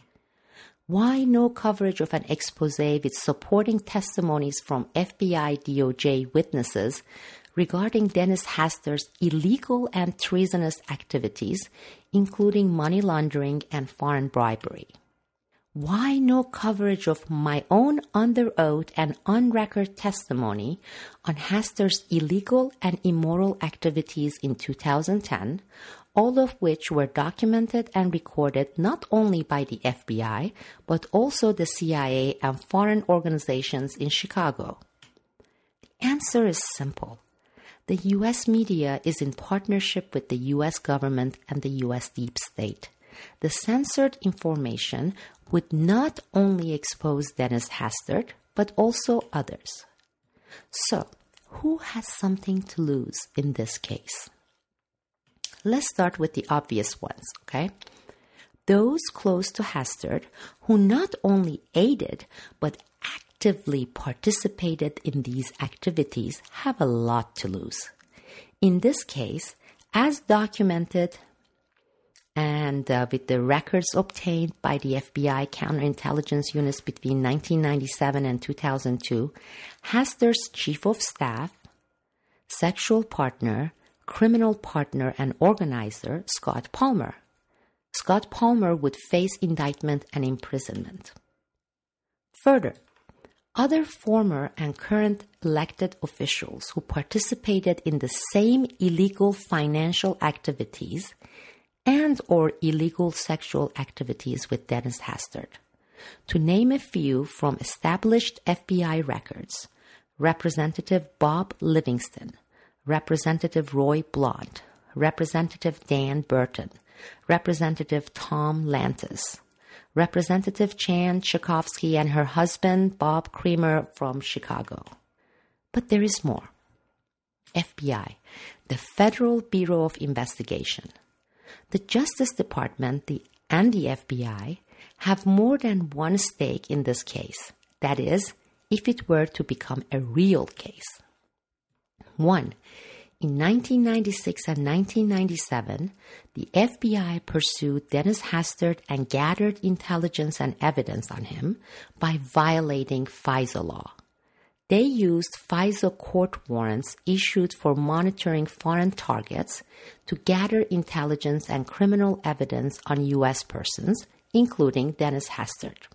Why no coverage of an expose with supporting testimonies from FBI DOJ witnesses regarding Dennis Hastert's illegal and treasonous activities, including money laundering and foreign bribery? Why no coverage of my own under oath and on record testimony on Hastert's illegal and immoral activities in 2010, all of which were documented and recorded not only by the FBI, but also the CIA and foreign organizations in Chicago? The answer is simple. The U.S. media is in partnership with the U.S. government and the U.S. deep state. The censored information would not only expose Dennis Hastert, but also others. So, who has something to lose in this case? Let's start with the obvious ones, okay? Those close to Hastert who not only aided, but actively participated in these activities have a lot to lose. In this case, as documented and with the records obtained by the FBI counterintelligence units between 1997 and 2002, Hastert's chief of staff, sexual partner, criminal partner, and organizer, Scott Palmer. Scott Palmer would face indictment and imprisonment. Further, other former and current elected officials who participated in the same illegal financial activities and or illegal sexual activities with Dennis Hastert. To name a few from established FBI records, Representative Bob Livingston, Representative Roy Blunt, Representative Dan Burton, Representative Tom Lantis, Representative Chan Tchaikovsky and her husband Bob Creamer from Chicago. But there is more. FBI, the Federal Bureau of Investigation. The Justice Department and the FBI have more than one stake in this case. That is, if it were to become a real case. 1. In 1996 and 1997, the FBI pursued Dennis Hastert and gathered intelligence and evidence on him by violating FISA law. They used FISA court warrants issued for monitoring foreign targets to gather intelligence and criminal evidence on U.S. persons, including Dennis Hastert.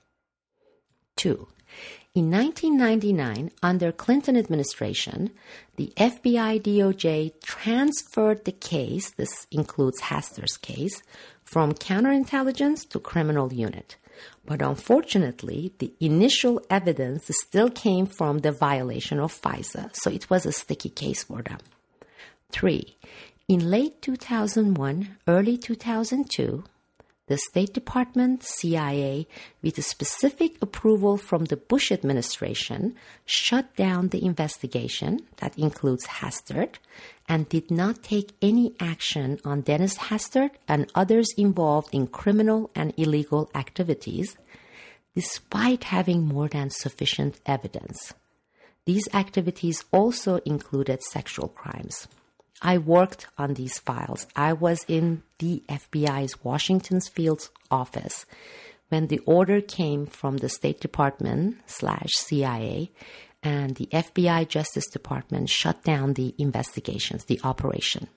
2. In 1999, under Clinton administration, the FBI DOJ transferred the case, this includes Hastert's case, from counterintelligence to criminal unit. But unfortunately, the initial evidence still came from the violation of FISA, so it was a sticky case for them. 3. In late 2001, early 2002, the State Department, CIA, with a specific approval from the Bush administration, shut down the investigation, that includes Hastert, and did not take any action on Dennis Hastert and others involved in criminal and illegal activities, despite having more than sufficient evidence. These activities also included sexual crimes. I worked on these files. I was in the FBI's Washington Field office when the order came from the State Department/CIA, and the FBI Justice Department shut down the investigations, the operation.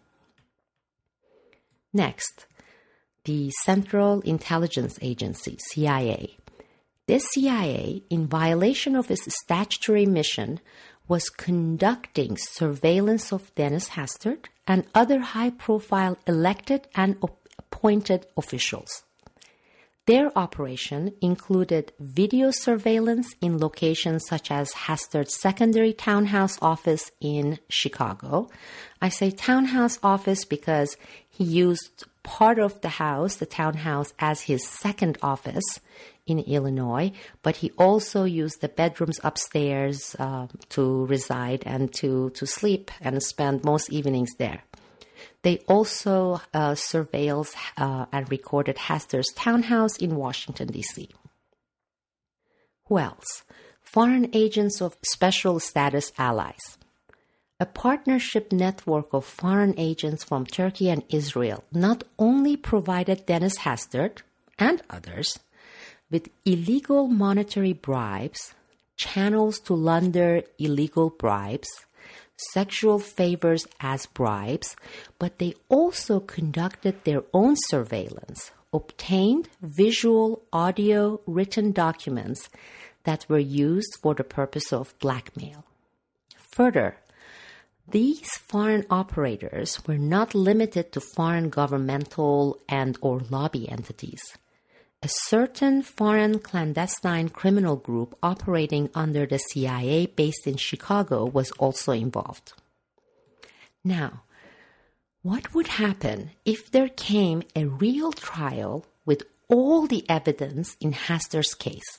Next, the Central Intelligence Agency, CIA. This CIA, in violation of its statutory mission, was conducting surveillance of Dennis Hastert and other high-profile elected and appointed officials. Their operation included video surveillance in locations such as Hastert's secondary townhouse office in Chicago. I say townhouse office because he used part of the house, the townhouse, as his second office in Illinois, but he also used the bedrooms upstairs to reside and to sleep and spend most evenings there. They also surveilled and recorded Hastert's townhouse in Washington, D.C. Who else? Foreign agents of special status allies. A partnership network of foreign agents from Turkey and Israel not only provided Dennis Hastert and others with illegal monetary bribes, channels to launder illegal bribes, sexual favors as bribes, but they also conducted their own surveillance, obtained visual, audio, written documents that were used for the purpose of blackmail. Further, these foreign operators were not limited to foreign governmental and or lobby entities. A certain foreign clandestine criminal group operating under the CIA based in Chicago was also involved. Now, what would happen if there came a real trial with all the evidence in Hastert's case?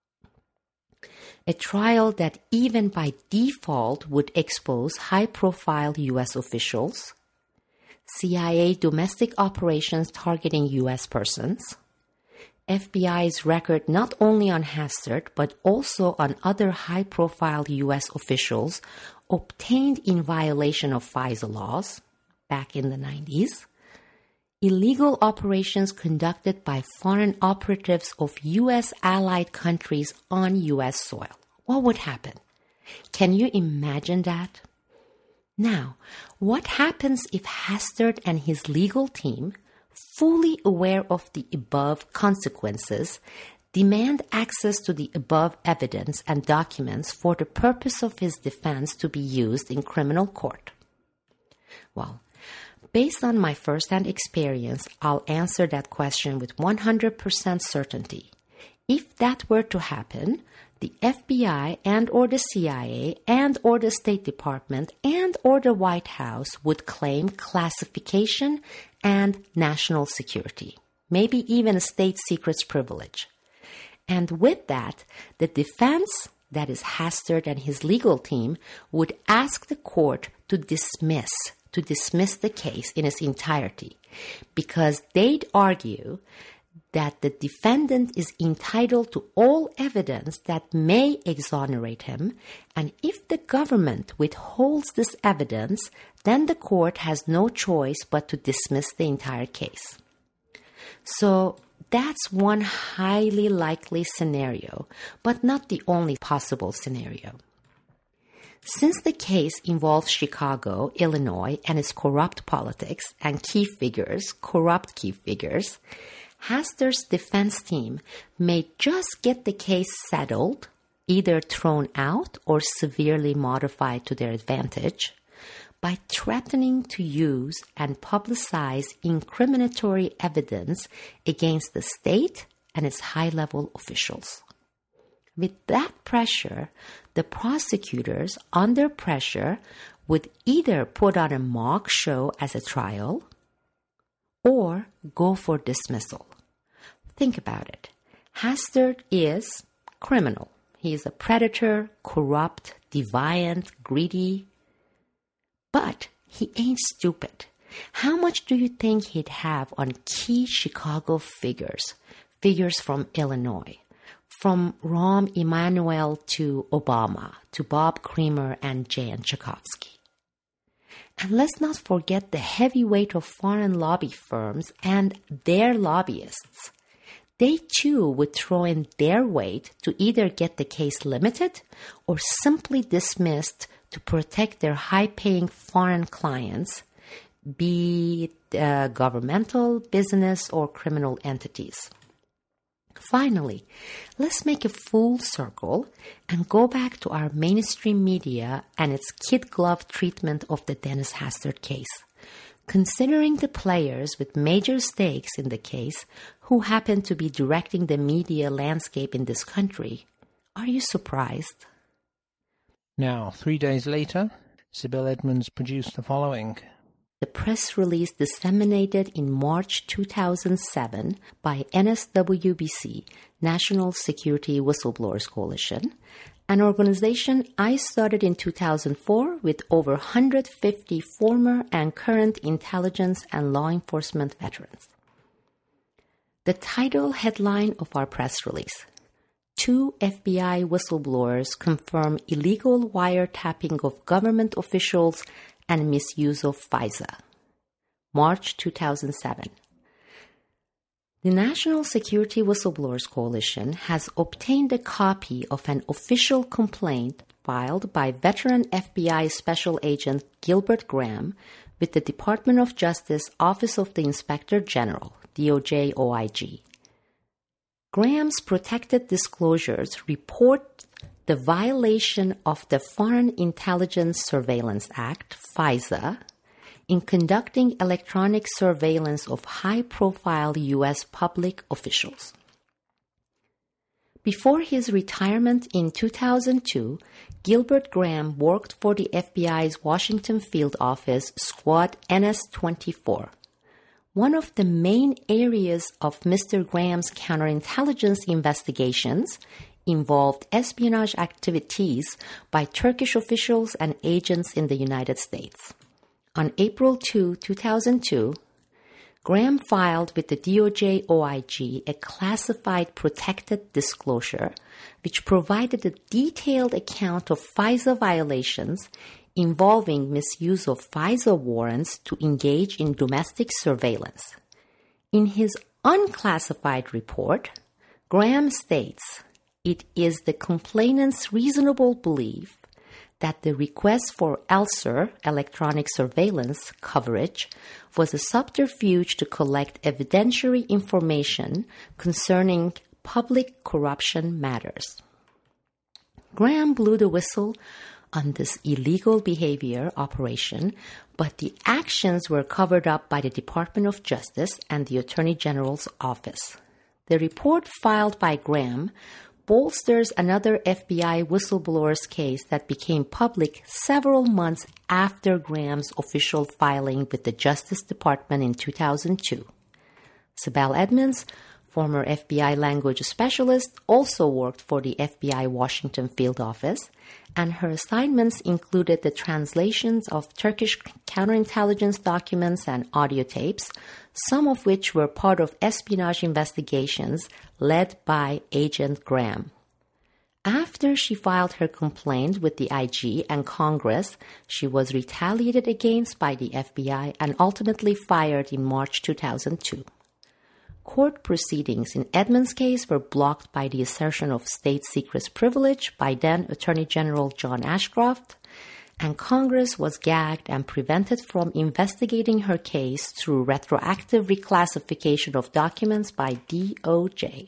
A trial that even by default would expose high-profile U.S. officials, CIA domestic operations targeting U.S. persons, FBI's record not only on Hastert but also on other high-profile U.S. officials obtained in violation of FISA laws back in the 90s, illegal operations conducted by foreign operatives of U.S. allied countries on U.S. soil. What would happen? Can you imagine that? Now, what happens if Hastert and his legal team, fully aware of the above consequences, demand access to the above evidence and documents for the purpose of his defense to be used in criminal court? Well, based on my first-hand experience, I'll answer that question with 100% certainty. If that were to happen, the FBI and or the CIA and or the State Department and or the White House would claim classification and national security, maybe even a state secrets privilege. And with that, the defense, that is Hastert and his legal team, would ask the court to dismiss the case in its entirety, because they'd argue that the defendant is entitled to all evidence that may exonerate him, and if the government withholds this evidence, then the court has no choice but to dismiss the entire case. So that's one highly likely scenario, but not the only possible scenario. Since the case involves Chicago, Illinois, and its corrupt politics and corrupt key figures, Hastert's defense team may just get the case settled, either thrown out or severely modified to their advantage, by threatening to use and publicize incriminatory evidence against the state and its high-level officials. With that pressure, the prosecutors, under pressure, would either put on a mock show as a trial or go for dismissal. Think about it. Hastert is criminal. He is a predator, corrupt, deviant, greedy. But he ain't stupid. How much do you think he'd have on key Chicago figures? Figures from Illinois, from Rahm Emanuel to Obama, to Bob Creamer and Jan Tchaikovsky. And let's not forget the heavy weight of foreign lobby firms and their lobbyists. They too would throw in their weight to either get the case limited or simply dismissed to protect their high-paying foreign clients, be it governmental, business, or criminal entities. Finally, let's make a full circle and go back to our mainstream media and its kid glove treatment of the Dennis Hastert case. Considering the players with major stakes in the case who happen to be directing the media landscape in this country, are you surprised? Now, 3 days later, Sibel Edmonds produced the following. The press release disseminated in March 2007 by NSWBC, National Security Whistleblowers Coalition, an organization I started in 2004 with over 150 former and current intelligence and law enforcement veterans. The title headline of our press release: 2 FBI whistleblowers confirm illegal wiretapping of government officials and misuse of FISA. March 2007. The National Security Whistleblowers Coalition has obtained a copy of an official complaint filed by veteran FBI Special Agent Gilbert Graham with the Department of Justice Office of the Inspector General, DOJ OIG. Graham's protected disclosures report the violation of the Foreign Intelligence Surveillance Act, FISA, in conducting electronic surveillance of high-profile U.S. public officials. Before his retirement in 2002, Gilbert Graham worked for the FBI's Washington Field Office, Squad NS-24. One of the main areas of Mr. Graham's counterintelligence investigations involved espionage activities by Turkish officials and agents in the United States. On April 2, 2002, Graham filed with the DOJ OIG a classified protected disclosure which provided a detailed account of FISA violations involving misuse of FISA warrants to engage in domestic surveillance. In his unclassified report, Graham states, "It is the complainant's reasonable belief that the request for ELSUR, electronic surveillance, coverage was a subterfuge to collect evidentiary information concerning public corruption matters." Graham blew the whistle on this illegal behavior operation, but the actions were covered up by the Department of Justice and the Attorney General's office. The report filed by Graham bolsters another FBI whistleblower's case that became public several months after Graham's official filing with the Justice Department in 2002. Sibel Edmonds, former FBI language specialist, also worked for the FBI Washington Field Office, and her assignments included the translations of Turkish counterintelligence documents and audio tapes, some of which were part of espionage investigations led by Agent Graham. After she filed her complaint with the IG and Congress, she was retaliated against by the FBI and ultimately fired in March 2002. Court proceedings in Edmonds' case were blocked by the assertion of state secrets privilege by then Attorney General John Ashcroft, and Congress was gagged and prevented from investigating her case through retroactive reclassification of documents by DOJ.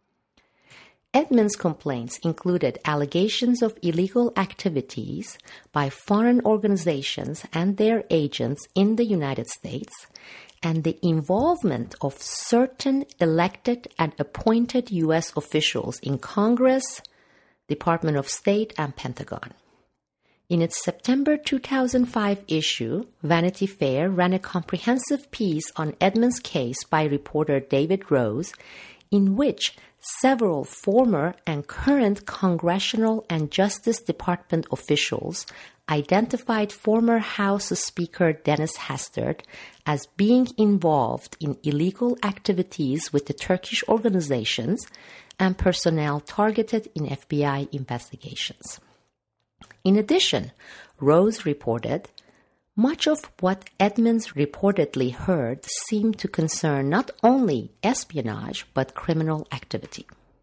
Edmonds' complaints included allegations of illegal activities by foreign organizations and their agents in the United States, and the involvement of certain elected and appointed U.S. officials in Congress, Department of State, and Pentagon. In its September 2005 issue, Vanity Fair ran a comprehensive piece on Edmunds' case by reporter David Rose, in which several former and current Congressional and Justice Department officials identified former House Speaker Dennis Hastert as being involved in illegal activities with the Turkish organizations and personnel targeted in FBI investigations. In addition, Rose reported, much of what Edmunds reportedly heard seemed to concern not only espionage but criminal activity.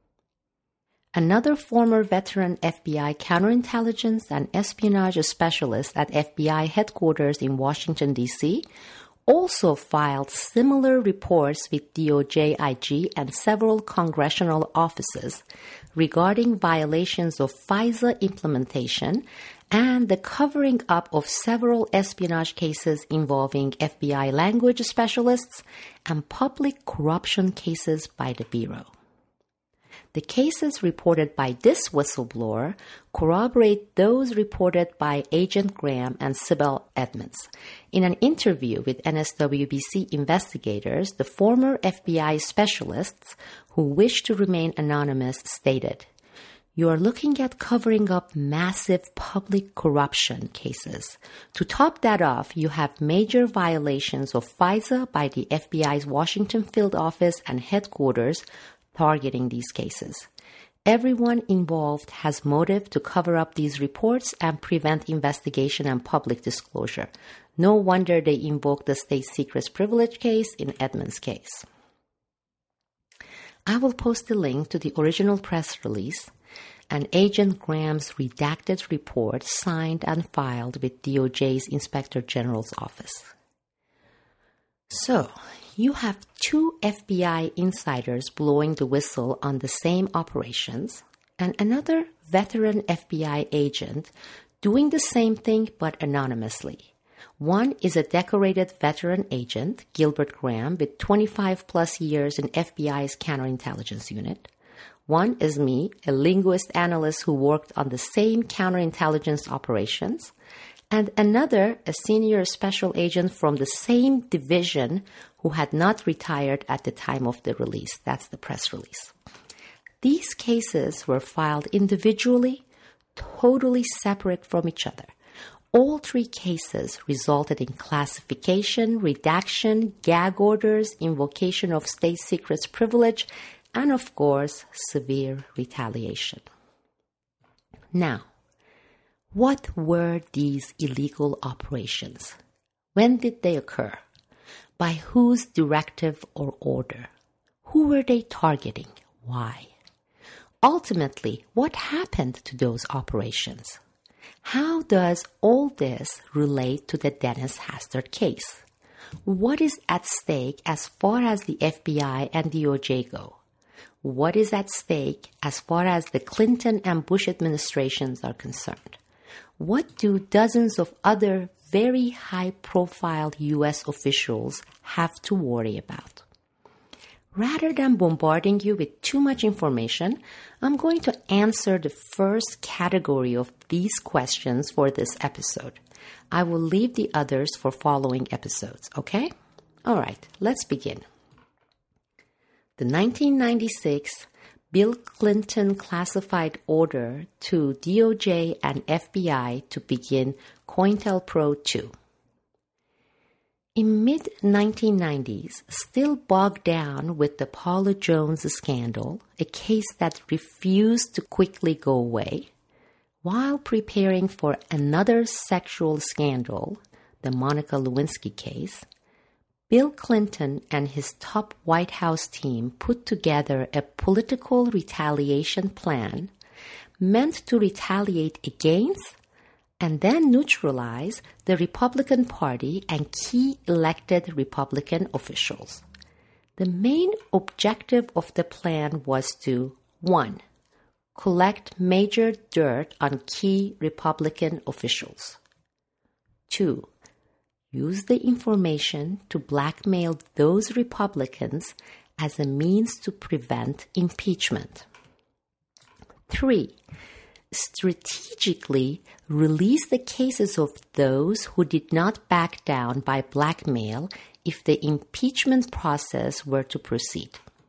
Another former veteran FBI counterintelligence and espionage specialist at FBI headquarters in Washington, D.C., also filed similar reports with DOJ IG and several congressional offices regarding violations of FISA implementation and the covering up of several espionage cases involving FBI language specialists and public corruption cases by the Bureau. The cases reported by this whistleblower corroborate those reported by Agent Graham and Sibel Edmunds. In an interview with NSWBC investigators, the former FBI specialists, who wished to remain anonymous, stated, "You are looking at covering up massive public corruption cases. To top that off, you have major violations of FISA by the FBI's Washington field office and headquarters targeting these cases. Everyone involved has motive to cover up these reports and prevent investigation and public disclosure. No wonder they invoked the state secrets privilege case in Edmunds' case." I will post a link to the original press release and Agent Graham's redacted report signed and filed with DOJ's Inspector General's office. So, you have two FBI insiders blowing the whistle on the same operations and another veteran FBI agent doing the same thing but anonymously. One is a decorated veteran agent, Gilbert Graham, with 25 plus years in FBI's counterintelligence unit. One is me, a linguist analyst who worked on the same counterintelligence operations, and another, a senior special agent from the same division who had not retired at the time of the release. That's the press release. These cases were filed individually, totally separate from each other. All three cases resulted in classification, redaction, gag orders, invocation of state secrets privilege, and of course, severe retaliation. Now, what were these illegal operations? When did they occur? By whose directive or order? Who were they targeting? Why? Ultimately, what happened to those operations? How does all this relate to the Dennis Hastert case? What is at stake as far as the FBI and DOJ go? What is at stake as far as the Clinton and Bush administrations are concerned? What do dozens of other very high-profile U.S. officials have to worry about? Rather than bombarding you with too much information, I'm going to answer the first category of these questions for this episode. I will leave the others for following episodes, okay? All right, let's begin. The 1996 Bill Clinton classified order to DOJ and FBI to begin COINTELPRO 2. In mid-1990s, still bogged down with the Paula Jones scandal, a case that refused to quickly go away, while preparing for another sexual scandal, the Monica Lewinsky case, Bill Clinton and his top White House team put together a political retaliation plan meant to retaliate against and then neutralize the Republican Party and key elected Republican officials. The main objective of the plan was to, 1. Collect major dirt on key Republican officials. 2. use the information to blackmail those Republicans as a means to prevent impeachment. 3. Strategically release the cases of those who did not back down by blackmail if the impeachment process were to proceed.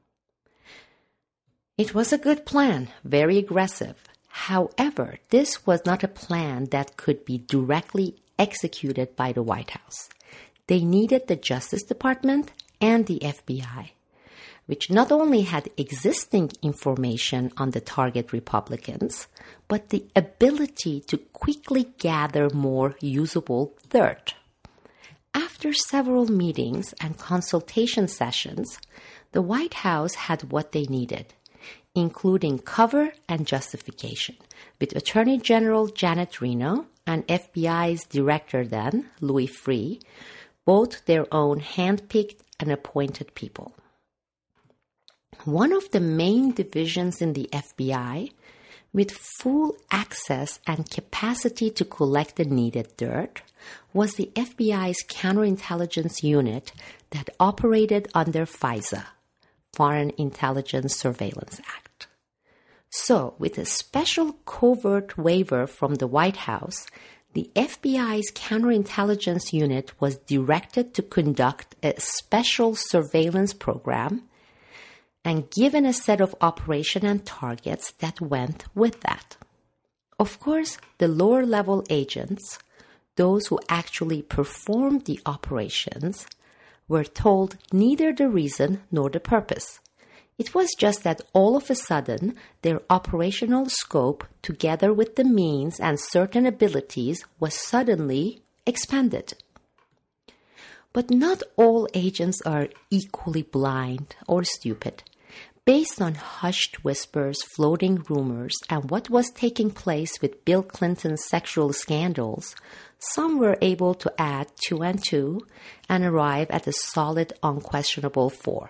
It was a good plan, very aggressive. However, this was not a plan that could be directly executed by the White House. They needed the Justice Department and the FBI, which not only had existing information on the target Republicans, but the ability to quickly gather more usable dirt. After several meetings and consultation sessions, the White House had what they needed, including cover and justification, with Attorney General Janet Reno and FBI's director then, Louis Freeh, both their own hand-picked and appointed people. One of the main divisions in the FBI, with full access and capacity to collect the needed dirt, was the FBI's counterintelligence unit that operated under FISA, Foreign Intelligence Surveillance Act. So, with a special covert waiver from the White House, the FBI's counterintelligence unit was directed to conduct a special surveillance program and given a set of operation and targets that went with that. Of course, the lower-level agents, those who actually performed the operations, were told neither the reason nor the purpose. It was just that all of a sudden, their operational scope, together with the means and certain abilities, was suddenly expanded. But not all agents are equally blind or stupid. Based on hushed whispers, floating rumors, and what was taking place with Bill Clinton's sexual scandals, some were able to add 2 and 2 and arrive at a solid, unquestionable 4.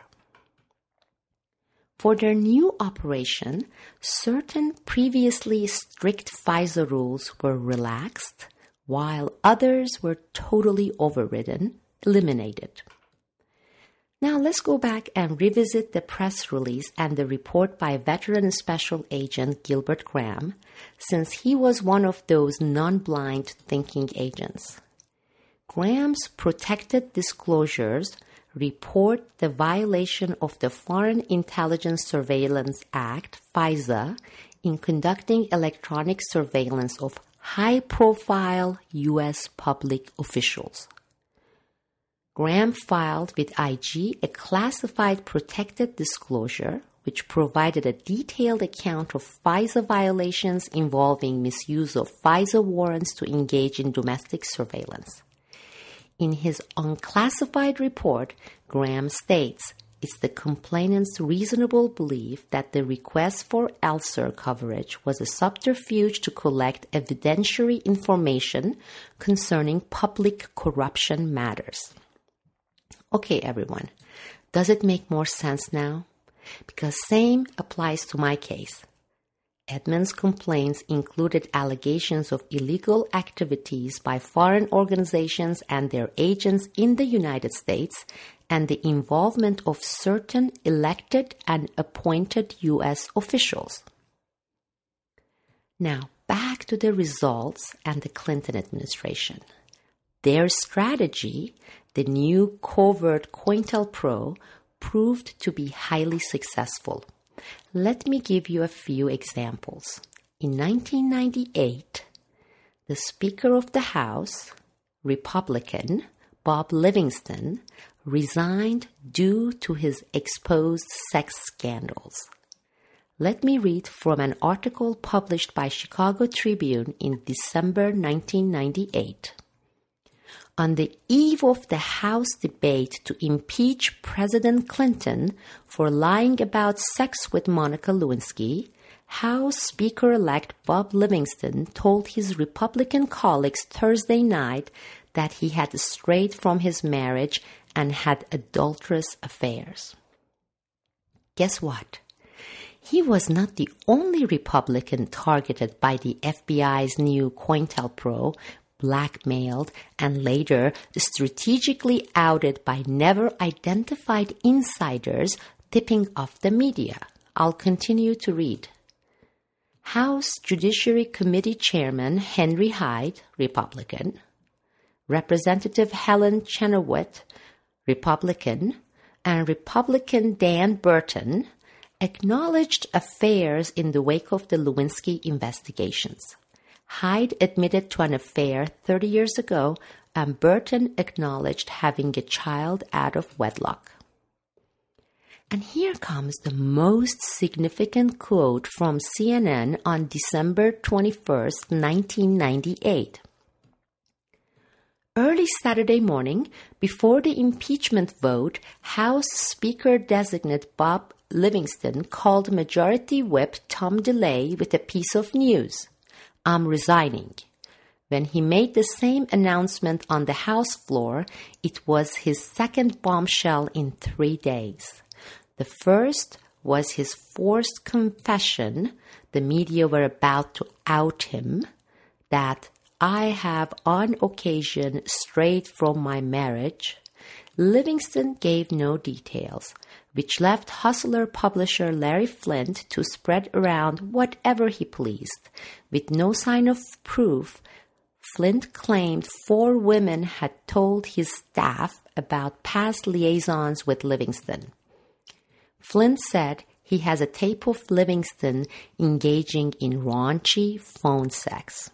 For their new operation, certain previously strict FISA rules were relaxed, while others were totally overridden, eliminated. Now let's go back and revisit the press release and the report by veteran Special Agent Gilbert Graham, since he was one of those non-blind thinking agents. Graham's protected disclosures report the violation of the Foreign Intelligence Surveillance Act, FISA, in conducting electronic surveillance of high-profile U.S. public officials. Graham filed with IG a classified protected disclosure which provided a detailed account of FISA violations involving misuse of FISA warrants to engage in domestic surveillance. In his unclassified report, Graham states it's the complainant's reasonable belief that the request for ELSER coverage was a subterfuge to collect evidentiary information concerning public corruption matters. Okay, everyone, does it make more sense now? Because same applies to my case. Edmund's complaints included allegations of illegal activities by foreign organizations and their agents in the United States and the involvement of certain elected and appointed U.S. officials. Now, back to the results and the Clinton administration. Their strategy, the new covert COINTELPRO, proved to be highly successful. Let me give you a few examples. In 1998, the Speaker of the House, Republican Bob Livingston, resigned due to his exposed sex scandals. Let me read from an article published by Chicago Tribune in December 1998. On the eve of the House debate to impeach President Clinton for lying about sex with Monica Lewinsky, House Speaker-elect Bob Livingston told his Republican colleagues Thursday night that he had strayed from his marriage and had adulterous affairs. Guess what? He was not the only Republican targeted by the FBI's new COINTELPRO blackmailed, and later strategically outed by never-identified insiders tipping off the media. I'll continue to read. House Judiciary Committee Chairman Henry Hyde, Republican, Representative Helen Chenoweth, Republican, and Republican Dan Burton acknowledged affairs in the wake of the Lewinsky investigations. Hyde admitted to an affair 30 years ago, and Burton acknowledged having a child out of wedlock. And here comes the most significant quote from CNN on December 21st, 1998. Early Saturday morning, before the impeachment vote, House Speaker-designate Bob Livingston called Majority Whip Tom DeLay with a piece of news. I'm resigning. When he made the same announcement on the House floor, it was his second bombshell in 3 days. The first was his forced confession, the media were about to out him, that I have on occasion strayed from my marriage. Livingston gave no details, which left hustler publisher Larry Flynt to spread around whatever he pleased. With no sign of proof, Flynt claimed 4 women had told his staff about past liaisons with Livingston. Flynt said he has a tape of Livingston engaging in raunchy phone sex.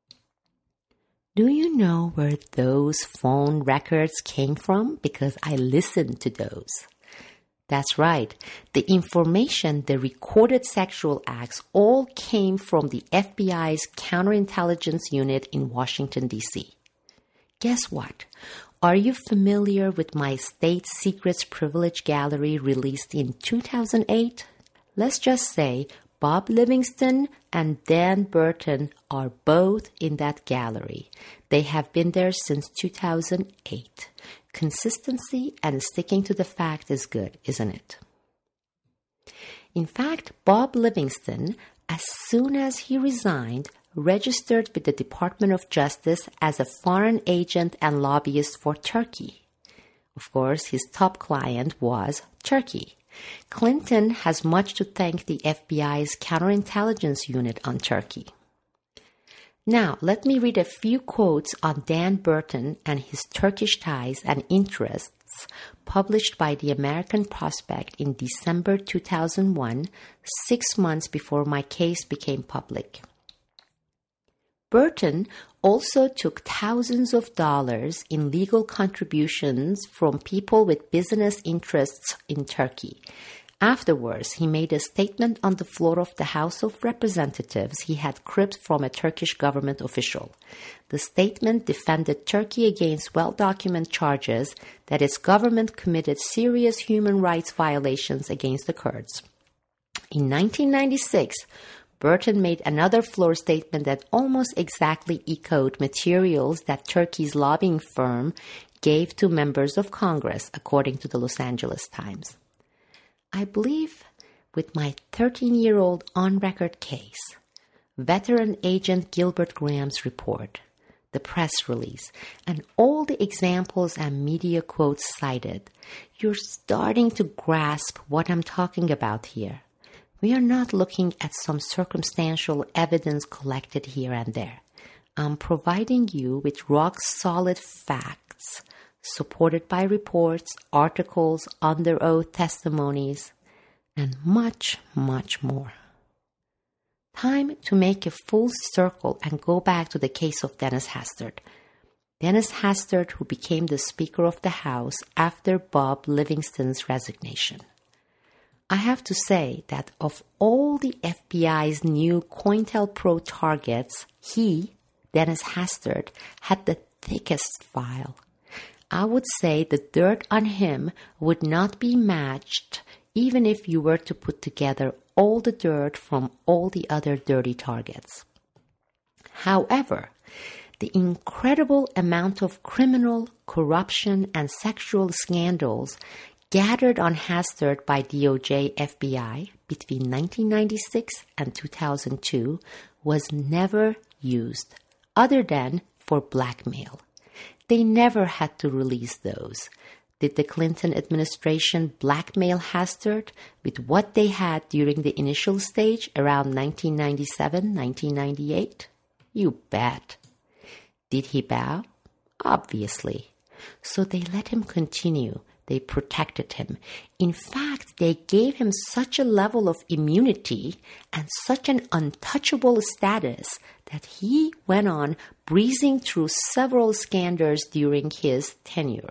Do you know where those phone records came from? Because I listened to those. That's right. The information, the recorded sexual acts, all came from the FBI's counterintelligence unit in Washington, D.C. Guess what? Are you familiar with my State Secrets Privilege Gallery released in 2008? Let's just say Bob Livingston and Dan Burton are both in that gallery. They have been there since 2008. Consistency and sticking to the fact is good, isn't it? In fact, Bob Livingston, as soon as he resigned, registered with the Department of Justice as a foreign agent and lobbyist for Turkey. Of course, his top client was Turkey. Clinton has much to thank the FBI's counterintelligence unit on Turkey. Now, let me read a few quotes on Dan Burton and his Turkish ties and interests published by the American Prospect in December 2001, 6 months before my case became public. Burton also took thousands of dollars in legal contributions from people with business interests in Turkey. Afterwards, he made a statement on the floor of the House of Representatives he had cribbed from a Turkish government official. The statement defended Turkey against well-documented charges that its government committed serious human rights violations against the Kurds. In 1996, Burton made another floor statement that almost exactly echoed materials that Turkey's lobbying firm gave to members of Congress, according to the Los Angeles Times. I believe with my 13-year-old on-record case, veteran agent Gilbert Graham's report, the press release, and all the examples and media quotes cited, you're starting to grasp what I'm talking about here. We are not looking at some circumstantial evidence collected here and there. I'm providing you with rock-solid facts, supported by reports, articles, under oath testimonies, and much, much more. Time to make a full circle and go back to the case of Dennis Hastert. Dennis Hastert, who became the Speaker of the House after Bob Livingston's resignation. I have to say that of all the FBI's new COINTELPRO targets, he, Dennis Hastert, had the thickest file. I would say the dirt on him would not be matched even if you were to put together all the dirt from all the other dirty targets. However, the incredible amount of criminal, corruption, and sexual scandals gathered on Hastert by DOJ FBI between 1996 and 2002 was never used, other than for blackmail. They never had to release those. Did the Clinton administration blackmail Hastert with what they had during the initial stage around 1997, 1998? You bet. Did he bow? Obviously. So they let him continue. They protected him. In fact, they gave him such a level of immunity and such an untouchable status that he went on breezing through several scandals during his tenure.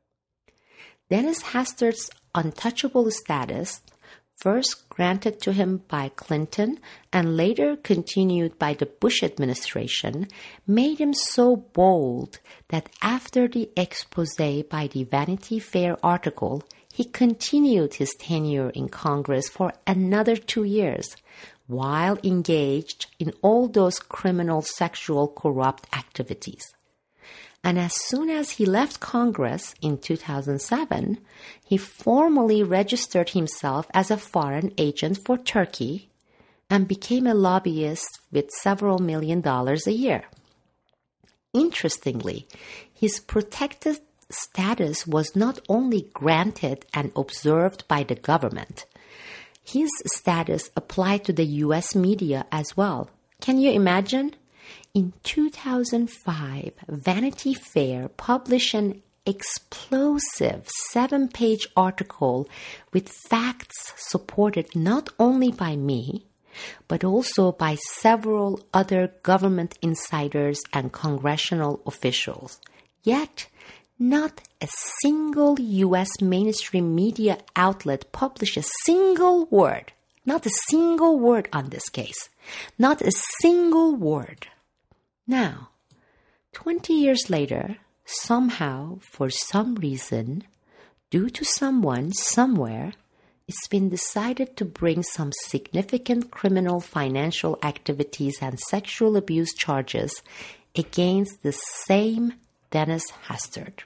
Dennis Hastert's untouchable status, first granted to him by Clinton and later continued by the Bush administration, made him so bold that after the expose by the Vanity Fair article, he continued his tenure in Congress for another 2 years, while engaged in all those criminal, sexual, corrupt activities. And as soon as he left Congress in 2007, he formally registered himself as a foreign agent for Turkey and became a lobbyist with several $1 million a year. Interestingly, his protected status was not only granted and observed by the government. His status applied to the U.S. media as well. Can you imagine? In 2005, Vanity Fair published an explosive 7-page article with facts supported not only by me, but also by several other government insiders and congressional officials. Yet, not a single U.S. mainstream media outlet published a single word, not a single word on this case, not a single word. Now, 20 years later, somehow, for some reason, due to someone, somewhere, it's been decided to bring some significant criminal financial activities and sexual abuse charges against the same Dennis Hastert.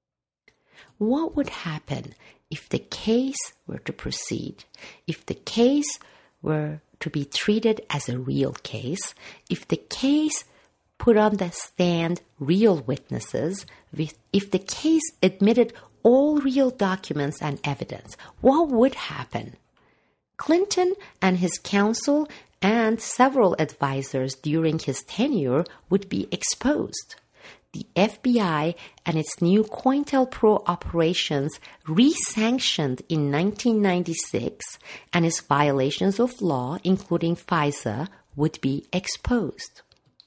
What would happen if the case were to proceed, if the case were to be treated as a real case, if the case put on the stand real witnesses, if the case admitted all real documents and evidence? What would happen? Clinton and his counsel and several advisors during his tenure would be exposed. The FBI and its new COINTELPRO operations re-sanctioned in 1996, and its violations of law, including FISA, would be exposed.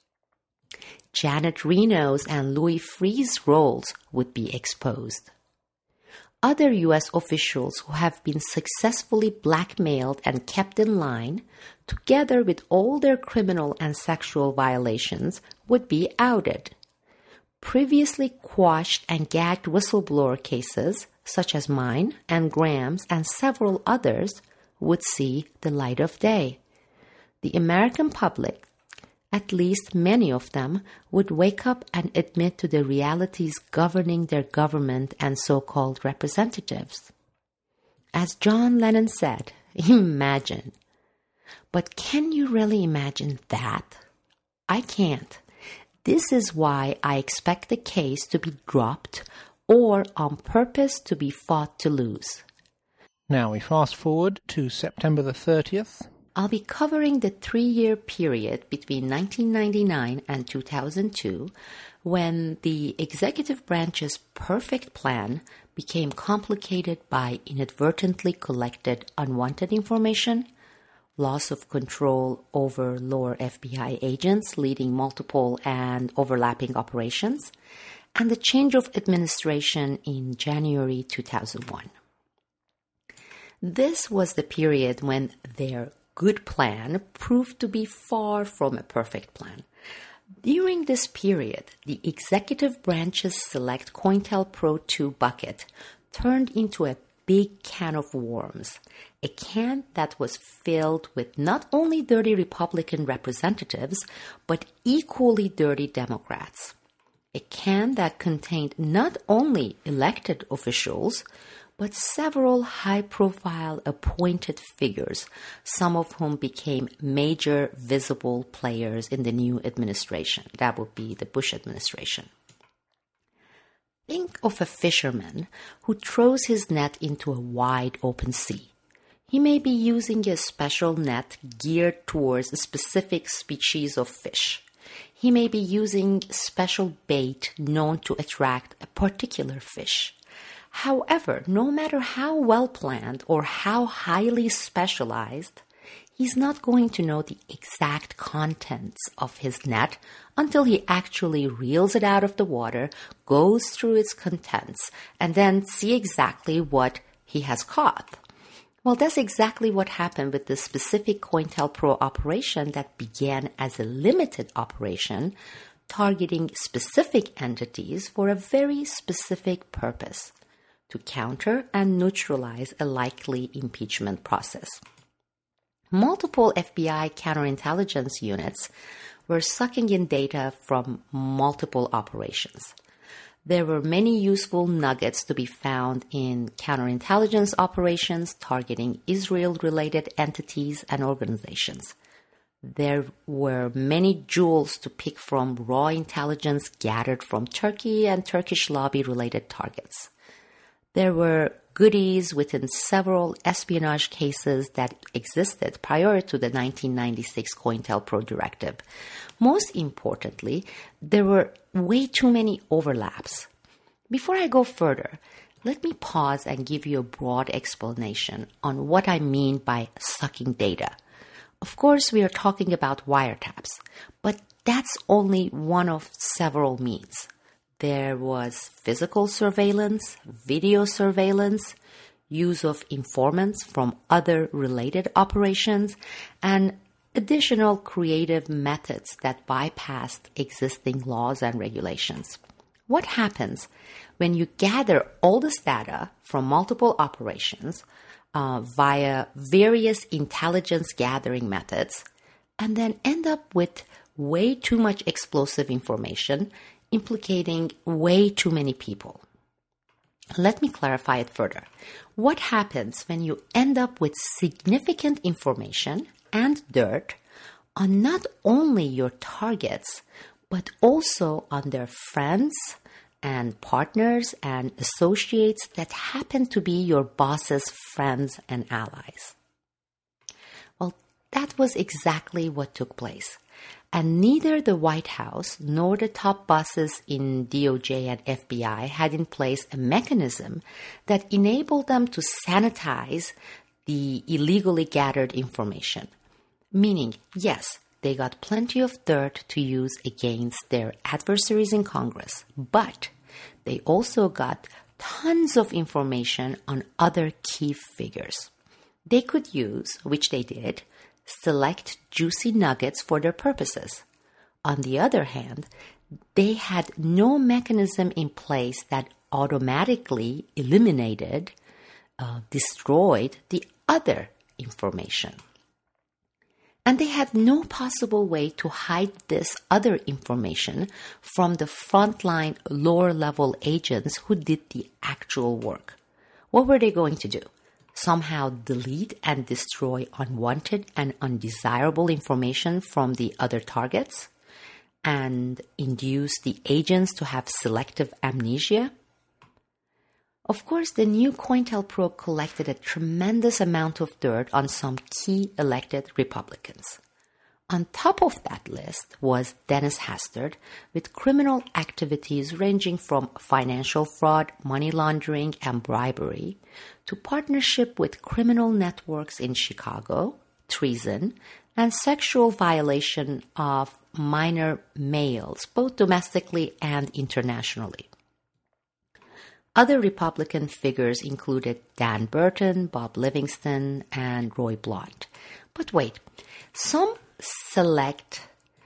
Janet Reno's and Louis Freeh's roles would be exposed. Other U.S. officials who have been successfully blackmailed and kept in line, together with all their criminal and sexual violations, would be outed. Previously quashed and gagged whistleblower cases, such as mine and Graham's and several others, would see the light of day. The American public, at least many of them, would wake up and admit to the realities governing their government and so-called representatives. As John Lennon said, imagine. But can you really imagine that? I can't. This is why I expect the case to be dropped or on purpose to be fought to lose. Now we fast forward to September the 30th. I'll be covering the 3-year period between 1999 and 2002 when the executive branch's perfect plan became complicated by inadvertently collected unwanted information, loss of control over lower FBI agents leading multiple and overlapping operations, and the change of administration in January 2001. This was the period when their good plan proved to be far from a perfect plan. During this period, the executive branch's select COINTELPRO 2 bucket turned into a big can of worms, a can that was filled with not only dirty Republican representatives, but equally dirty Democrats. A can that contained not only elected officials, but several high-profile appointed figures, some of whom became major visible players in the new administration. That would be the Bush administration. Think of a fisherman who throws his net into a wide open sea. He may be using a special net geared towards a specific species of fish. He may be using special bait known to attract a particular fish. However, no matter how well planned or how highly specialized, he's not going to know the exact contents of his net until he actually reels it out of the water, goes through its contents, and then see exactly what he has caught. Well, that's exactly what happened with the specific COINTELPRO operation that began as a limited operation targeting specific entities for a very specific purpose: to counter and neutralize a likely impeachment process. Multiple FBI counterintelligence units were sucking in data from multiple operations. There were many useful nuggets to be found in counterintelligence operations targeting Israel-related entities and organizations. There were many jewels to pick from raw intelligence gathered from Turkey and Turkish lobby-related targets. There were goodies within several espionage cases that existed prior to the 1996 COINTELPRO directive. Most importantly, there were way too many overlaps. Before I go further, let me pause and give you a broad explanation on what I mean by sucking data. Of course, we are talking about wiretaps, but that's only one of several means. There was physical surveillance, video surveillance, use of informants from other related operations, and additional creative methods that bypassed existing laws and regulations. What happens when you gather all this data from multiple operations via various intelligence gathering methods and then end up with way too much explosive information implicating way too many people? Let me clarify it further. What happens when you end up with significant information and dirt on not only your targets, but also on their friends and partners and associates that happen to be your boss's friends and allies? Well, that was exactly what took place. And neither the White House nor the top bosses in DOJ and FBI had in place a mechanism that enabled them to sanitize the illegally gathered information. Meaning, yes, they got plenty of dirt to use against their adversaries in Congress, but they also got tons of information on other key figures. They could use, which they did, select juicy nuggets for their purposes. On the other hand, they had no mechanism in place that automatically eliminated, destroyed the other information. And they had no possible way to hide this other information from the frontline lower-level agents who did the actual work. What were they going to do? Somehow delete and destroy unwanted and undesirable information from the other targets and induce the agents to have selective amnesia? Of course, the new COINTELPRO collected a tremendous amount of dirt on some key elected Republicans. On top of that list was Dennis Hastert, with criminal activities ranging from financial fraud, money laundering, and bribery, to partnership with criminal networks in Chicago, treason, and sexual violation of minor males, both domestically and internationally. Other Republican figures included Dan Burton, Bob Livingston, and Roy Blunt. But wait, some select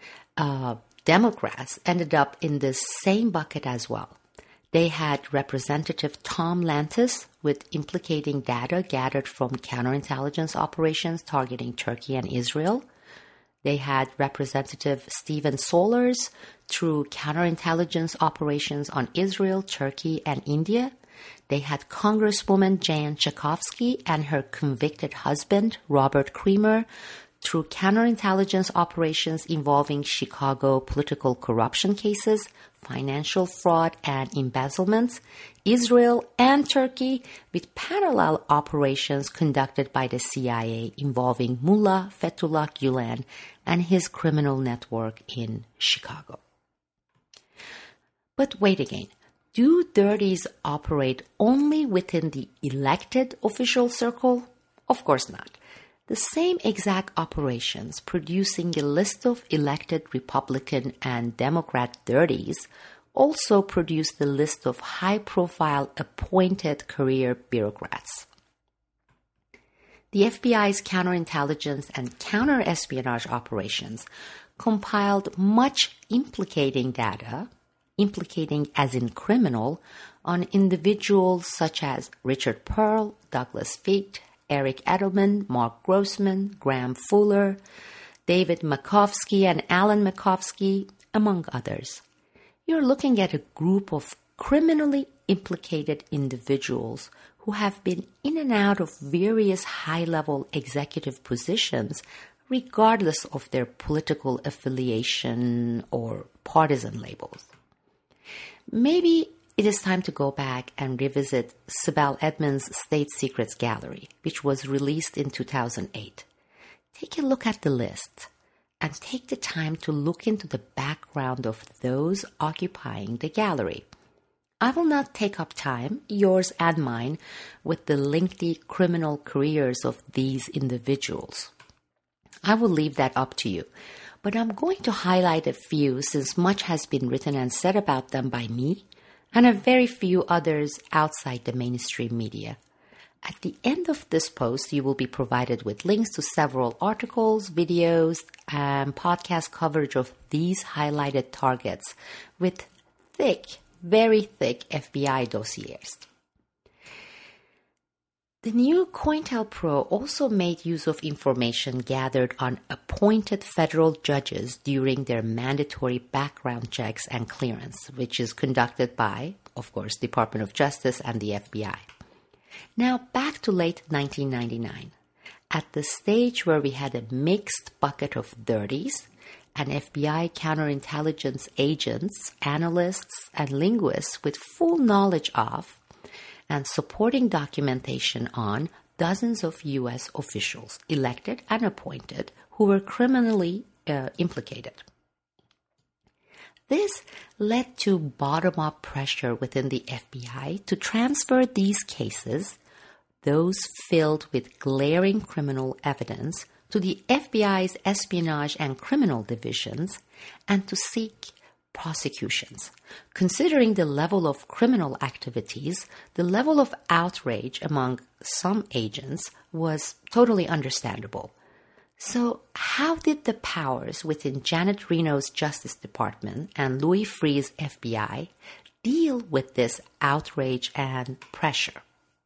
Democrats ended up in this same bucket as well. They had Representative Tom Lantis with implicating data gathered from counterintelligence operations targeting Turkey and Israel. They had Representative Stephen Sollers through counterintelligence operations on Israel, Turkey, and India. They had Congresswoman Jan Schakowsky and her convicted husband, Robert Creamer, through counterintelligence operations involving Chicago political corruption cases, financial fraud and embezzlement, Israel and Turkey, with parallel operations conducted by the CIA involving Mullah Fethullah Gulen and his criminal network in Chicago. But wait again. Do dirties operate only within the elected official circle? Of course not. The same exact operations producing a list of elected Republican and Democrat dirties also produce the list of high-profile appointed career bureaucrats. The FBI's counterintelligence and counter-espionage operations compiled much implicating data, implicating as in criminal, on individuals such as Richard Pearl, Douglas Feit, Eric Edelman, Mark Grossman, Graham Fuller, David Makovsky, and Alan Makovsky, among others. You're looking at a group of criminally implicated individuals who have been in and out of various high-level executive positions regardless of their political affiliation or partisan labels. Maybe it is time to go back and revisit Sibel Edmonds' State Secrets Gallery, which was released in 2008. Take a look at the list and take the time to look into the background of those occupying the gallery. I will not take up time, yours and mine, with the lengthy criminal careers of these individuals. I will leave that up to you, but I'm going to highlight a few since much has been written and said about them by me and a very few others outside the mainstream media. At the end of this post, you will be provided with links to several articles, videos, and podcast coverage of these highlighted targets with thick, very thick FBI dossiers. The new COINTELPRO also made use of information gathered on appointed federal judges during their mandatory background checks and clearance, which is conducted by, of course, Department of Justice and the FBI. Now back to late 1999, at the stage where we had a mixed bucket of dirties and FBI counterintelligence agents, analysts, and linguists with full knowledge of and supporting documentation on dozens of U.S. officials, elected and appointed, who were criminally implicated. This led to bottom-up pressure within the FBI to transfer these cases, those filled with glaring criminal evidence, to the FBI's espionage and criminal divisions, and to seek prosecutions. Considering the level of criminal activities, the level of outrage among some agents was totally understandable. So how did the powers within Janet Reno's Justice Department and Louis Freeh's FBI deal with this outrage and pressure?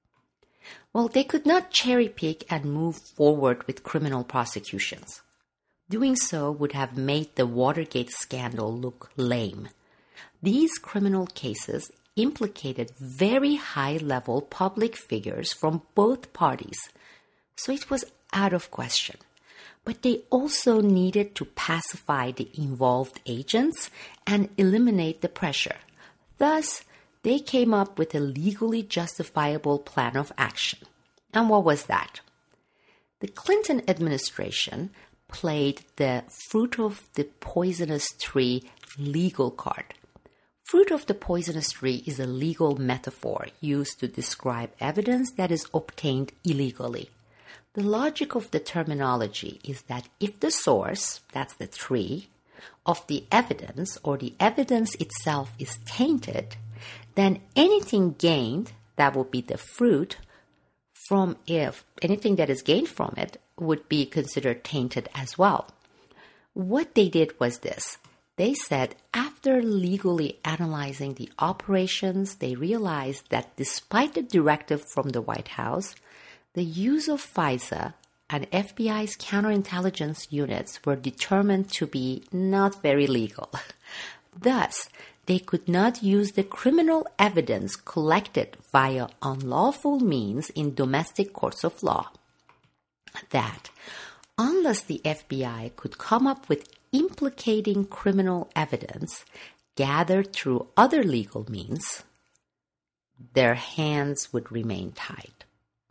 Well, they could not cherry-pick and move forward with criminal prosecutions. Doing so would have made the Watergate scandal look lame. These criminal cases implicated very high-level public figures from both parties, so it was out of question. But they also needed to pacify the involved agents and eliminate the pressure. Thus, they came up with a legally justifiable plan of action. And what was that? The Clinton administration played the fruit of the poisonous tree legal card. Fruit of the poisonous tree is a legal metaphor used to describe evidence that is obtained illegally. The logic of the terminology is that if the source, that's the tree, of the evidence or the evidence itself is tainted, then anything gained, that would be the fruit, from if anything that is gained from it would be considered tainted as well. What they did was this. They said after legally analyzing the operations, they realized that despite the directive from the White House, the use of FISA and FBI's counterintelligence units were determined to be not very legal. Thus, they could not use the criminal evidence collected via unlawful means in domestic courts of law. That, unless the FBI could come up with implicating criminal evidence gathered through other legal means, their hands would remain tied.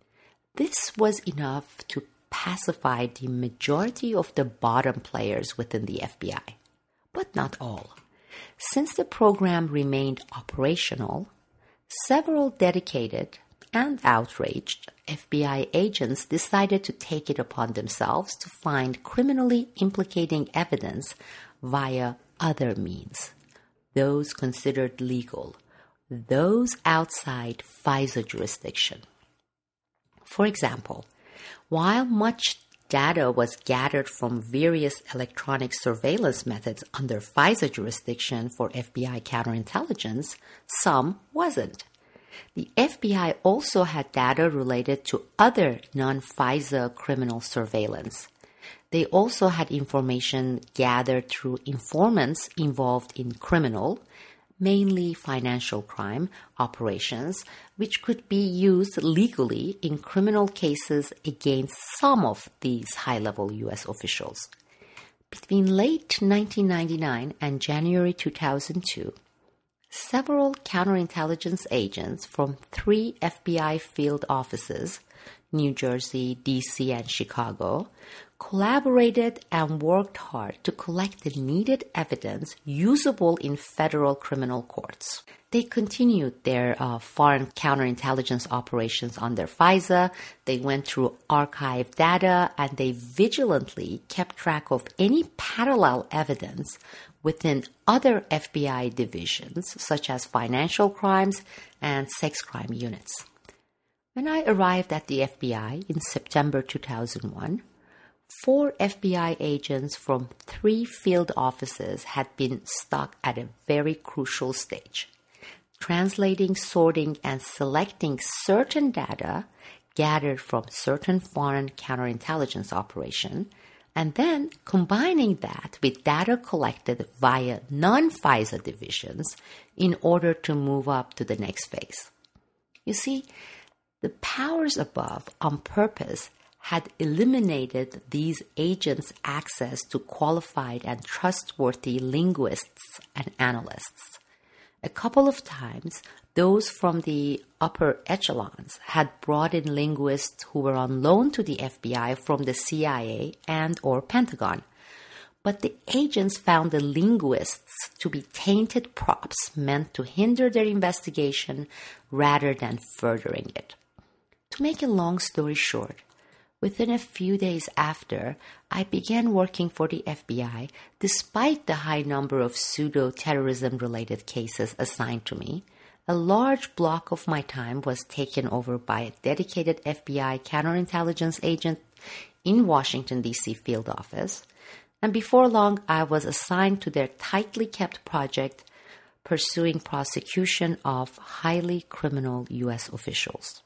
This was enough to pacify the majority of the bottom players within the FBI, but not all. Since the program remained operational, several dedicated and outraged FBI agents decided to take it upon themselves to find criminally implicating evidence via other means, those considered legal, those outside FISA jurisdiction. For example, while much data was gathered from various electronic surveillance methods under FISA jurisdiction for FBI counterintelligence, some wasn't. The FBI also had data related to other non-FISA criminal surveillance. They also had information gathered through informants involved in criminal, mainly financial crime, operations, which could be used legally in criminal cases against some of these high-level U.S. officials. Between late 1999 and January 2002, several counterintelligence agents from 3 FBI field offices, New Jersey, D.C., and Chicago, collaborated and worked hard to collect the needed evidence usable in federal criminal courts. They continued their foreign counterintelligence operations under FISA. They went through archived data, and they vigilantly kept track of any parallel evidence within other FBI divisions, such as financial crimes and sex crime units. When I arrived at the FBI in September 2001, 4 FBI agents from 3 field offices had been stuck at a very crucial stage: translating, sorting, and selecting certain data gathered from certain foreign counterintelligence operation, and then combining that with data collected via non-FISA divisions in order to move up to the next phase. You see, the powers above, on purpose, had eliminated these agents' access to qualified and trustworthy linguists and analysts. A couple of times, those from the upper echelons had brought in linguists who were on loan to the FBI from the CIA and or Pentagon. But the agents found the linguists to be tainted props meant to hinder their investigation rather than furthering it. To make a long story short, within a few days after, I began working for the FBI, despite the high number of pseudo-terrorism-related cases assigned to me. A large block of my time was taken over by a dedicated FBI counterintelligence agent in Washington, D.C. field office, and before long I was assigned to their tightly kept project pursuing prosecution of highly criminal U.S. officials.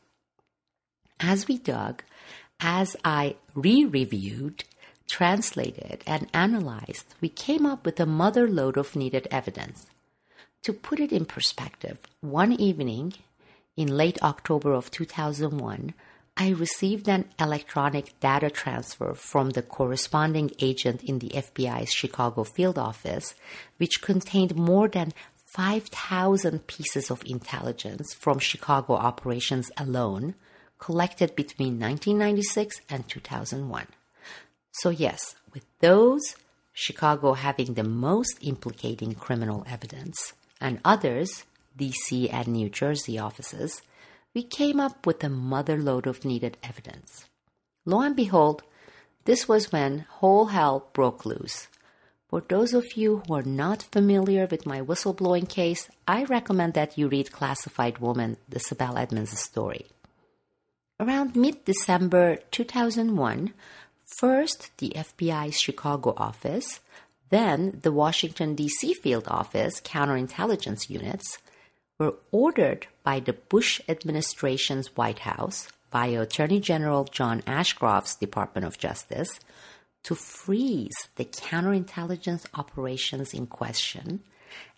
As we dug, as I re-reviewed, translated, and analyzed, we came up with a mother lode of needed evidence. To put it in perspective, one evening in late October of 2001, I received an electronic data transfer from the corresponding agent in the FBI's Chicago field office, which contained more than 5,000 pieces of intelligence from Chicago operations alone, collected between 1996 and 2001. So yes, with those, Chicago having the most implicating criminal evidence, and others, DC and New Jersey offices, we came up with a mother lode of needed evidence. Lo and behold, this was when whole hell broke loose. For those of you who are not familiar with my whistleblowing case, I recommend that you read Classified Woman, the Sibel Edmonds story. Around mid-December 2001, first the FBI's Chicago office, then the Washington, D.C. field office counterintelligence units were ordered by the Bush administration's White House via Attorney General John Ashcroft's Department of Justice to freeze the counterintelligence operations in question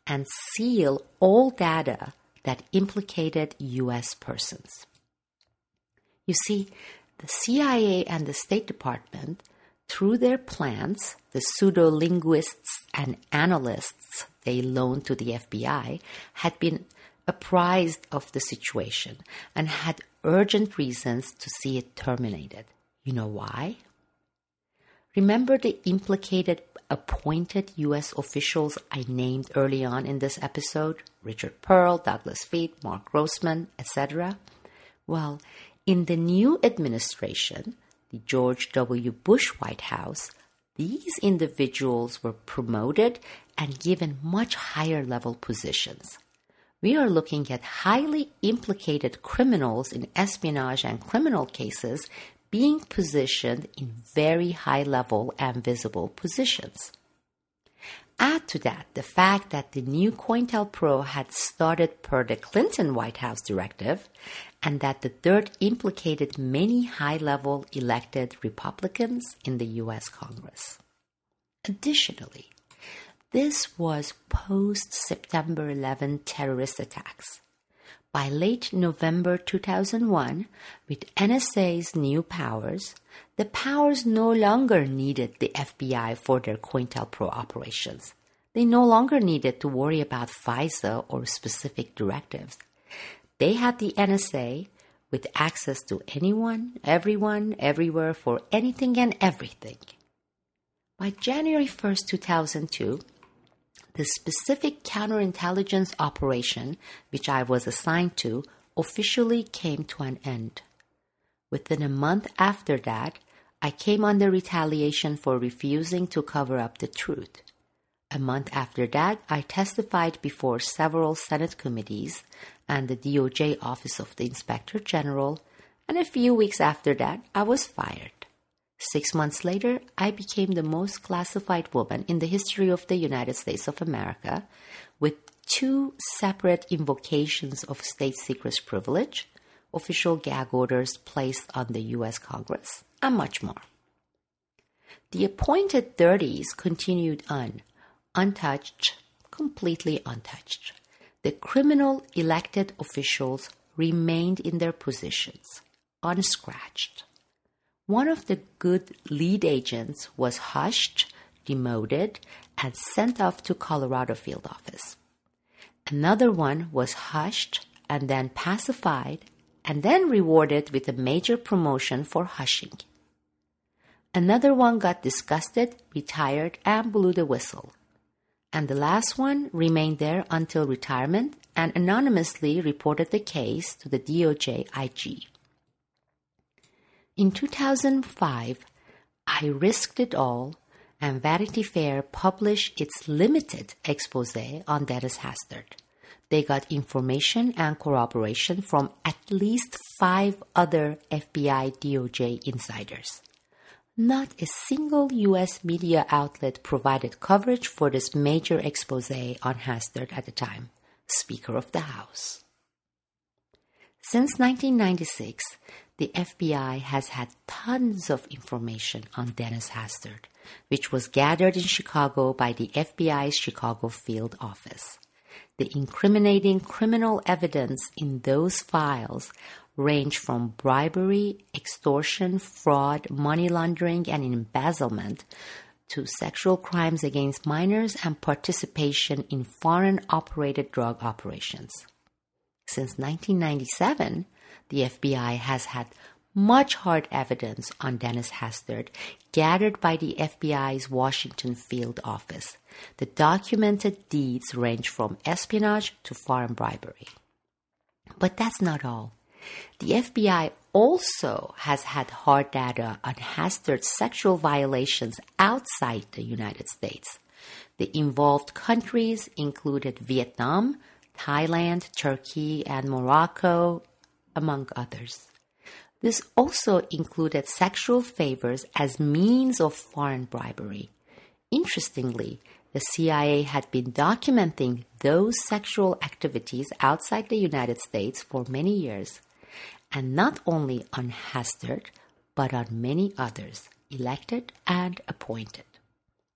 and seal all data that implicated U.S. persons. You see, the CIA and the State Department, through their plans, the pseudo-linguists and analysts they loaned to the FBI, had been apprised of the situation and had urgent reasons to see it terminated. You know why? Remember the implicated appointed U.S. officials I named early on in this episode? Richard Pearl, Douglas Feet, Mark Grossman, etc.? Well, in the new administration, the George W. Bush White House, these individuals were promoted and given much higher level positions. We are looking at highly implicated criminals in espionage and criminal cases being positioned in very high level and visible positions. Add to that the fact that the new COINTELPRO had started per the Clinton White House directive and that the dirt implicated many high-level elected Republicans in the U.S. Congress. Additionally, this was post-September 11 terrorist attacks. By late November 2001, with NSA's new powers, the powers no longer needed the FBI for their COINTELPRO operations. They no longer needed to worry about FISA or specific directives. They had the NSA with access to anyone, everyone, everywhere for anything and everything. By January 1st, 2002, the specific counterintelligence operation which I was assigned to officially came to an end. Within a month after that, I came under retaliation for refusing to cover up the truth. A month after that, I testified before several Senate committees and the DOJ Office of the Inspector General, and a few weeks after that, I was fired. 6 months later, I became the most classified woman in the history of the United States of America, with 2 separate invocations of state secrets privilege, official gag orders placed on the U.S. Congress, and much more. The appointed 30s continued on, untouched, completely untouched. The criminal elected officials remained in their positions, unscratched. One of the good lead agents was hushed, demoted, and sent off to Colorado field office. Another one was hushed and then pacified and then rewarded with a major promotion for hushing. Another one got disgusted, retired, and blew the whistle. And the last one remained there until retirement and anonymously reported the case to the DOJ IG. In 2005, I risked it all, and Vanity Fair published its limited expose on Dennis Hastert. They got information and corroboration from at least 5 other FBI DOJ insiders. Not a single U.S. media outlet provided coverage for this major expose on Hastert at the time, Speaker of the House. Since 1996, the FBI has had tons of information on Dennis Hastert, which was gathered in Chicago by the FBI's Chicago field office. The incriminating criminal evidence in those files range from bribery, extortion, fraud, money laundering, and embezzlement to sexual crimes against minors and participation in foreign-operated drug operations. Since 1997, the FBI has had much hard evidence on Dennis Hastert gathered by the FBI's Washington field office. The documented deeds range from espionage to foreign bribery. But that's not all. The FBI also has had hard data on Hastert's sexual violations outside the United States. The involved countries included Vietnam, Thailand, Turkey, and Morocco, among others. This also included sexual favors as means of foreign bribery. Interestingly, the CIA had been documenting those sexual activities outside the United States for many years, and not only on Hastert, but on many others, elected and appointed.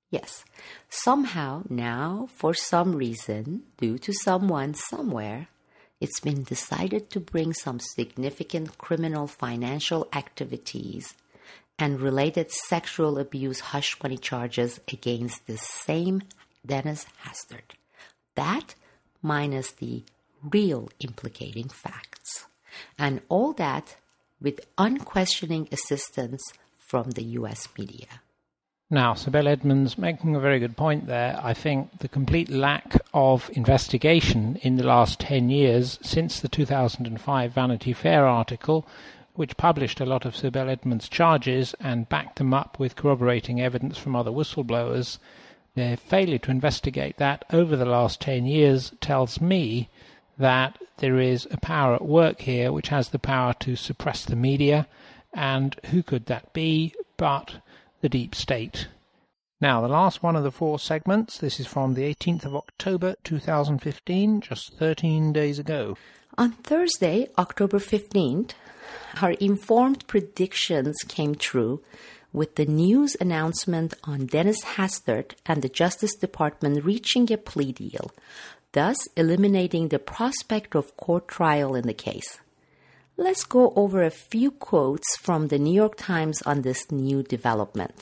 Yes, somehow now, for some reason, due to someone somewhere, it's been decided to bring some significant criminal financial activities and related sexual abuse hush money charges against the same Dennis Hastert. That minus the real implicating facts. And all that with unquestioning assistance from the U.S. media. Now, Sibel Edmonds making a very good point there. I think the complete lack of investigation in the last 10 years since the 2005 Vanity Fair article, which published a lot of Sibel Edmonds' charges and backed them up with corroborating evidence from other whistleblowers, their failure to investigate that over the last 10 years tells me that there is a power at work here which has the power to suppress the media, and who could that be but the deep state. Now, the last one of the 4 segments, this is from the 18th of October 2015, just 13 days ago. On Thursday, October 15th, our informed predictions came true with the news announcement on Dennis Hastert and the Justice Department reaching a plea deal, thus eliminating the prospect of court trial in the case. Let's go over a few quotes from the New York Times on this new development.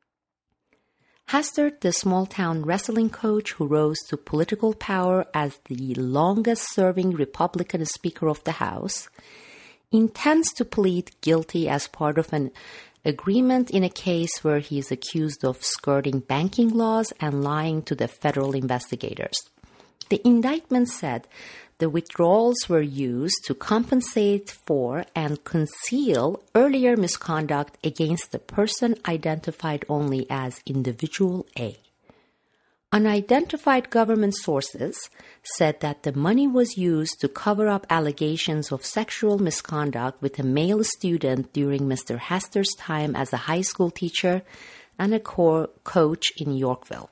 Hastert, the small-town wrestling coach who rose to political power as the longest-serving Republican Speaker of the House, intends to plead guilty as part of an agreement in a case where he is accused of skirting banking laws and lying to the federal investigators. The indictment said the withdrawals were used to compensate for and conceal earlier misconduct against the person identified only as Individual A. Unidentified government sources said that the money was used to cover up allegations of sexual misconduct with a male student during Mr. Hastert's time as a high school teacher and a coach in Yorkville.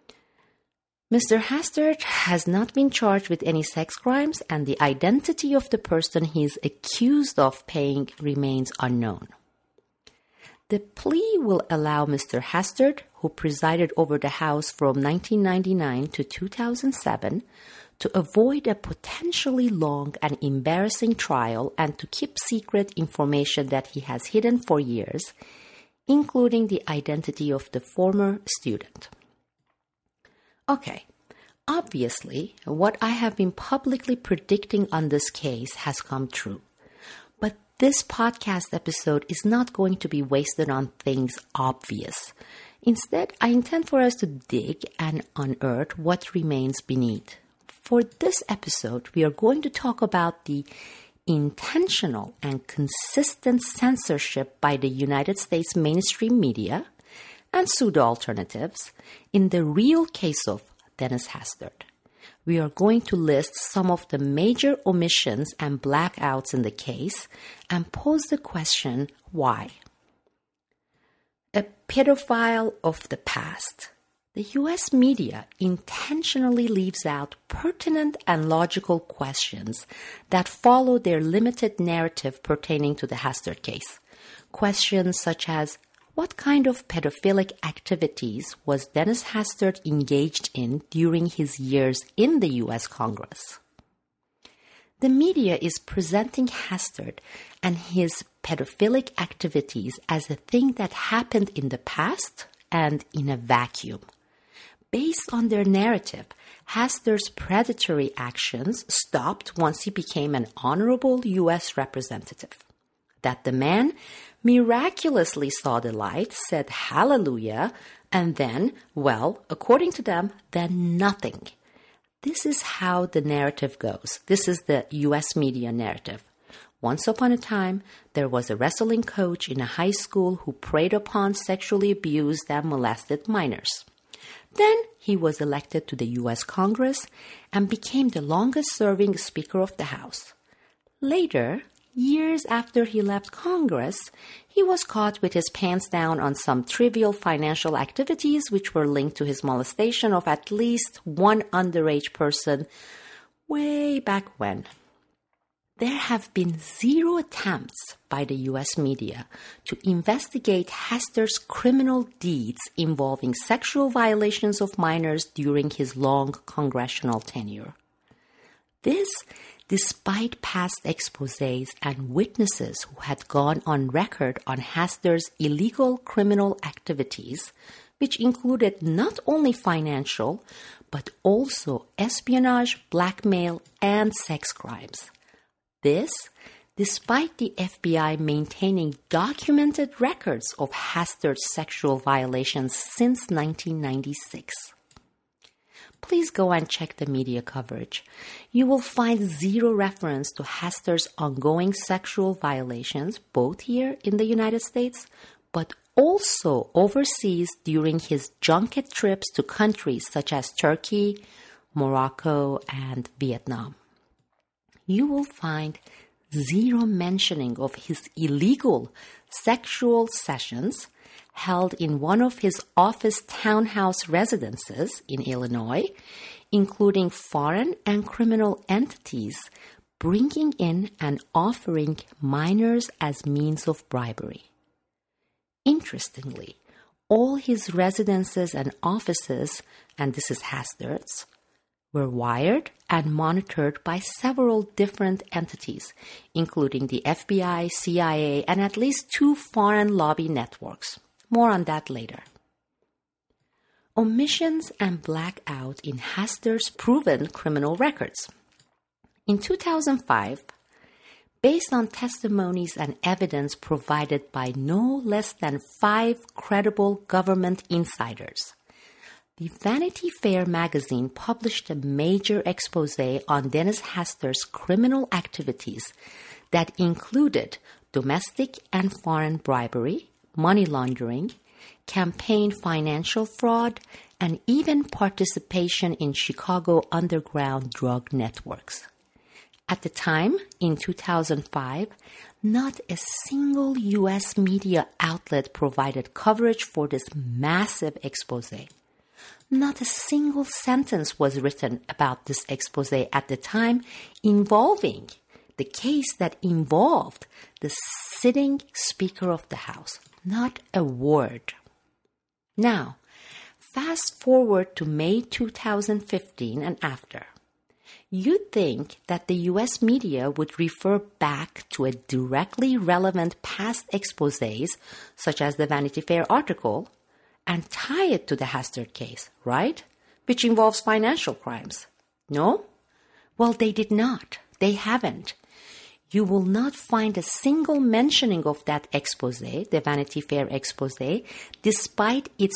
Mr. Hastert has not been charged with any sex crimes, and the identity of the person he is accused of paying remains unknown. The plea will allow Mr. Hastert, who presided over the House from 1999 to 2007, to avoid a potentially long and embarrassing trial and to keep secret information that he has hidden for years, including the identity of the former student. Okay, obviously, what I have been publicly predicting on this case has come true. But this podcast episode is not going to be wasted on things obvious. Instead, I intend for us to dig and unearth what remains beneath. For this episode, we are going to talk about the intentional and consistent censorship by the United States mainstream media and pseudo-alternatives in the real case of Dennis Hastert. We are going to list some of the major omissions and blackouts in the case and pose the question, why? A pedophile of the past. The U.S. media intentionally leaves out pertinent and logical questions that follow their limited narrative pertaining to the Hastert case. Questions such as, what kind of pedophilic activities was Dennis Hastert engaged in during his years in the U.S. Congress? The media is presenting Hastert and his pedophilic activities as a thing that happened in the past and in a vacuum. Based on their narrative, Hastert's predatory actions stopped once he became an honorable U.S. representative. That the man miraculously saw the light, said hallelujah, and then, well, according to them, then nothing. This is how the narrative goes. This is the U.S. media narrative. Once upon a time, there was a wrestling coach in a high school who preyed upon, sexually abused, and molested minors. Then he was elected to the U.S. Congress and became the longest-serving Speaker of the House. Later, years after he left Congress, he was caught with his pants down on some trivial financial activities which were linked to his molestation of at least one underage person way back when. there have been zero attempts by the U.S. media to investigate Haster's criminal deeds involving sexual violations of minors during his long congressional tenure. This, despite past exposés and witnesses who had gone on record on Haster's illegal criminal activities, which included not only financial, but also espionage, blackmail, and sex crimes. This, despite the FBI maintaining documented records of Haster's sexual violations since 1996. Please go and check the media coverage. You will find zero reference to Haster's ongoing sexual violations, both here in the United States, but also overseas during his junket trips to countries such as Turkey, Morocco, and Vietnam. You will find zero mentioning of his illegal sexual sessions held in one of his office townhouse residences in Illinois, including foreign and criminal entities bringing in and offering minors as means of bribery. Interestingly, all his residences and offices, and this is Haster's, were wired and monitored by several different entities, including the FBI, CIA, and at least 2 foreign lobby networks. More on that later. Omissions and blackout in Haster's proven criminal records. In 2005, based on testimonies and evidence provided by no less than 5 credible government insiders, the Vanity Fair magazine published a major expose on Dennis Haster's criminal activities that included domestic and foreign bribery, money laundering, campaign financial fraud, and even participation in Chicago underground drug networks. At the time, in 2005, not a single U.S. media outlet provided coverage for this massive expose. Not a single sentence was written about this expose at the time involving the case that involved the sitting Speaker of the House. Not a word. Now, fast forward to May 2015 and after. You'd think that the U.S. media would refer back to a directly relevant past exposés, such as the Vanity Fair article, and tie it to the Hastert case, right? Which involves financial crimes. No? Well, they did not. They haven't. You will not find a single mentioning of that expose, the Vanity Fair expose, despite its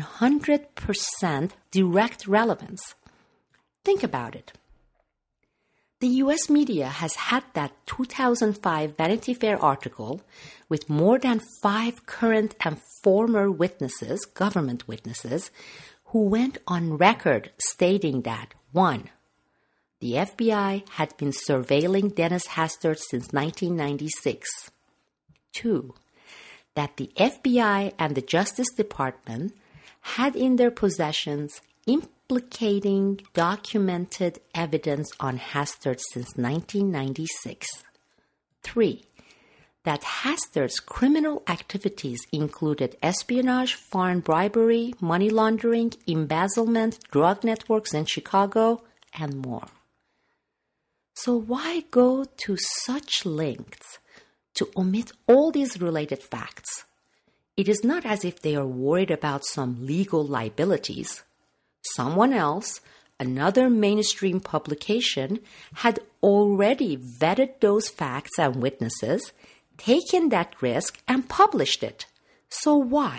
100% direct relevance. Think about it. The U.S. media has had that 2005 Vanity Fair article with more than 5 current and former witnesses, government witnesses, who went on record stating that 1. The FBI had been surveilling Dennis Hastert since 1996. 2. That the FBI and the Justice Department had in their possessions implicating documented evidence on Hastert since 1996. 3. That Hastert's criminal activities included espionage, foreign bribery, money laundering, embezzlement, drug networks in Chicago, and more. So why go to such lengths to omit all these related facts? It is not as if they are worried about some legal liabilities. Someone else, another mainstream publication, had already vetted those facts and witnesses, taken that risk, and published it. So why?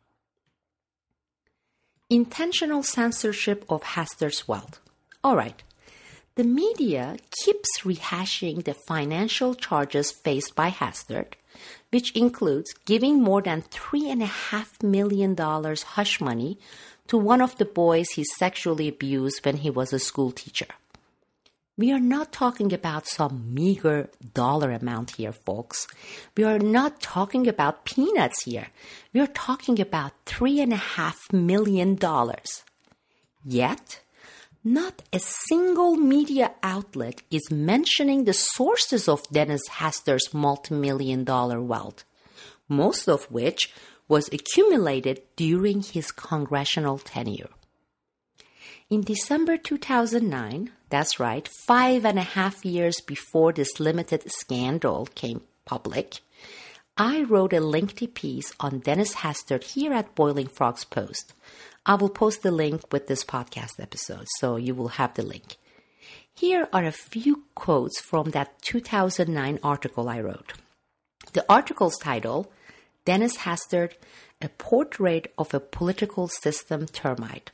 Intentional censorship of Hastert's wealth. All right. The media keeps rehashing the financial charges faced by Hastert, which includes giving more than $3.5 million hush money to one of the boys he sexually abused when he was a school teacher. We are not talking about some meager dollar amount here, folks. We are not talking about peanuts here. We are talking about $3.5 million. Yet, Not a single media outlet is mentioning the sources of Dennis Haster's multi-million-dollar wealth, most of which was accumulated during his congressional tenure. In December 2009, that's right, 5.5 years before this limited scandal came public, I wrote a lengthy piece on Dennis Hastert here at Boiling Frogs Post. I will post the link with this podcast episode, so you will have the link. Here are a few quotes from that 2009 article I wrote. The article's title, Dennis Hastert, A Portrait of a Political System Termite.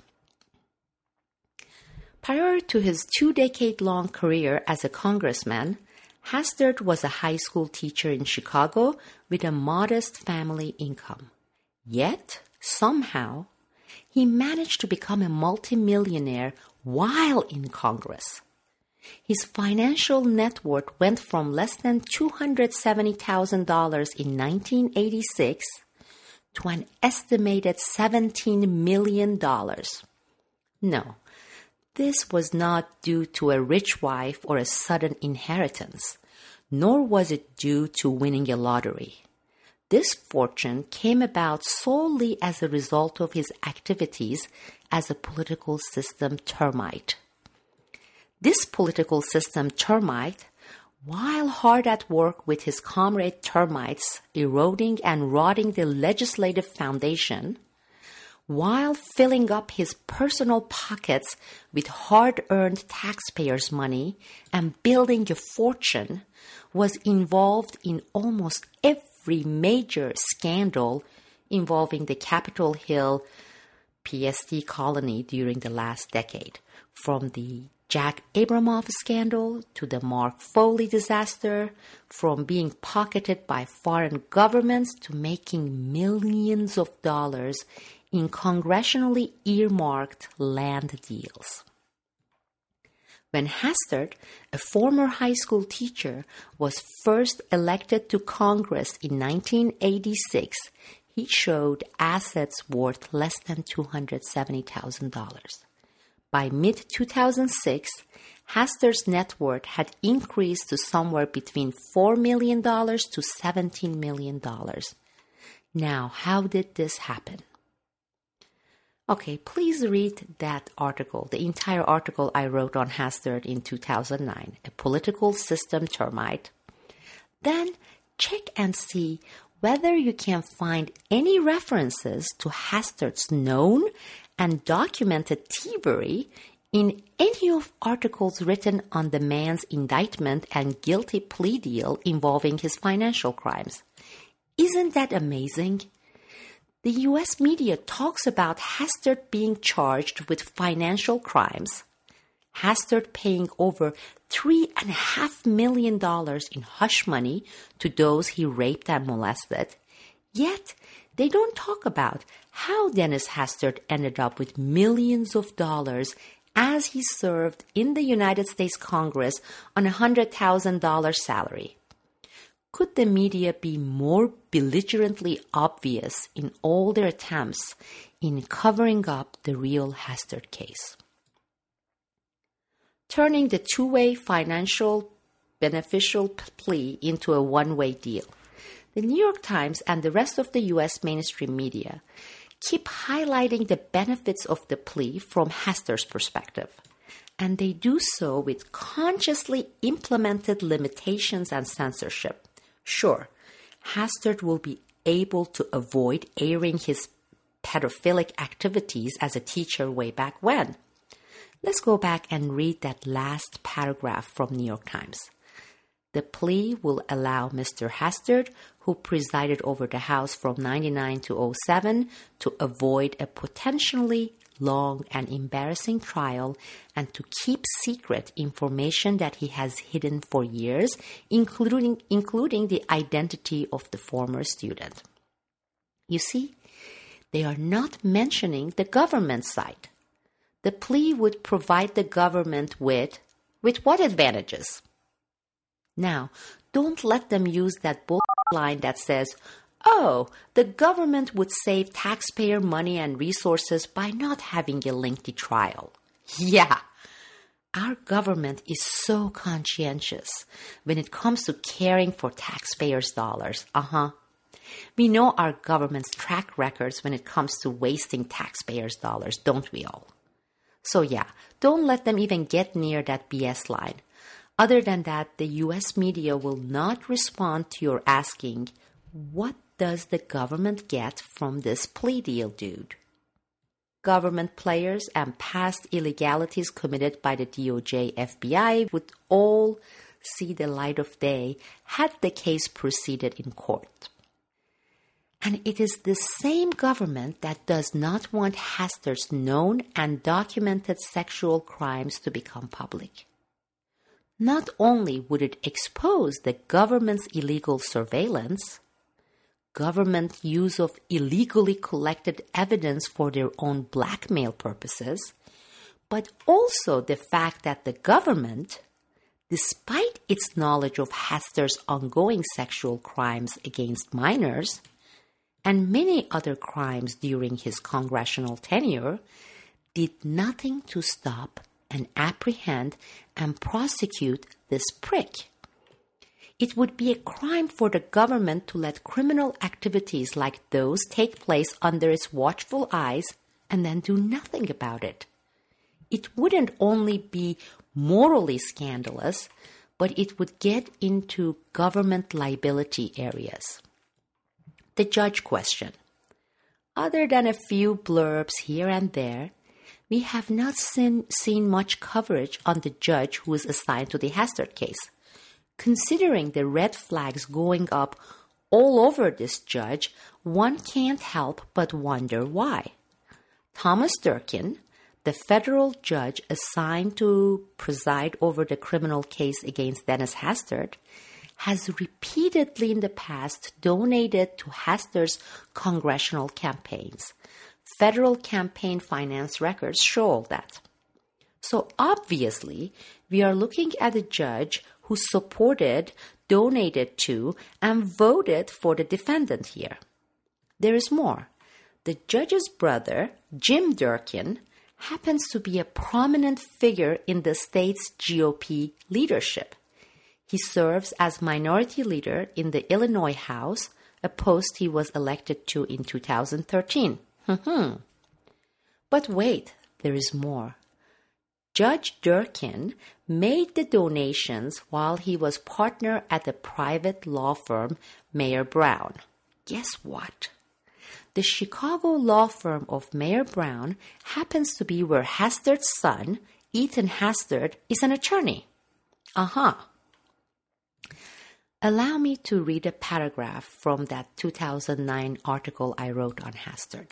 Prior to his 2-decade-long career as a congressman, Hastert was a high school teacher in Chicago with a modest family income. Yet, somehow, he managed to become a multimillionaire while in Congress. His financial net worth went from less than $270,000 in 1986 to an estimated $17 million. No, this was not due to a rich wife or a sudden inheritance, nor was it due to winning a lottery. This fortune came about solely as a result of his activities as a political system termite. This political system termite, while hard at work with his comrade termites eroding and rotting the legislative foundation, while filling up his personal pockets with hard-earned taxpayers' money and building a fortune, was involved in almost every major scandal involving the Capitol Hill PST colony during the last decade, from the Jack Abramoff scandal to the Mark Foley disaster, from being pocketed by foreign governments to making millions of dollars in congressionally earmarked land deals. When Hastert, a former high school teacher, was first elected to Congress in 1986, he showed assets worth less than $270,000. By mid-2006, Hastert's net worth had increased to somewhere between $4 million to $17 million. Now, how did this happen? Okay, please read that article, the entire article I wrote on Hastert in 2009, A Political System Termite. Then check and see whether you can find any references to Hastert's known and documented thievery in any of articles written on the man's indictment and guilty plea deal involving his financial crimes. Isn't that amazing? The U.S. media talks about Hastert being charged with financial crimes, Hastert paying over $3.5 million in hush money to those he raped and molested. Yet, they don't talk about how Dennis Hastert ended up with millions of dollars as he served in the United States Congress on a $100,000 salary. Could the media be more belligerently obvious in all their attempts in covering up the real Hastert case? Turning the two-way financial beneficial plea into a one-way deal. The New York Times and the rest of the U.S. mainstream media keep highlighting the benefits of the plea from Hastert's perspective, and they do so with consciously implemented limitations and censorship. Sure, Hastert will be able to avoid airing his pedophilic activities as a teacher way back when. Let's go back and read that last paragraph from New York Times. The plea will allow Mr. Hastert, who presided over the House from 1999 to 2007, to avoid a potentially long and embarrassing trial and to keep secret information that he has hidden for years, including the identity of the former student. You see, they are not mentioning the government side. The plea would provide the government with what advantages? Now, don't let them use that bull line that says, oh, the government would save taxpayer money and resources by not having a lengthy trial. Yeah, Our government is so conscientious when it comes to caring for taxpayers' dollars. We know our government's track records when it comes to wasting taxpayers' dollars, don't we all? So yeah, don't let them even get near that BS line. Other than that, the US media will not respond to your asking, what does the government get from this plea deal, dude? Government players and past illegalities committed by the DOJ, FBI would all see the light of day had the case proceeded in court. And it is the same government that does not want Hastert's known and documented sexual crimes to become public. Not only would it expose the government's illegal surveillance, government use of illegally collected evidence for their own blackmail purposes, but also the fact that the government, despite its knowledge of Hastert's ongoing sexual crimes against minors, and many other crimes during his congressional tenure, did nothing to stop and apprehend and prosecute this prick. It would be a crime for the government to let criminal activities like those take place under its watchful eyes and then do nothing about it. It wouldn't only be morally scandalous, but it would get into government liability areas. The judge question. Other than a few blurbs here and there, we have not seen much coverage on the judge who is assigned to the Hastert case. Considering the red flags going up all over this judge, one can't help but wonder why. Thomas Durkin, the federal judge assigned to preside over the criminal case against Dennis Hastert, has repeatedly in the past donated to Hastert's congressional campaigns. Federal campaign finance records show all that. So obviously, we are looking at a judge who supported, donated to, and voted for the defendant here. There is more. The judge's brother, Jim Durkin, happens to be a prominent figure in the state's GOP leadership. He serves as minority leader in the Illinois House, a post he was elected to in 2013. But wait, there is more. Judge Durkin made the donations while he was partner at the private law firm Mayer Brown. Guess what? The Chicago law firm of Mayer Brown happens to be where Hastert's son, Ethan Hastert, is an attorney. Allow me to read a paragraph from that 2009 article I wrote on Hastert.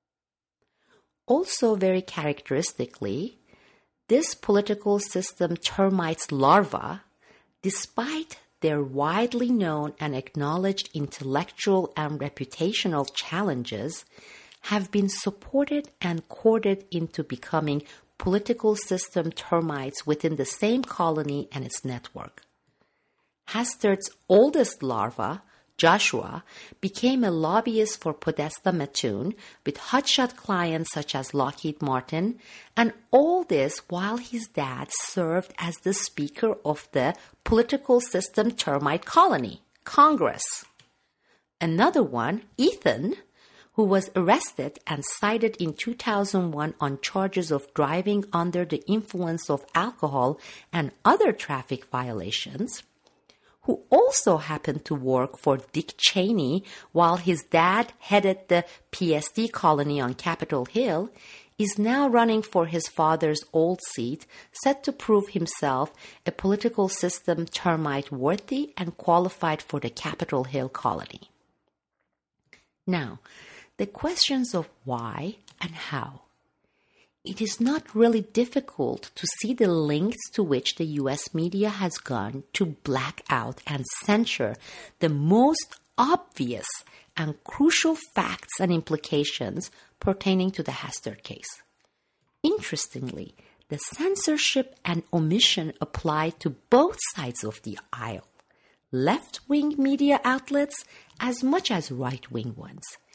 Also very characteristically, this political system termites larvae, despite their widely known and acknowledged intellectual and reputational challenges, have been supported and courted into becoming political system termites within the same colony and its network. Hastert's oldest larva, Joshua, became a lobbyist for Podesta Mattoon with hotshot clients such as Lockheed Martin, and all this while his dad served as the speaker of the political system termite colony, Congress. Another one, Ethan, who was arrested and cited in 2001 on charges of driving under the influence of alcohol and other traffic violations, who also happened to work for Dick Cheney while his dad headed the PSD colony on Capitol Hill, is now running for his father's old seat, set to prove himself a political system termite worthy and qualified for the Capitol Hill colony. Now, the questions of why and how. It is not really difficult to see the lengths to which the U.S. media has gone to black out and censure the most obvious and crucial facts and implications pertaining to the Hastert case. Interestingly, the censorship and omission apply to both sides of the aisle, left-wing media outlets as much as right-wing ones.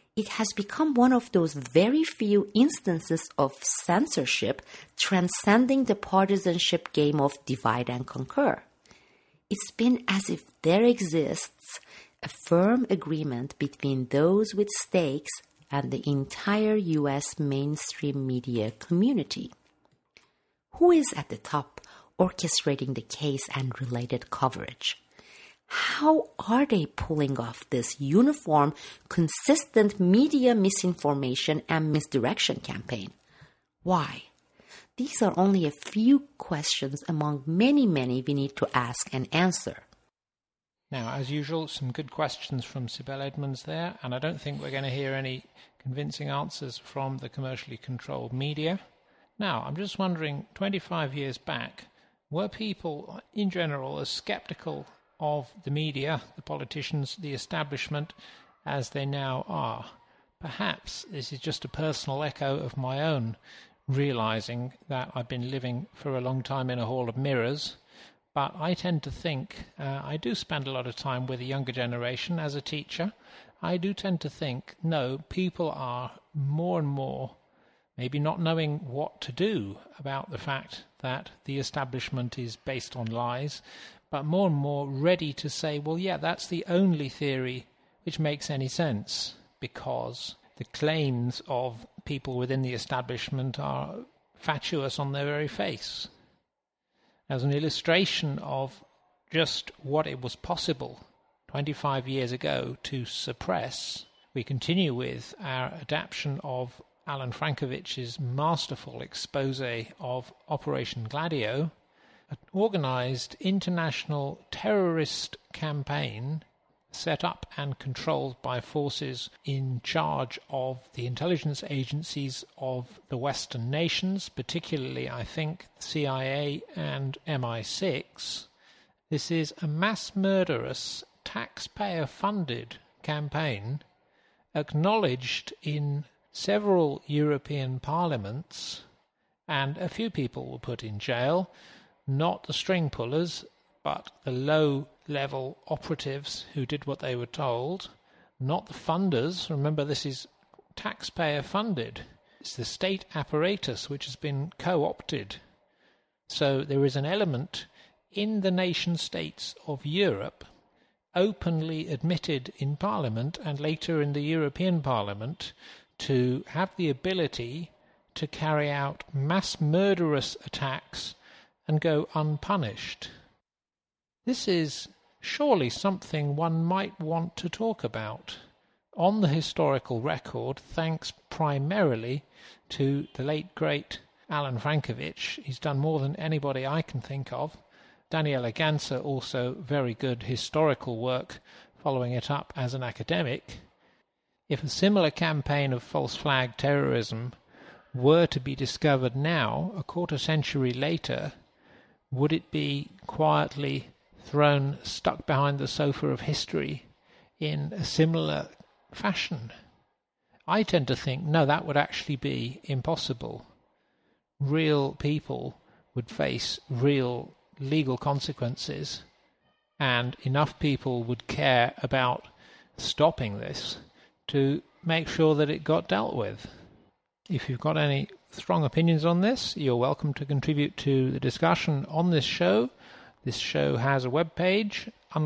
It has become one of those very few instances of censorship transcending the partisanship game of divide and conquer. It's been as if there exists a firm agreement between those with stakes and the entire U.S. mainstream media community. Who is at the top orchestrating the case and related coverage? How are they pulling off this uniform, consistent media misinformation and misdirection campaign? Why? These are only a few questions among many we need to ask and answer. Now, as usual, some good questions from Sibel Edmonds there, and I don't think we're going to hear any convincing answers from the commercially controlled media. Now, I'm just wondering, 25 years back, were people in general as sceptical of the media, the politicians, the establishment, as they now are? Perhaps this is just a personal echo of my own realizing that I've been living for a long time in a hall of mirrors, but I tend to think, I do spend a lot of time with the younger generation as a teacher. I do tend to think, no, people are more and more maybe not knowing what to do about the fact that the establishment is based on lies, but more and more ready to say, well, yeah, that's the only theory which makes any sense, because the claims of people within the establishment are fatuous on their very face. As an illustration of just what it was possible 25 years ago to suppress, we continue with our adaptation of Alan Frankovich's masterful expose of Operation Gladio, an organized international terrorist campaign set up and controlled by forces in charge of the intelligence agencies of the Western nations, particularly, I think, CIA and MI6. This is a mass murderous, taxpayer-funded campaign acknowledged in several European parliaments, and a few people were put in jail, not the string pullers, but the low-level operatives who did what they were told, not the funders. Remember, this is taxpayer-funded. It's the state apparatus which has been co-opted. So there is an element in the nation-states of Europe, openly admitted in Parliament and later in the European Parliament, to have the ability to carry out mass murderous attacks and go unpunished. This is surely something one might want to talk about on the historical record, thanks primarily to the late, great Alan Frankovich. He's done more than anybody I can think of. Daniela Ganser, also very good historical work, following it up as an academic. If a similar campaign of false flag terrorism were to be discovered now, a quarter century later, would it be quietly stuck behind the sofa of history in a similar fashion? I tend to think, no, that would actually be impossible. Real people would face real legal consequences, and enough people would care about stopping this to make sure that it got dealt with. If you've got any strong opinions on this, you're welcome to contribute to the discussion on this show. This show has a webpage,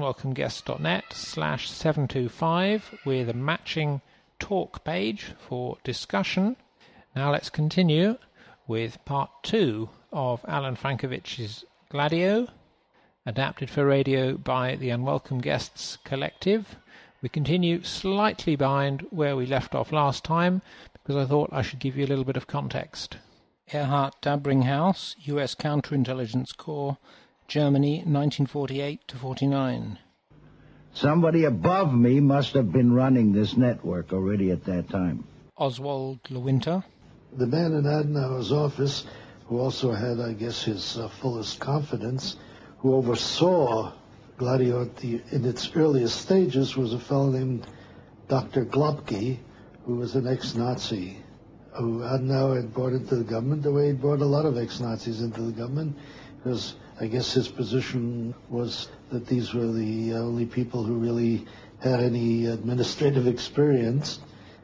unwelcomeguest.net/725, with a matching talk page for discussion. Now let's continue with part 2 of Alan Frankovich's Gladio, adapted for radio by the Unwelcome Guests Collective. We continue slightly behind where we left off last time, because I thought I should give you a little bit of context. Erhard Dabringhaus, U.S. Counterintelligence Corps, Germany, 1948-49. Somebody above me must have been running this network already at that time. Oswald Lewinter. The man in Adenauer's office, who also had, I guess, his fullest confidence, who oversaw Gladio in its earliest stages, was a fellow named Dr. Globke, who was an ex-Nazi, who Adenauer had brought into the government the way he brought a lot of ex-Nazis into the government, because I guess his position was that these were the only people who really had any administrative experience,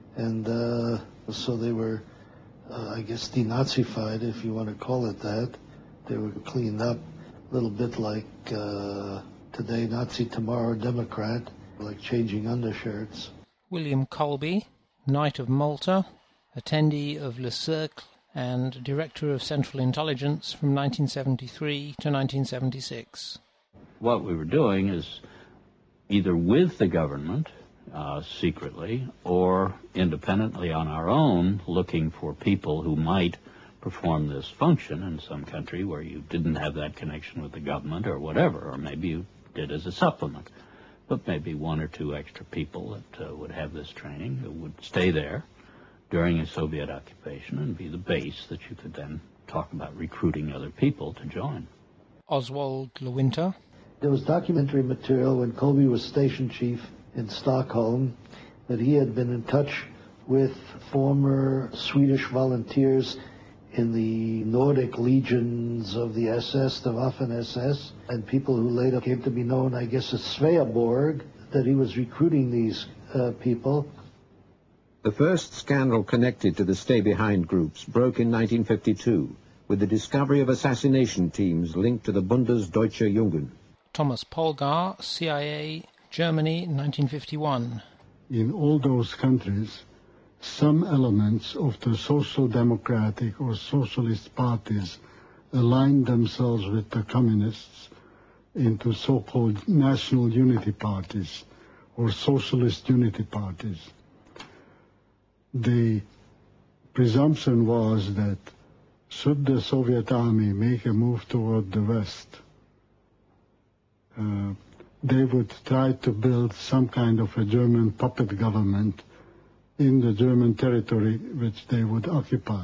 And so they were, I guess, denazified, if you want to call it that. They were cleaned up, a little bit like today Nazi, tomorrow Democrat, like changing undershirts. William Colby, Knight of Malta, attendee of Le Cercle, and Director of Central Intelligence from 1973 to 1976. What we were doing is either with the government, secretly, or independently on our own, looking for people who might perform this function in some country where you didn't have that connection with the government or whatever, or maybe you did as a supplement. But maybe one or two extra people that would have this training who would stay there during a Soviet occupation and be the base that you could then talk about recruiting other people to join. Oswald Lewinter. There was documentary material when Colby was station chief in Stockholm that he had been in touch with former Swedish volunteers in the Nordic legions of the SS, the Waffen-SS, and people who later came to be known, I guess, as Sveaborg, that he was recruiting these people. The first scandal connected to the stay-behind groups broke in 1952 with the discovery of assassination teams linked to the Bundesdeutsche Jugend. Thomas Polgar, CIA, Germany, 1951. In all those countries, some elements of the social democratic or socialist parties aligned themselves with the communists into so-called national unity parties or socialist unity parties. The presumption was that should the Soviet army make a move toward the West, they would try to build some kind of a German puppet government in the German territory which they would occupy.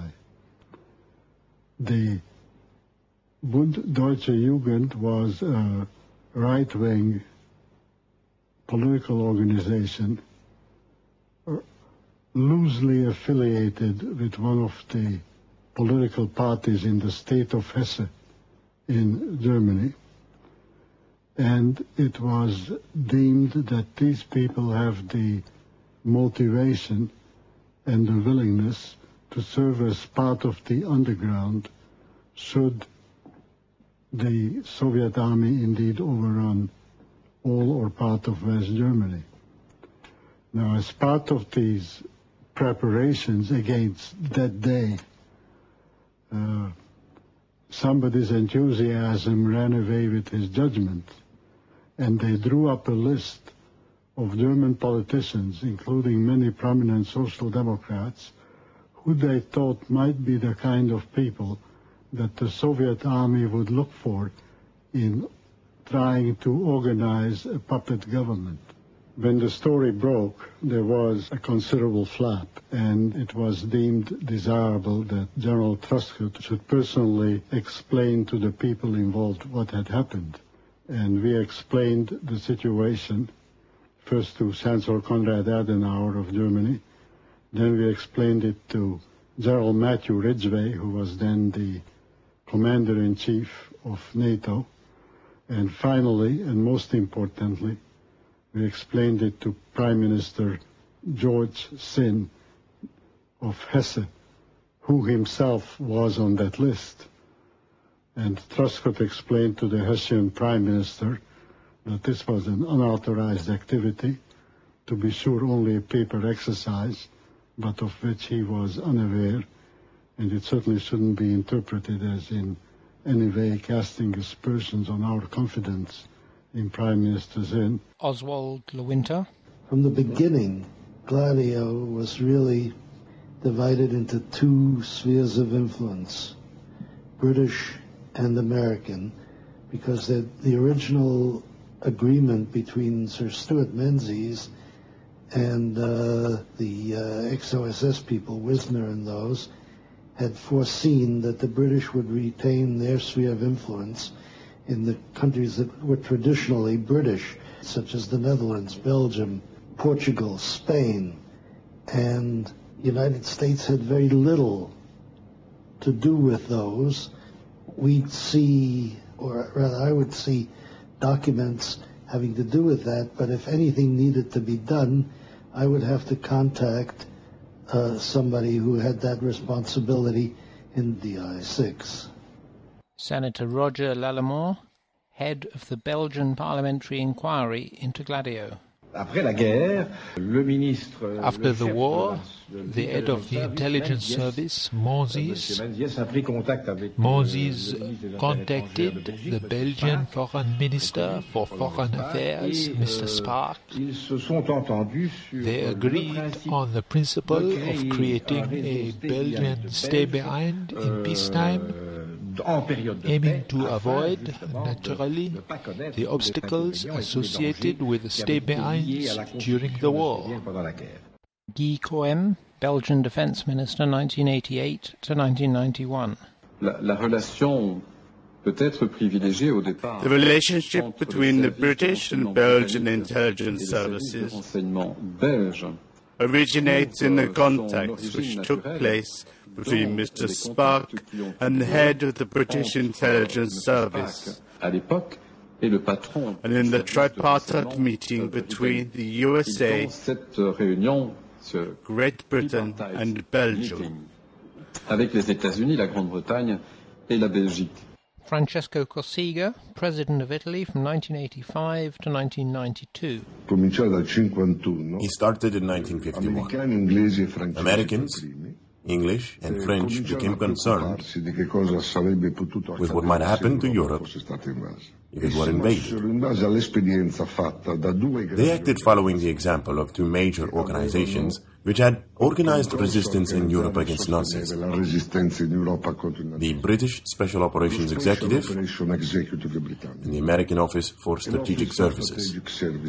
The Bund-Deutsche Jugend was a right-wing political organization loosely affiliated with one of the political parties in the state of Hesse in Germany. And it was deemed that these people have the motivation and the willingness to serve as part of the underground should the Soviet army indeed overrun all or part of West Germany. Now, as part of these preparations against that day, somebody's enthusiasm ran away with his judgment, and they drew up a list of German politicians, including many prominent social democrats, who they thought might be the kind of people that the Soviet army would look for in trying to organize a puppet government. When the story broke, there was a considerable flap, and it was deemed desirable that General Truscott should personally explain to the people involved what had happened. And we explained the situation first to Chancellor Konrad Adenauer of Germany. Then we explained it to General Matthew Ridgway, who was then the Commander-in-Chief of NATO. And finally, and most importantly, we explained it to Prime Minister George Sinn of Hesse, who himself was on that list. And Truscott explained to the Hessian Prime Minister that this was an unauthorized activity, to be sure only a paper exercise, but of which he was unaware, and it certainly shouldn't be interpreted as in any way casting aspersions on our confidence in Prime Minister Sinn. Oswald Lewinter. From the beginning, Gladio was really divided into two spheres of influence, British and American, because the original agreement between Sir Stuart Menzies and the ex-OSS people, Wisner and those, had foreseen that the British would retain their sphere of influence in the countries that were traditionally British, such as the Netherlands, Belgium, Portugal, Spain, and the United States had very little to do with those. We'd see, or rather I would see, documents having to do with that, but if anything needed to be done, I would have to contact somebody who had that responsibility in DI6. Senator Roger Lallemort, head of the Belgian parliamentary inquiry into Gladio. After the war, the head of the intelligence service, Menzies, contacted the Belgian foreign minister for foreign affairs, Mr. Spark. They agreed on the principle of creating a Belgian stay-behind in peacetime, aiming to avoid, naturally, the obstacles associated with the stay-behinds during the war. Guy Coem, Belgian Defence Minister, 1988 to 1991. The relationship between the British and Belgian intelligence services originates in the contacts which took place between Mr. Spark and the head of the British intelligence service, and in the tripartite meeting between the USA, Great Britain and Belgium. Francesco Cossiga, President of Italy from 1985 to 1992. He started in 1951. Americans, English and French became concerned with what might happen to Europe if it were invaded. They acted following the example of two major organizations which had organized resistance in Europe against Nazis: the British Special Operations Executive and the American Office for Strategic Services.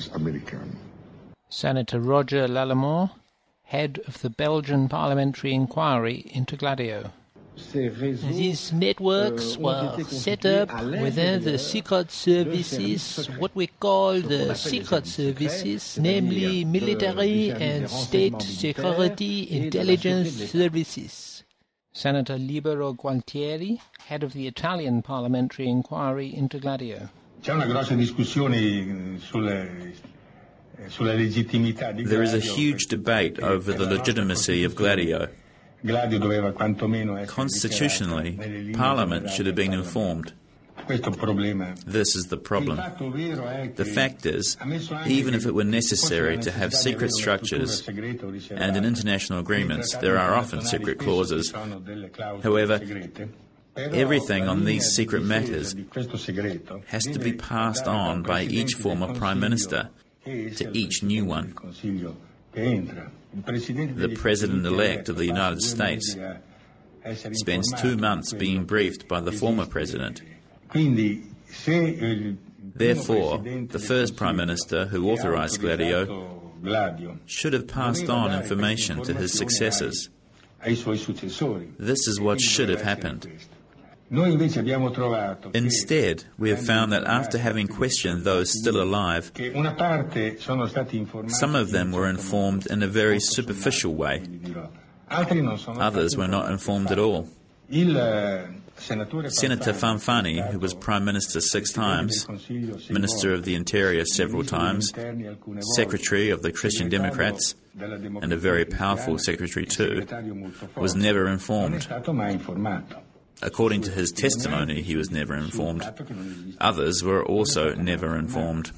Senator Roger Lallemort, head of the Belgian parliamentary inquiry into Gladio. These networks were set up within the secret services, what we call the secret services, namely military and state security intelligence services. Senator Libero Gualtieri, head of the Italian parliamentary inquiry into Gladio. There is a huge debate over the legitimacy of Gladio. Constitutionally, Parliament should have been informed. This is the problem. The fact is, even if it were necessary to have secret structures, and in international agreements there are often secret clauses, however, everything on these secret matters has to be passed on by each former Prime Minister to each new one. The President-elect of the United States spends 2 months being briefed by the former President. Therefore, the first Prime Minister who authorized Gladio should have passed on information to his successors. This is what should have happened. Instead, we have found that after having questioned those still alive, some of them were informed in a very superficial way. Others were not informed at all. Senator Fanfani, who was Prime Minister 6 times, Minister of the Interior several times, Secretary of the Christian Democrats, and a very powerful secretary too, was never informed. According to his testimony, he was never informed. Others were also never informed.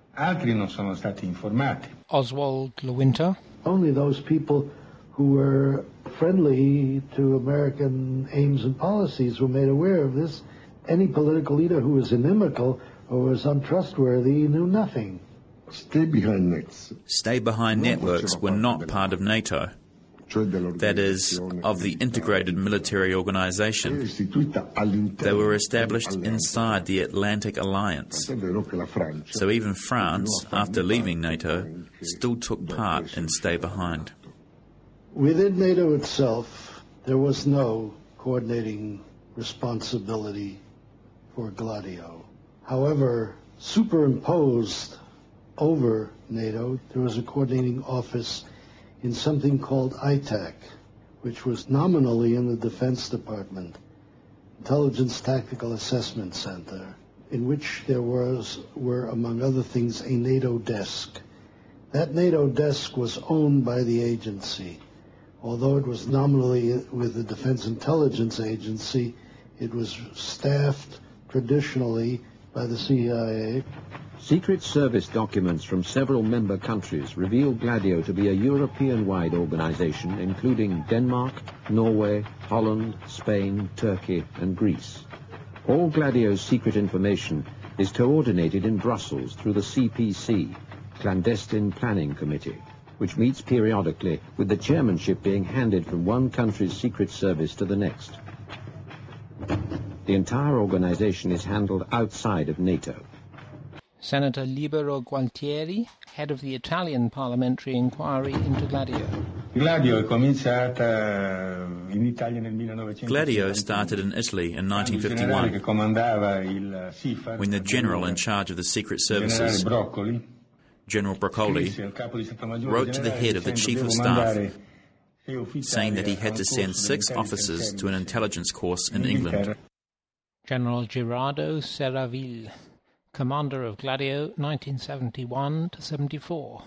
Oswald Lewinter. Only those people who were friendly to American aims and policies were made aware of this. Any political leader who was inimical or was untrustworthy knew nothing. Stay-behind networks were not part of NATO. That is, of the integrated military organization. They were established inside the Atlantic Alliance. So even France, after leaving NATO, still took part in stay-behind. Within NATO itself, there was no coordinating responsibility for Gladio. However, superimposed over NATO, there was a coordinating office in something called ITAC, which was nominally in the Defense Department, Intelligence Tactical Assessment Center, in which there were, among other things, a NATO desk. That NATO desk was owned by the agency, Although it was nominally with the Defense Intelligence Agency, it was staffed traditionally by the CIA. Secret Service documents from several member countries reveal Gladio to be a European-wide organization including Denmark, Norway, Holland, Spain, Turkey and Greece. All Gladio's secret information is coordinated in Brussels through the CPC, Clandestine Planning Committee, which meets periodically with the chairmanship being handed from one country's secret service to the next. The entire organization is handled outside of NATO. Senator Libero Gualtieri, head of the Italian parliamentary inquiry into Gladio. Gladio started in Italy in 1951, when the general in charge of the secret services, General Broccoli, wrote to the head of the Chief of Staff saying that he had to send 6 officers to an intelligence course in England. General Gerardo Serravalle, commander of Gladio, 1971 to 74.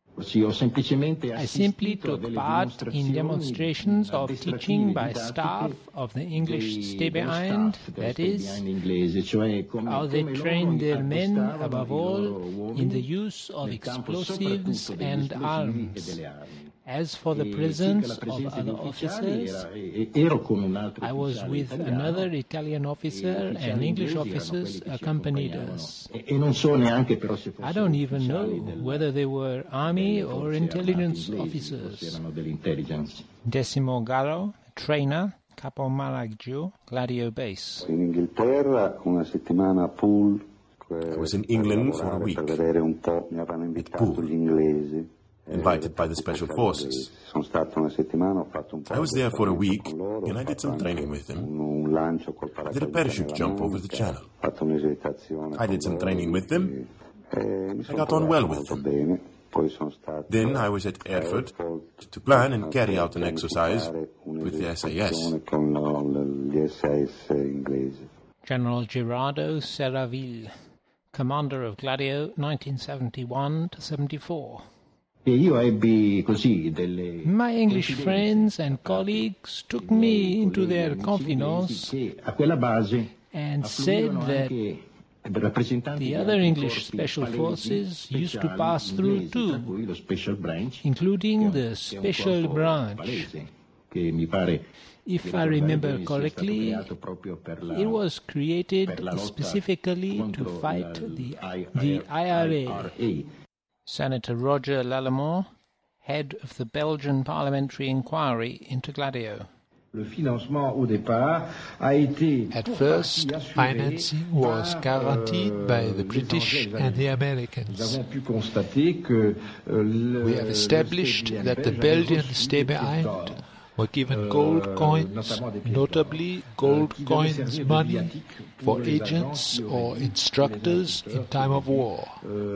I simply took part in demonstrations of teaching by staff of the English Staatsbehind, that is, how they trained their men, above all, in the use of explosives and arms. As for the presence of other officers, I was with another Italian officer and English officers accompanied us. I don't even know whether they were army or intelligence officers. Decimo Gallo, trainer, Capo Malaggio, Gladio base. I was in England for a week, at Poole, invited by the Special Forces. I was there for a week, and I did some training with them. I did a parachute jump over the channel. I did some training with them. I got on well with them. Then I was at Erfurt to plan and carry out an exercise with the SAS. General Gerardo Serravalle, commander of Gladio, 1971 to 74. My English friends and colleagues took me into their confidence and said that the other English special forces used to pass through too, including the special branch. If I remember correctly, it was created specifically to fight the IRA. Senator Roger Lallemant, head of the Belgian parliamentary inquiry into Gladio. At first, financing was guaranteed by the British and the Americans. We have established that the Belgian Staatsbehind were given gold coins, notably gold coins money, for agents or instructors in time of war.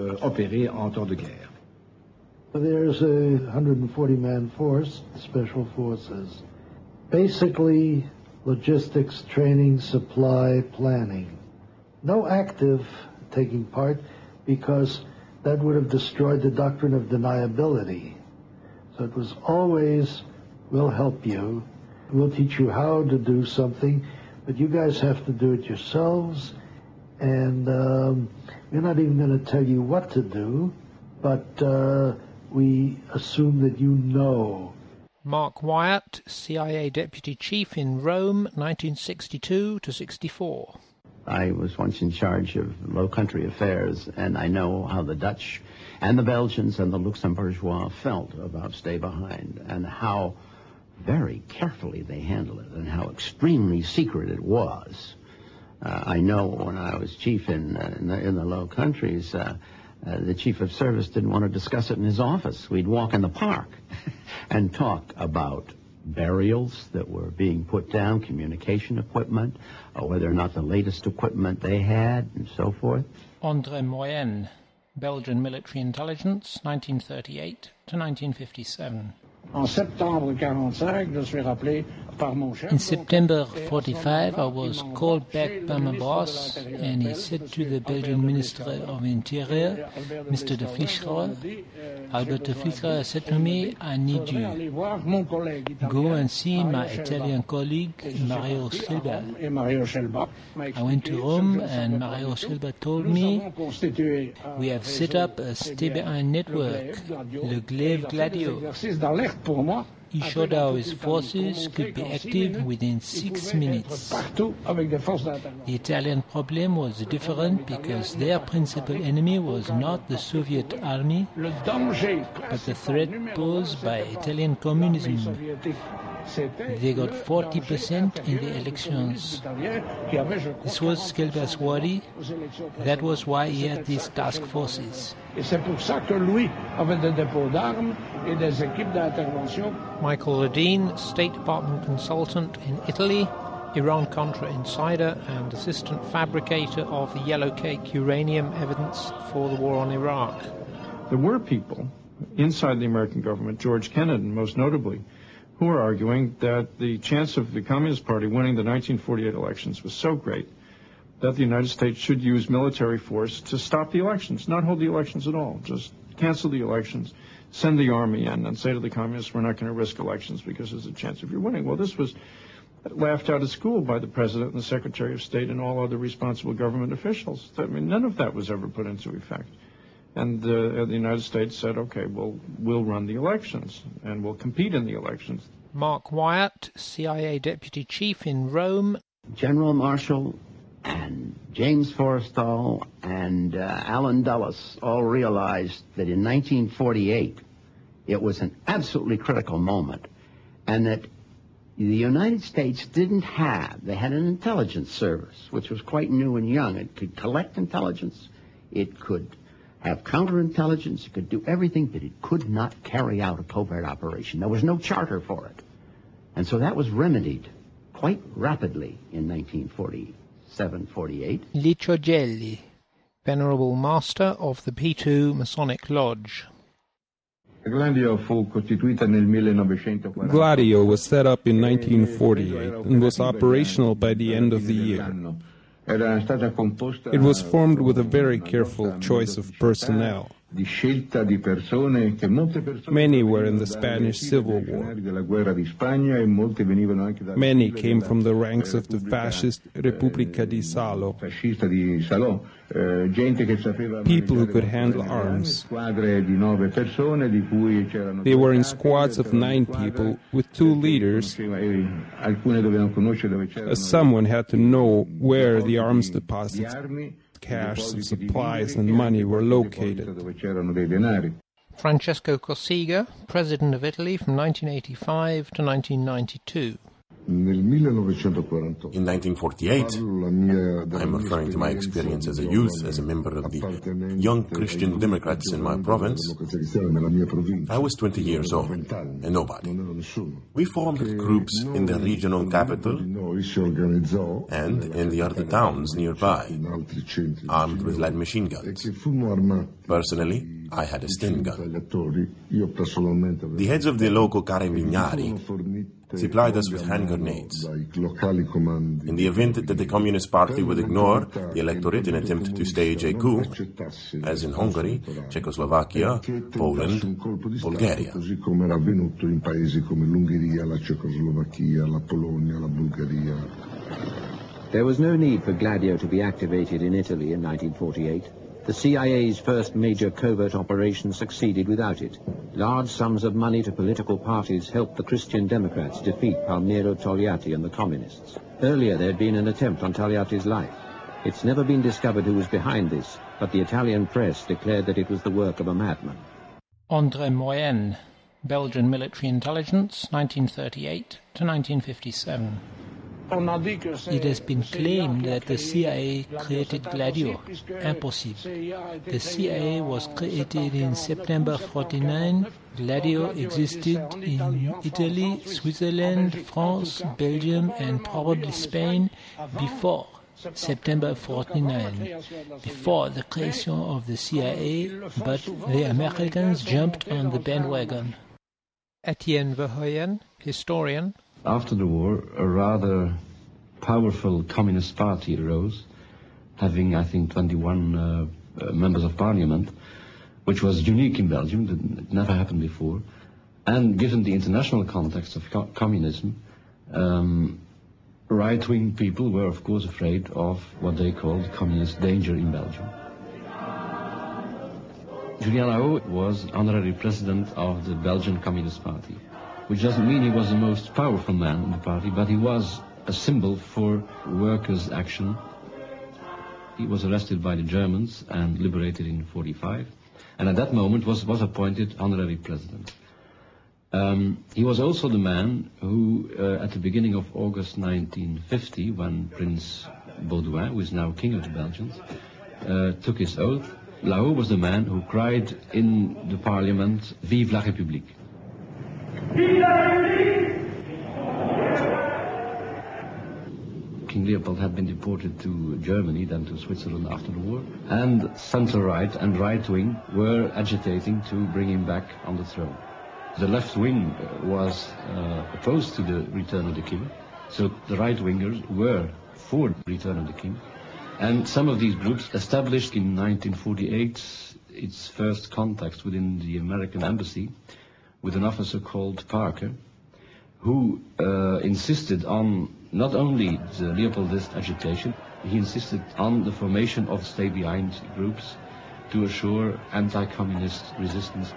There's a 140-man force, special forces. Basically, logistics, training, supply, planning. No active taking part because that would have destroyed the doctrine of deniability. So it was always, we'll help you, we'll teach you how to do something, but you guys have to do it yourselves, and we're not even going to tell you what to do, but we assume that you know. Mark Wyatt, CIA Deputy Chief in Rome, 1962 to 64. I was once in charge of Low Country affairs, and I know how the Dutch and the Belgians and the Luxembourgeois felt about Stay Behind, and how very carefully they handled it, and how extremely secret it was. I know when I was chief in the Low Countries, the chief of service didn't want to discuss it in his office. We'd walk in the park and talk about burials that were being put down, communication equipment, whether or not the latest equipment they had, and so forth. André Moyenne, Belgian Military Intelligence, 1938 to 1957. En septembre 1945, je suis rappelé In September 45, I was called back by my boss, and he said to the Belgian Minister of Interior, Mr. de Vliegere, Albert de Vliegere said to me, I need you. Go and see my Italian colleague, Mario Silba. I went to Rome, and Mario Silba told me, we have set up a stay-behind network, Le Glaive Gladio. He showed how his forces could be active within 6 minutes. The Italian problem was different because their principal enemy was not the Soviet army, but the threat posed by Italian communism. They got 40% in the elections. This was Scelba's worry. That was why he had these task forces. Michael Ledeen, State Department consultant in Italy, Iran-Contra insider and assistant fabricator of the yellow cake uranium evidence for the war on Iraq. There were people inside the American government, George Kennan most notably, who are arguing that the chance of the Communist Party winning the 1948 elections was so great that the United States should use military force to stop the elections, not hold the elections at all, just cancel the elections, send the army in and say to the communists, we're not going to risk elections because there's a chance of you winning. Well, this was laughed out of school by the President and the Secretary of State and all other responsible government officials. I mean, none of that was ever put into effect. And the United States said, okay, well, we'll run the elections and we'll compete in the elections. Mark Wyatt, CIA Deputy Chief in Rome. General Marshall and James Forrestal and Allen Dulles all realized that in 1948 it was an absolutely critical moment, and that the United States didn't have, they had an intelligence service, which was quite new and young. It could collect intelligence, it could have counterintelligence, it could do everything, but it could not carry out a covert operation. There was no charter for it. And so that was remedied quite rapidly in 1947-48. Licio Gelli, Venerable Master of the P2 Masonic Lodge. Gladio was set up in 1948 and was operational by the end of the year. It was formed with a very careful choice of personnel. Many were in the Spanish Civil War. Many came from the ranks of the fascist Repubblica di Salo. People who could handle arms. They were in squads of 9 people with 2 leaders, as someone had to know where the arms deposits, cash, supplies and money were located. Francesco Cossiga, President of Italy from 1985 to 1992. In 1948, I'm referring to my experience as a youth, as a member of the Young Christian Democrats in my province. I was 20 years old, and nobody. We formed groups in the regional capital and in the other towns nearby, armed with light machine guns. Personally, I had a Sten gun. The heads of the local carabinieri supplied us with hand grenades. In the event that the Communist Party would ignore the electorate and attempt to stage a coup, as in Hungary, Czechoslovakia, Poland, Bulgaria. There was no need for Gladio to be activated in Italy in 1948. The CIA's first major covert operation succeeded without it. Large sums of money to political parties helped the Christian Democrats defeat Palmiro Togliatti and the Communists. Earlier there had been an attempt on Togliatti's life. It's never been discovered who was behind this, but the Italian press declared that it was the work of a madman. André Moyen, Belgian Military Intelligence, 1938 to 1957. It has been claimed that the CIA created Gladio. Impossible. The CIA was created in September 49. Gladio existed in Italy, Switzerland, France, Belgium, and probably Spain before September 49, before the creation of the CIA, but the Americans jumped on the bandwagon. Etienne Verheyen, historian, After the war, a rather powerful Communist Party arose, having, I think, 21 members of parliament, which was unique in Belgium. It never happened before. And given the international context of communism, right-wing people were, of course, afraid of what they called communist danger in Belgium. Julien Lahaut was honorary president of the Belgian Communist Party, which doesn't mean he was the most powerful man in the party, but he was a symbol for workers' action. He was arrested by the Germans and liberated in 1945, and at that moment was appointed honorary president. He was also the man who, at the beginning of August 1950, when Prince Baudouin, who is now king of the Belgians, took his oath, Lahaut was the man who cried in the parliament, "Vive la République." Vive la République! King Leopold had been deported to Germany, then to Switzerland after the war, and center-right and right-wing were agitating to bring him back on the throne. The left wing was opposed to the return of the king, so the right-wingers were for the return of the king. And some of these groups established in 1948 its first contacts within the American embassy with an officer called Parker, who insisted on not only the Leopoldist agitation, he insisted on the formation of stay-behind groups to assure anti-communist resistance.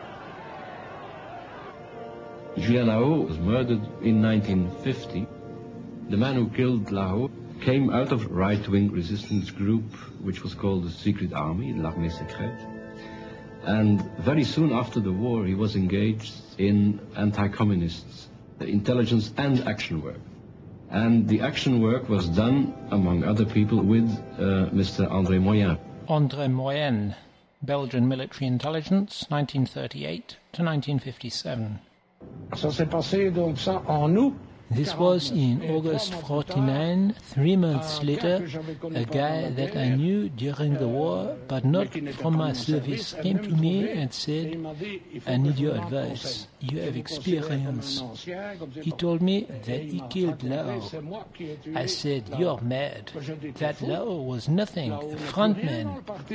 Julien Lahaut was murdered in 1950. The man who killed Lahaut came out of right-wing resistance group, which was called the Secret Army, l'Armée Secrète. And very soon after the war, he was engaged in anti-communist intelligence and action work. And the action work was done, among other people, with Mr. André Moyen. André Moyen, Belgian military intelligence, 1938 to 1957. Ça s'est passé donc ça en août. This was in August 1949. 3 months later, a guy that I knew during the war, but not from my service, came to me and said, "I need your advice. You have experience." He told me that he killed Lahaut. I said, "You're mad. That Lahaut was nothing, a frontman."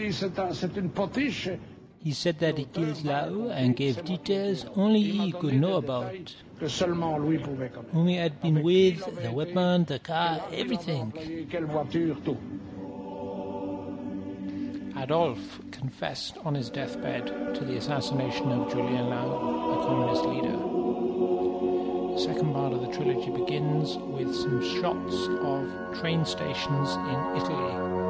He said that he killed Lahaut and gave details only he could know about. Whom he had been with, the weapon, the car, everything. Adolphe confessed on his deathbed to the assassination of Julien Lahaut, the communist leader. The second part of the trilogy begins with some shots of train stations in Italy.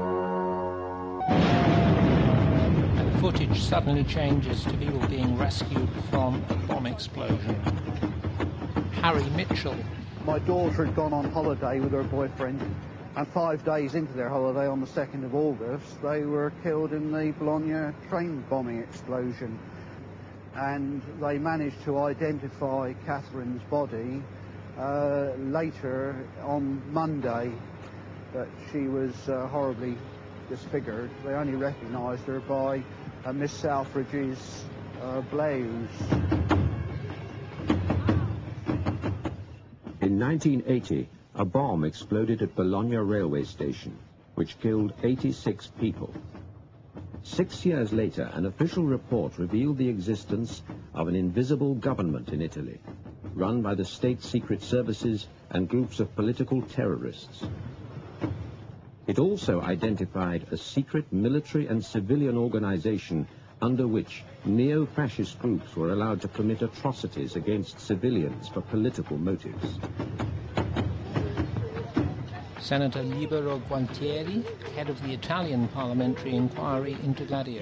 And the footage suddenly changes to people being rescued from a bomb explosion. Harry Mitchell. My daughter had gone on holiday with her boyfriend, and 5 days into their holiday on the 2nd of August, they were killed in the Bologna train bombing explosion. And they managed to identify Catherine's body later on Monday, but she was horribly disfigured. They only recognised her by Miss Selfridge's blouse. In 1980, a bomb exploded at Bologna railway station, which killed 86 people. 6 years later, an official report revealed the existence of an invisible government in Italy, run by the state secret services and groups of political terrorists. It also identified a secret military and civilian organization under which neo-fascist groups were allowed to commit atrocities against civilians for political motives. Senator Libero Gualtieri, head of the Italian parliamentary inquiry into Gladio.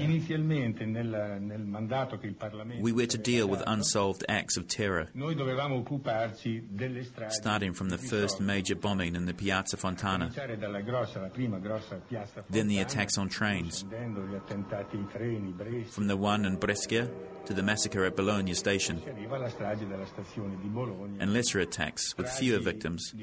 We were to deal with unsolved acts of terror, starting from the first major bombing in the Piazza Fontana, then the attacks on trains, from the one in Brescia to the massacre at Bologna station, and lesser attacks with fewer victims,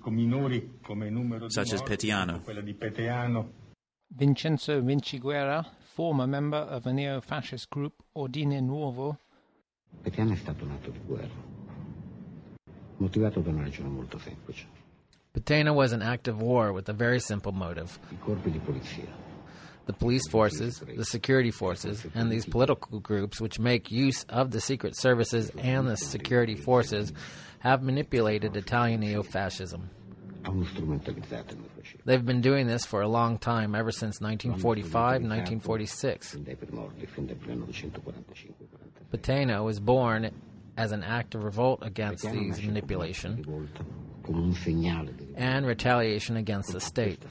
such as Petiano. Vincenzo Vinciguerra, former member of a neo-fascist group Ordine Nuovo. Petiano è stato un atto di guerra. motivato da una ragione molto semplice. Patena was an act of war with a very simple motive. I corpi di polizia. The police forces, the security forces, and these political groups which make use of the secret services and the security forces have manipulated Italian neo-fascism. They've been doing this for a long time, ever since 1945, 1946. Patena was born as an act of revolt against these manipulation and retaliation against the state.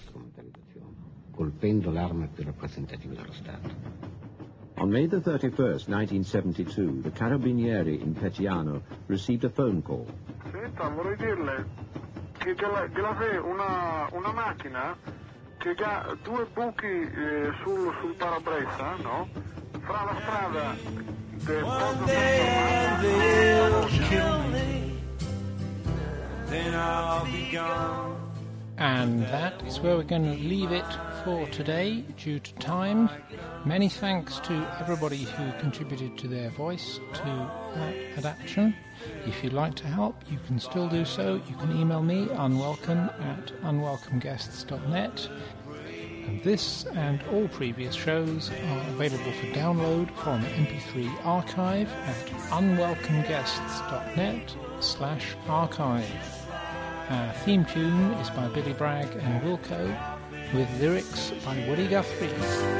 On May the 31st, 1972, the Carabinieri in Petiano received a phone call. Senta, vorrei dirle che una macchina che ha due buchi sul parabrezza, no? Fra la strada del One day they'll kill me, then I'll be gone. And that is where we're going to leave it for today, due to time. Many thanks to everybody who contributed to their voice to that adaptation. If you'd like to help, you can still do so. You can email me, unwelcomeguests.net. And this and all previous shows are available for download from MP3 archive at unwelcomeguests.net/archive. Our theme tune is by Billy Bragg and Wilco, with lyrics by Woody Guthrie.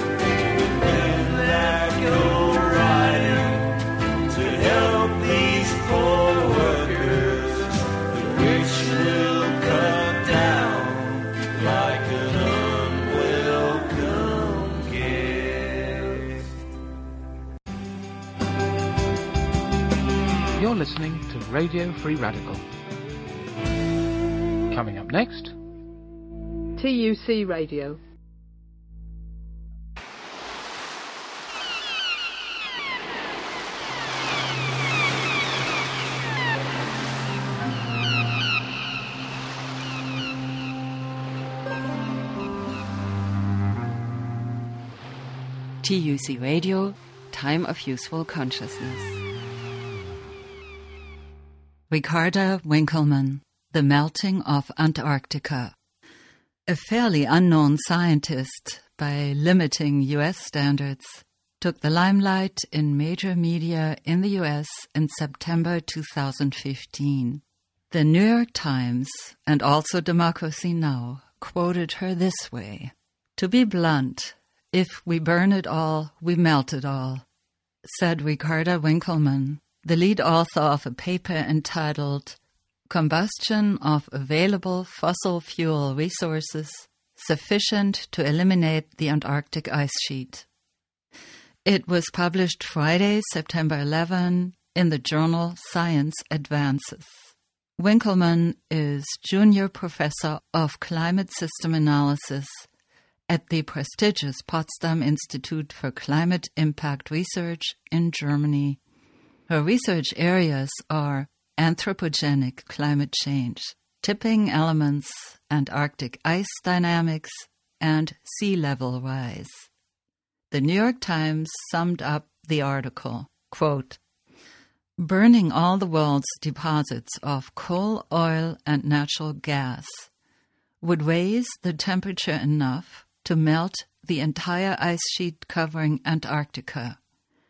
To help these poor workers, the rich will cut down like an unwelcome guest. You're listening to Radio Free Radical. Coming up next, TUC Radio. TUC Radio, Time of Useful Consciousness. Ricarda Winkelmann, The Melting of Antarctica. A fairly unknown scientist, by limiting U.S. standards, took the limelight in major media in the U.S. in September 2015. The New York Times, and also Democracy Now!, quoted her this way: "To be blunt, if we burn it all, we melt it all," said Ricarda Winkelmann, the lead author of a paper entitled Combustion of Available Fossil Fuel Resources Sufficient to Eliminate the Antarctic Ice Sheet. It was published Friday, September 11, in the journal Science Advances. Winkelmann is Junior Professor of Climate System Analysis at the prestigious Potsdam Institute for Climate Impact Research in Germany. Her research areas are anthropogenic climate change, tipping elements, Antarctic ice dynamics, and sea level rise. The New York Times summed up the article, quote, "Burning all the world's deposits of coal, oil, and natural gas would raise the temperature enough to melt the entire ice sheet covering Antarctica,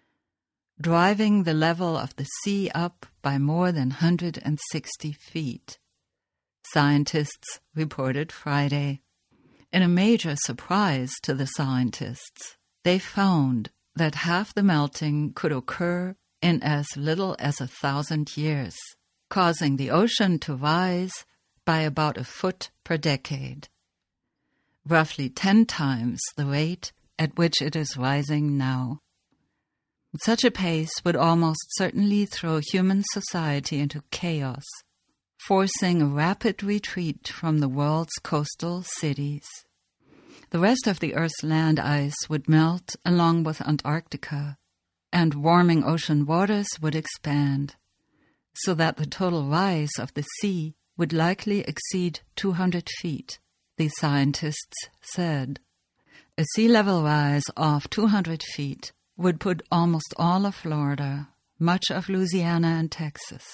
driving the level of the sea up by more than 160 feet, scientists reported Friday. In a major surprise to the scientists, they found that half the melting could occur in as little as 1,000 years, causing the ocean to rise by about a foot per decade, roughly 10 times the rate at which it is rising now. Such a pace would almost certainly throw human society into chaos, forcing a rapid retreat from the world's coastal cities. The rest of the Earth's land ice would melt along with Antarctica, and warming ocean waters would expand, so that the total rise of the sea would likely exceed 200 feet, the scientists said. A sea level rise of 200 feet would put almost all of Florida, much of Louisiana and Texas, the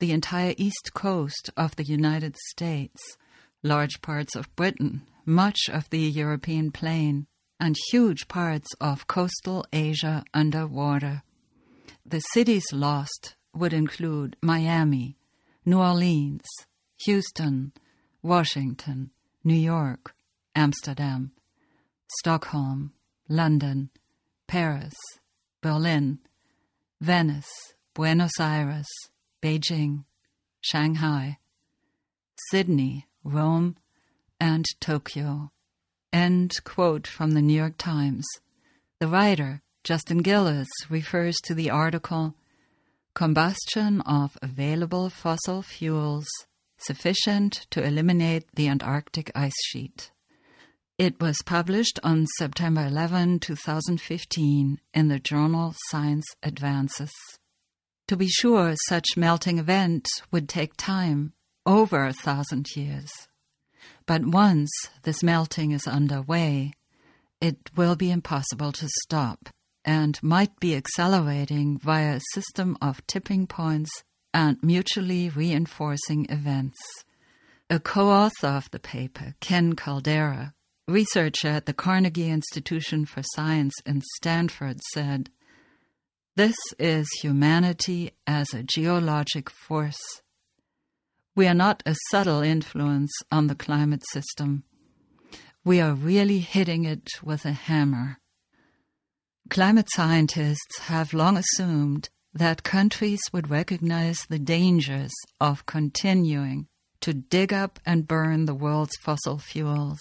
the entire east coast of the United States, large parts of Britain, much of the European plain, and huge parts of coastal Asia underwater. The cities lost would include Miami, New Orleans, Houston, Washington, New York, Amsterdam, Stockholm, London, Paris, Berlin, Venice, Buenos Aires, Beijing, Shanghai, Sydney, Rome, and Tokyo. End quote from the New York Times. The writer, Justin Gillis, refers to the article, "Combustion of Available Fossil Fuels Sufficient to Eliminate the Antarctic Ice Sheet." It was published on September 11, 2015, in the journal Science Advances. To be sure, such melting event would take time, over 1,000 years. But once this melting is underway, it will be impossible to stop and might be accelerating via a system of tipping points and mutually reinforcing events. A co-author of the paper, Ken Caldeira, researcher at the Carnegie Institution for Science in Stanford, said, "This is humanity as a geologic force. We are not a subtle influence on the climate system. We are really hitting it with a hammer." Climate scientists have long assumed that countries would recognize the dangers of continuing to dig up and burn the world's fossil fuels.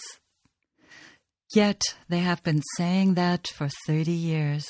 Yet they have been saying that for 30 years.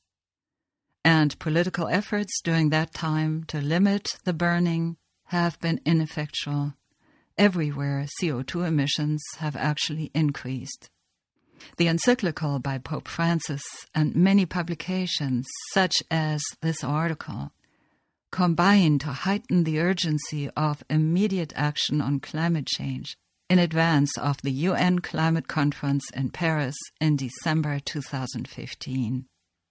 And political efforts during that time to limit the burning have been ineffectual. Everywhere, CO2 emissions have actually increased. The encyclical by Pope Francis and many publications, such as this article, combine to heighten the urgency of immediate action on climate change in advance of the UN Climate Conference in Paris in December 2015.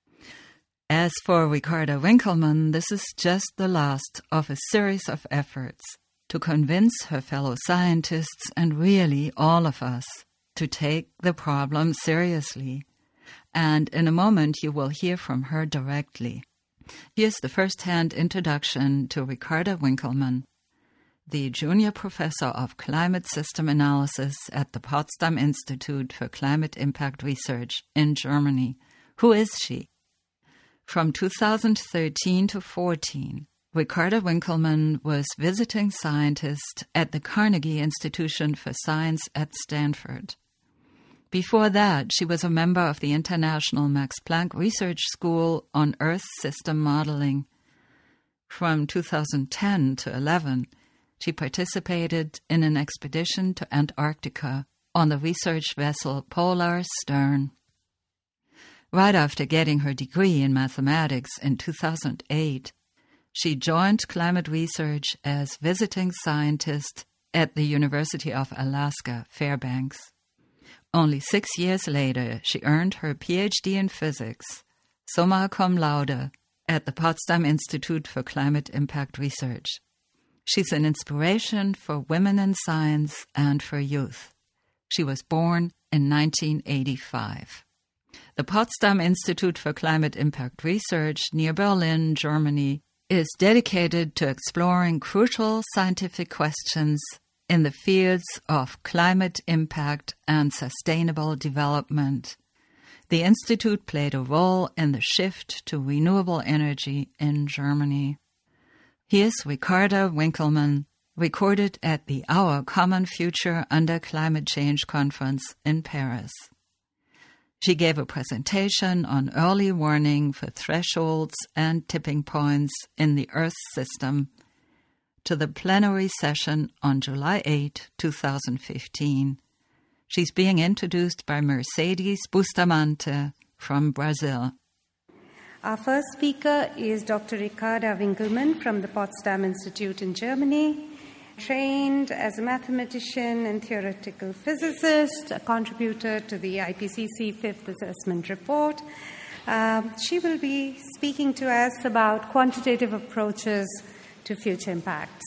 As for Ricarda Winkelman, this is just the last of a series of efforts to convince her fellow scientists and really all of us to take the problem seriously. And in a moment you will hear from her directly. Here's the first-hand introduction to Ricarda Winkelman, the junior professor of climate system analysis at the Potsdam Institute for Climate Impact Research in Germany. Who is she? From 2013 to 14, Ricarda Winkelman was visiting scientist at the Carnegie Institution for Science at Stanford. Before that, she was a member of the International Max Planck Research School on Earth System Modeling. From 2010 to 11, she participated in an expedition to Antarctica on the research vessel Polar Stern. Right after getting her degree in mathematics in 2008, she joined climate research as visiting scientist at the University of Alaska, Fairbanks. Only 6 years later, she earned her PhD in physics, summa cum laude, at the Potsdam Institute for Climate Impact Research. She's an inspiration for women in science and for youth. She was born in 1985. The Potsdam Institute for Climate Impact Research near Berlin, Germany, is dedicated to exploring crucial scientific questions in the fields of climate impact and sustainable development. The Institute played a role in the shift to renewable energy in Germany. Here's Ricarda Winkelman, recorded at the Our Common Future Under Climate Change Conference in Paris. She gave a presentation on early warning for thresholds and tipping points in the Earth system to the plenary session on July 8, 2015. She's being introduced by Mercedes Bustamante from Brazil. Our first speaker is Dr. Ricarda Winkelman from the Potsdam Institute in Germany. Trained as a mathematician and theoretical physicist, a contributor to the IPCC Fifth Assessment Report. She will be speaking to us about quantitative approaches to future impacts.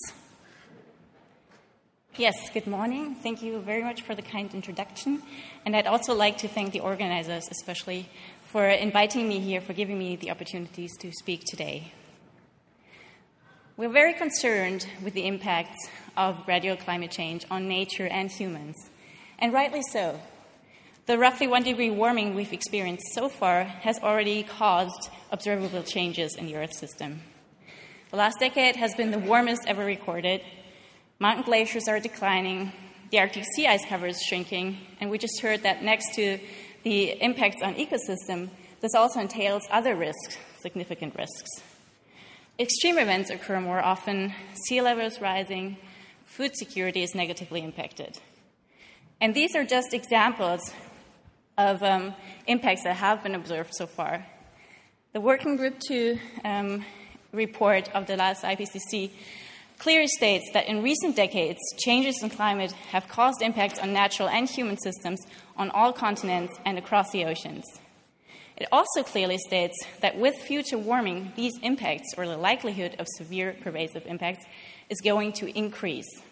Yes, good morning. Thank you very much for the kind introduction. And I'd also like to thank the organizers, especially, for inviting me here, for giving me the opportunities to speak today. We're very concerned with the impacts of gradual climate change on nature and humans, and rightly so. The roughly 1 degree warming we've experienced so far has already caused observable changes in the Earth system. The last decade has been the warmest ever recorded. Mountain glaciers are declining, the Arctic sea ice cover is shrinking, and we just heard that next to the impacts on ecosystem, this also entails other risks, significant risks. Extreme events occur more often, sea level is rising, food security is negatively impacted. And these are just examples of impacts that have been observed so far. The Working Group 2 report of the last IPCC clearly states that in recent decades, changes in climate have caused impacts on natural and human systems on all continents and across the oceans. It also clearly states that with future warming, these impacts, or the likelihood of severe pervasive impacts, is going to increase.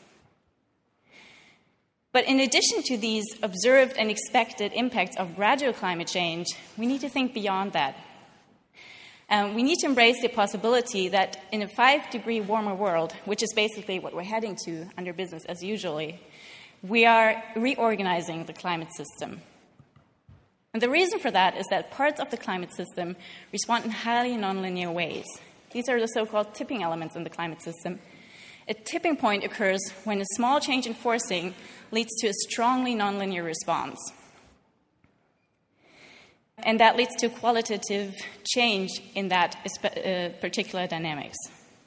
But in addition to these observed and expected impacts of gradual climate change, we need to think beyond that. We need to embrace the possibility that in a 5 degree warmer world, which is basically what we're heading to under business as usual, we are reorganizing the climate system. And the reason for that is that parts of the climate system respond in highly nonlinear ways. These are the so-called tipping elements in the climate system. A tipping point occurs when a small change in forcing leads to a strongly nonlinear response. And that leads to qualitative change in that particular dynamics.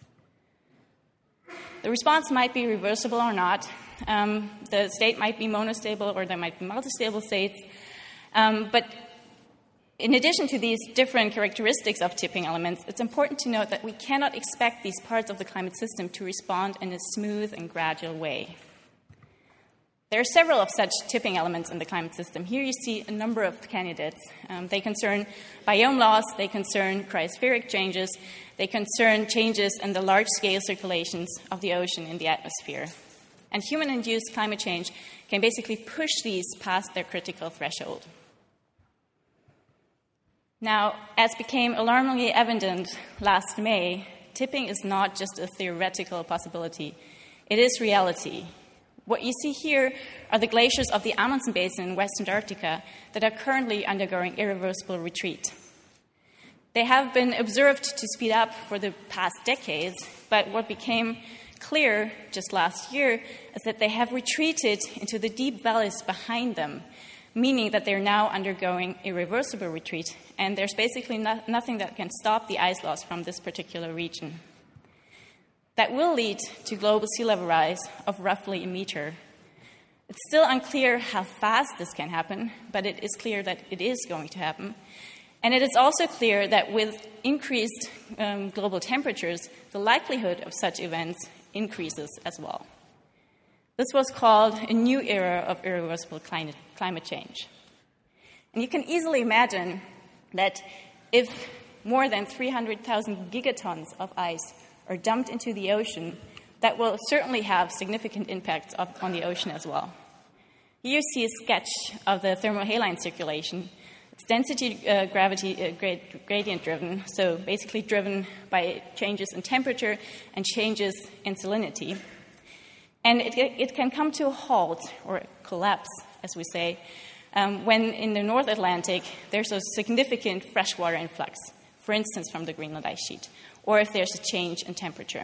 The response might be reversible or not. The state might be monostable or there might be multistable states. But in addition to these different characteristics of tipping elements, it's important to note that we cannot expect these parts of the climate system to respond in a smooth and gradual way. There are several of such tipping elements in the climate system. Here you see a number of candidates. They concern biome loss, they concern cryospheric changes, they concern changes in the large-scale circulations of the ocean in the atmosphere. And human-induced climate change can basically push these past their critical threshold. Now, as became alarmingly evident last May, tipping is not just a theoretical possibility. It is reality. What you see here are the glaciers of the Amundsen Basin in West Antarctica that are currently undergoing irreversible retreat. They have been observed to speed up for the past decades, but what became clear just last year is that they have retreated into the deep valleys behind them, meaning that they're now undergoing irreversible retreat, and there's basically nothing that can stop the ice loss from this particular region. That will lead to global sea level rise of roughly a meter. It's still unclear how fast this can happen, but it is clear that it is going to happen. And it is also clear that with increased global temperatures, the likelihood of such events increases as well. This was called a new era of irreversible climate change. And you can easily imagine that if more than 300,000 gigatons of ice are dumped into the ocean, that will certainly have significant impacts on the ocean as well. Here you see a sketch of the thermohaline circulation. It's density gradient driven, so basically driven by changes in temperature and changes in salinity. And it can come to a halt, or collapse, as we say, when in the North Atlantic there's a significant freshwater influx, for instance from the Greenland ice sheet, or if there's a change in temperature.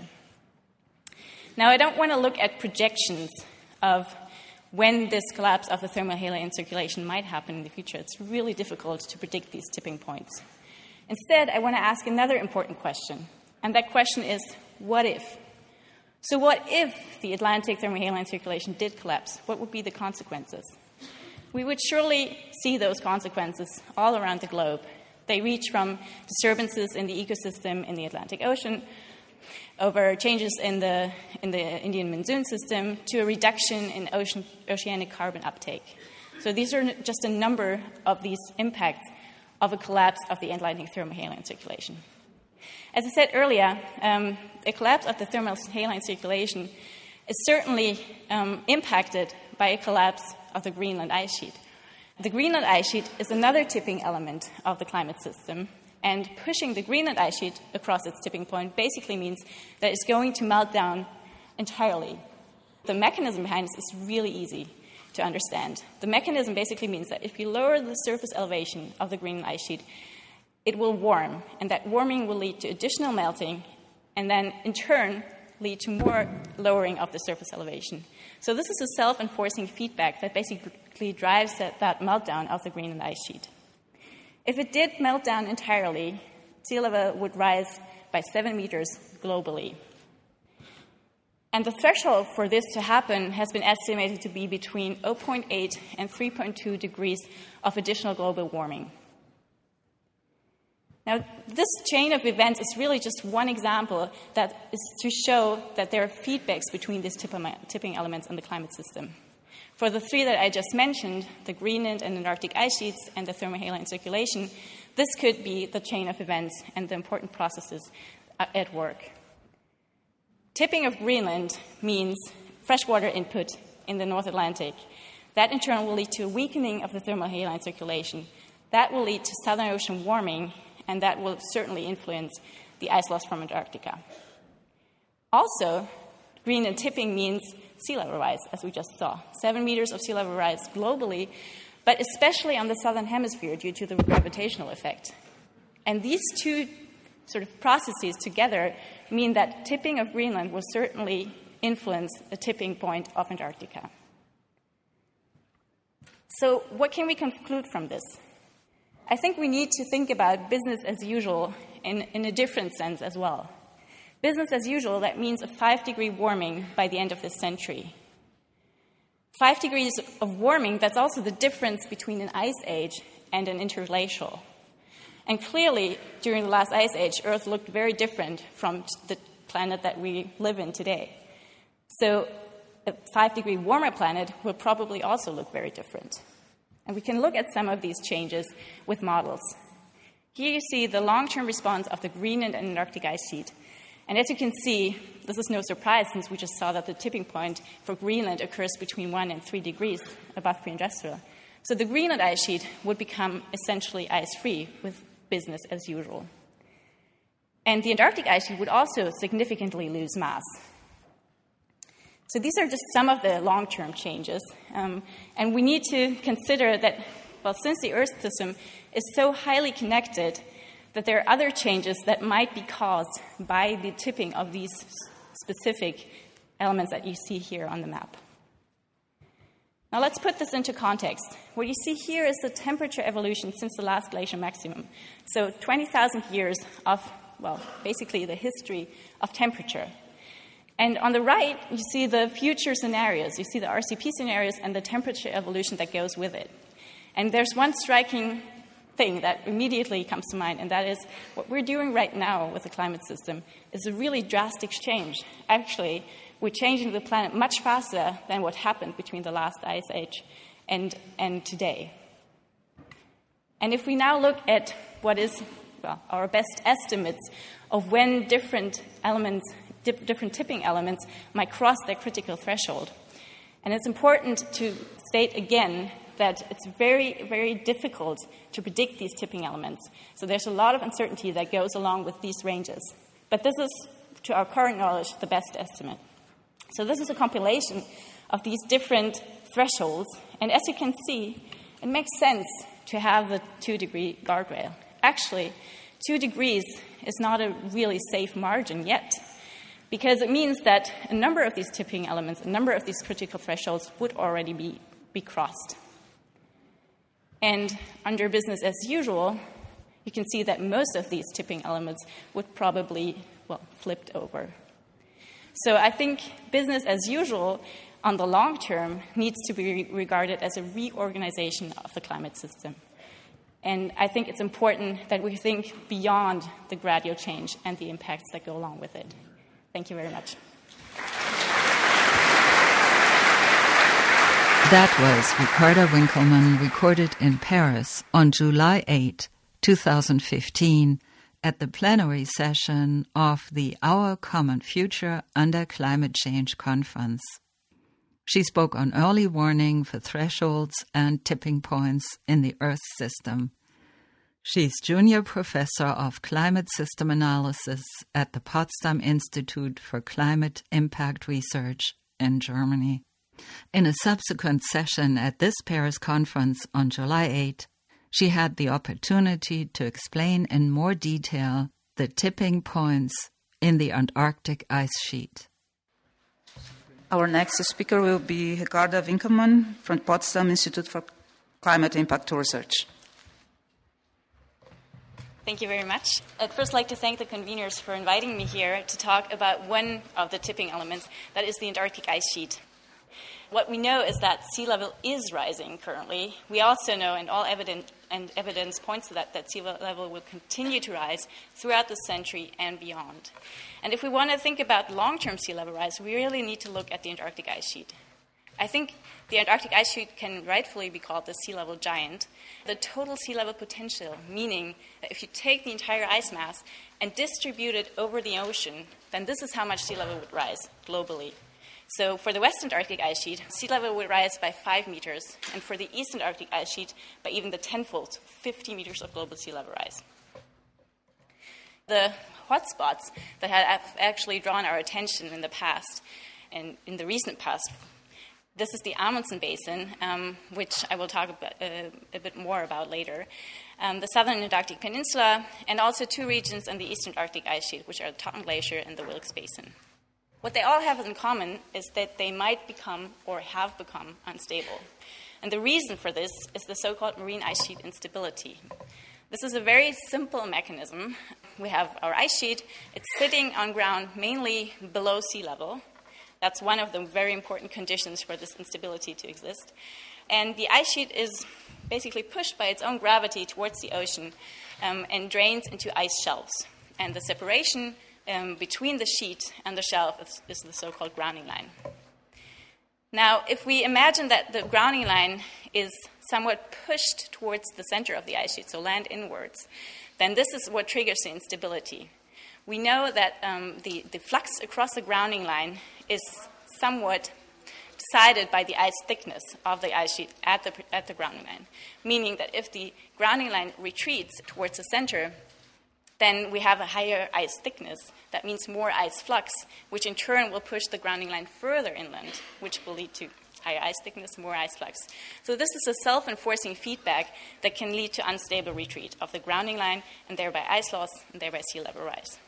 Now, I don't want to look at projections of when this collapse of the thermohaline circulation might happen in the future. It's really difficult to predict these tipping points. Instead, I want to ask another important question, and that question is, what if? So what if the Atlantic thermohaline circulation did collapse? What would be the consequences? We would surely see those consequences all around the globe. They reach from disturbances in the ecosystem in the Atlantic Ocean, over changes in the Indian monsoon system, to a reduction in oceanic carbon uptake. So these are just a number of these impacts of a collapse of the Atlantic thermohaline circulation. As I said earlier, the collapse of the thermohaline circulation is certainly impacted by a collapse of the Greenland ice sheet. The Greenland ice sheet is another tipping element of the climate system, and pushing the Greenland ice sheet across its tipping point basically means that it's going to melt down entirely. The mechanism behind this is really easy to understand. The mechanism basically means that if you lower the surface elevation of the Greenland ice sheet, it will warm, and that warming will lead to additional melting, and then in turn lead to more lowering of the surface elevation. So this is a self-enforcing feedback that basically drives that meltdown of the Greenland ice sheet. If it did melt down entirely, sea level would rise by 7 meters globally. And the threshold for this to happen has been estimated to be between 0.8 and 3.2 degrees of additional global warming. Now, this chain of events is really just one example that is to show that there are feedbacks between these tipping elements in the climate system. For the three that I just mentioned, the Greenland and Antarctic ice sheets and the thermohaline circulation, this could be the chain of events and the important processes at work. Tipping of Greenland means freshwater input in the North Atlantic. That in turn will lead to a weakening of the thermohaline circulation. That will lead to Southern Ocean warming, and that will certainly influence the ice loss from Antarctica. Also, Greenland tipping means sea level rise, as we just saw. 7 meters of sea level rise globally, but especially on the southern hemisphere due to the gravitational effect. And these two sort of processes together mean that tipping of Greenland will certainly influence the tipping point of Antarctica. So what can we conclude from this? I think we need to think about business as usual in a different sense as well. Business as usual, that means a 5-degree warming by the end of this century. 5 degrees of warming, that's also the difference between an ice age and an interglacial. And clearly, during the last ice age, Earth looked very different from the planet that we live in today. So a 5-degree warmer planet will probably also look very different. And we can look at some of these changes with models. Here you see the long-term response of the Greenland and Antarctic ice sheet. And as you can see, this is no surprise since we just saw that the tipping point for Greenland occurs between 1 and 3 degrees above pre-industrial. So the Greenland ice sheet would become essentially ice-free with business as usual. And the Antarctic ice sheet would also significantly lose mass. So these are just some of the long-term changes. And we need to consider that, well, since the Earth system is so highly connected, that there are other changes that might be caused by the tipping of these specific elements that you see here on the map. Now let's put this into context. What you see here is the temperature evolution since the last glacial maximum. So 20,000 years of, well, basically the history of temperature. And on the right, you see the future scenarios. You see the RCP scenarios and the temperature evolution that goes with it. And there's one striking thing that immediately comes to mind, and that is what we're doing right now with the climate system is a really drastic change. Actually, we're changing the planet much faster than what happened between the last ice age and today. And if we now look at what is, well, our best estimates of when different tipping elements might cross their critical threshold. And it's important to state again that it's very, very difficult to predict these tipping elements. So there's a lot of uncertainty that goes along with these ranges. But this is, to our current knowledge, the best estimate. So this is a compilation of these different thresholds. And as you can see, it makes sense to have the 2-degree guardrail. Actually, 2 degrees is not a really safe margin yet, because it means that a number of these tipping elements, a number of these critical thresholds would already be crossed. And under business as usual, you can see that most of these tipping elements would probably, well, flipped over. So I think business as usual on the long term needs to be regarded as a reorganization of the climate system. And I think it's important that we think beyond the gradual change and the impacts that go along with it. Thank you very much. That was Ricarda Winkelman, recorded in Paris on July 8, 2015, at the plenary session of the Our Common Future Under Climate Change conference. She spoke on early warning for thresholds and tipping points in the Earth system. She's Junior Professor of Climate System Analysis at the Potsdam Institute for Climate Impact Research in Germany. In a subsequent session at this Paris conference on July 8, she had the opportunity to explain in more detail the tipping points in the Antarctic ice sheet. Our next speaker will be Ricarda Winkelmann from Potsdam Institute for Climate Impact Research. Thank you very much. I'd first like to thank the conveners for inviting me here to talk about one of the tipping elements, that is the Antarctic ice sheet. What we know is that sea level is rising currently. We also know, and all evidence points to that sea level will continue to rise throughout the century and beyond. And if we want to think about long-term sea level rise, we really need to look at the Antarctic ice sheet. I think the Antarctic ice sheet can rightfully be called the sea level giant. The total sea level potential, meaning that if you take the entire ice mass and distribute it over the ocean, then this is how much sea level would rise globally. So for the West Antarctic ice sheet, sea level would rise by 5 meters, and for the East Antarctic ice sheet, by even the tenfold, 50 meters of global sea level rise. The hotspots that have actually drawn our attention in the past, and in the recent past, this is the Amundsen Basin, which I will talk about, a bit more about later, the Southern Antarctic Peninsula, and also 2 regions in the Eastern Arctic ice sheet, which are the Totten Glacier and the Wilkes Basin. What they all have in common is that they might become or have become unstable. And the reason for this is the so-called marine ice sheet instability. This is a very simple mechanism. We have our ice sheet. It's sitting on ground mainly below sea level. That's one of the very important conditions for this instability to exist. And the ice sheet is basically pushed by its own gravity towards the ocean and drains into ice shelves. And the separation between the sheet and the shelf is the so-called grounding line. Now, if we imagine that the grounding line is somewhat pushed towards the center of the ice sheet, so land inwards, then this is what triggers the instability. We know that the flux across the grounding line is somewhat decided by the ice thickness of the ice sheet at the grounding line, meaning that if the grounding line retreats towards the center, then we have a higher ice thickness. That means more ice flux, which in turn will push the grounding line further inland, which will lead to higher ice thickness, more ice flux. So this is a self-enforcing feedback that can lead to unstable retreat of the grounding line and thereby ice loss and thereby sea level rise.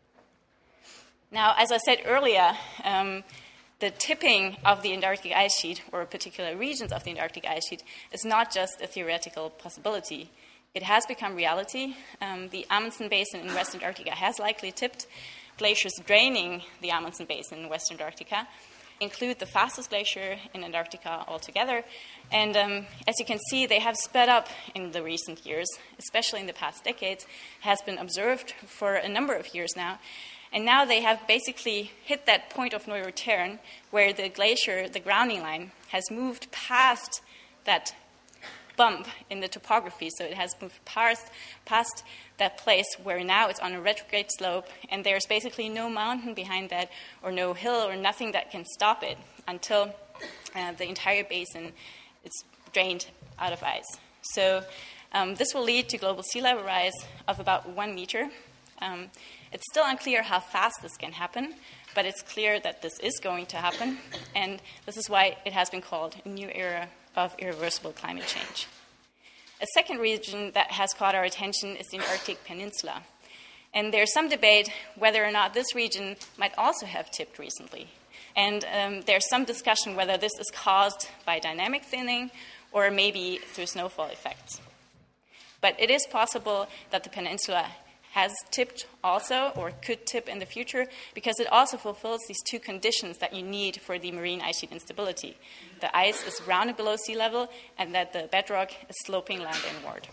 Now, as I said earlier, the tipping of the Antarctic ice sheet, or particular regions of the Antarctic ice sheet, is not just a theoretical possibility. It has become reality. The Amundsen Basin in West Antarctica has likely tipped. Glaciers draining the Amundsen Basin in West Antarctica include the fastest glacier in Antarctica altogether. And as you can see, they have sped up in the recent years, especially in the past decades, has been observed for a number of years now. And now they have basically hit that point of no return where the glacier, the grounding line, has moved past that bump in the topography. So it has moved past that place where now it's on a retrograde slope, and there's basically no mountain behind that or no hill or nothing that can stop it until the entire basin is drained out of ice. So this will lead to global sea level rise of about 1 meter. It's still unclear how fast this can happen, but it's clear that this is going to happen, and this is why it has been called a new era of irreversible climate change. A second region that has caught our attention is the Arctic Peninsula. And there's some debate whether or not this region might also have tipped recently. And there's some discussion whether this is caused by dynamic thinning or maybe through snowfall effects. But it is possible that the peninsula has tipped also, or could tip in the future, because it also fulfills these 2 conditions that you need for the marine ice sheet instability. The ice is grounded below sea level, and that the bedrock is sloping land inward.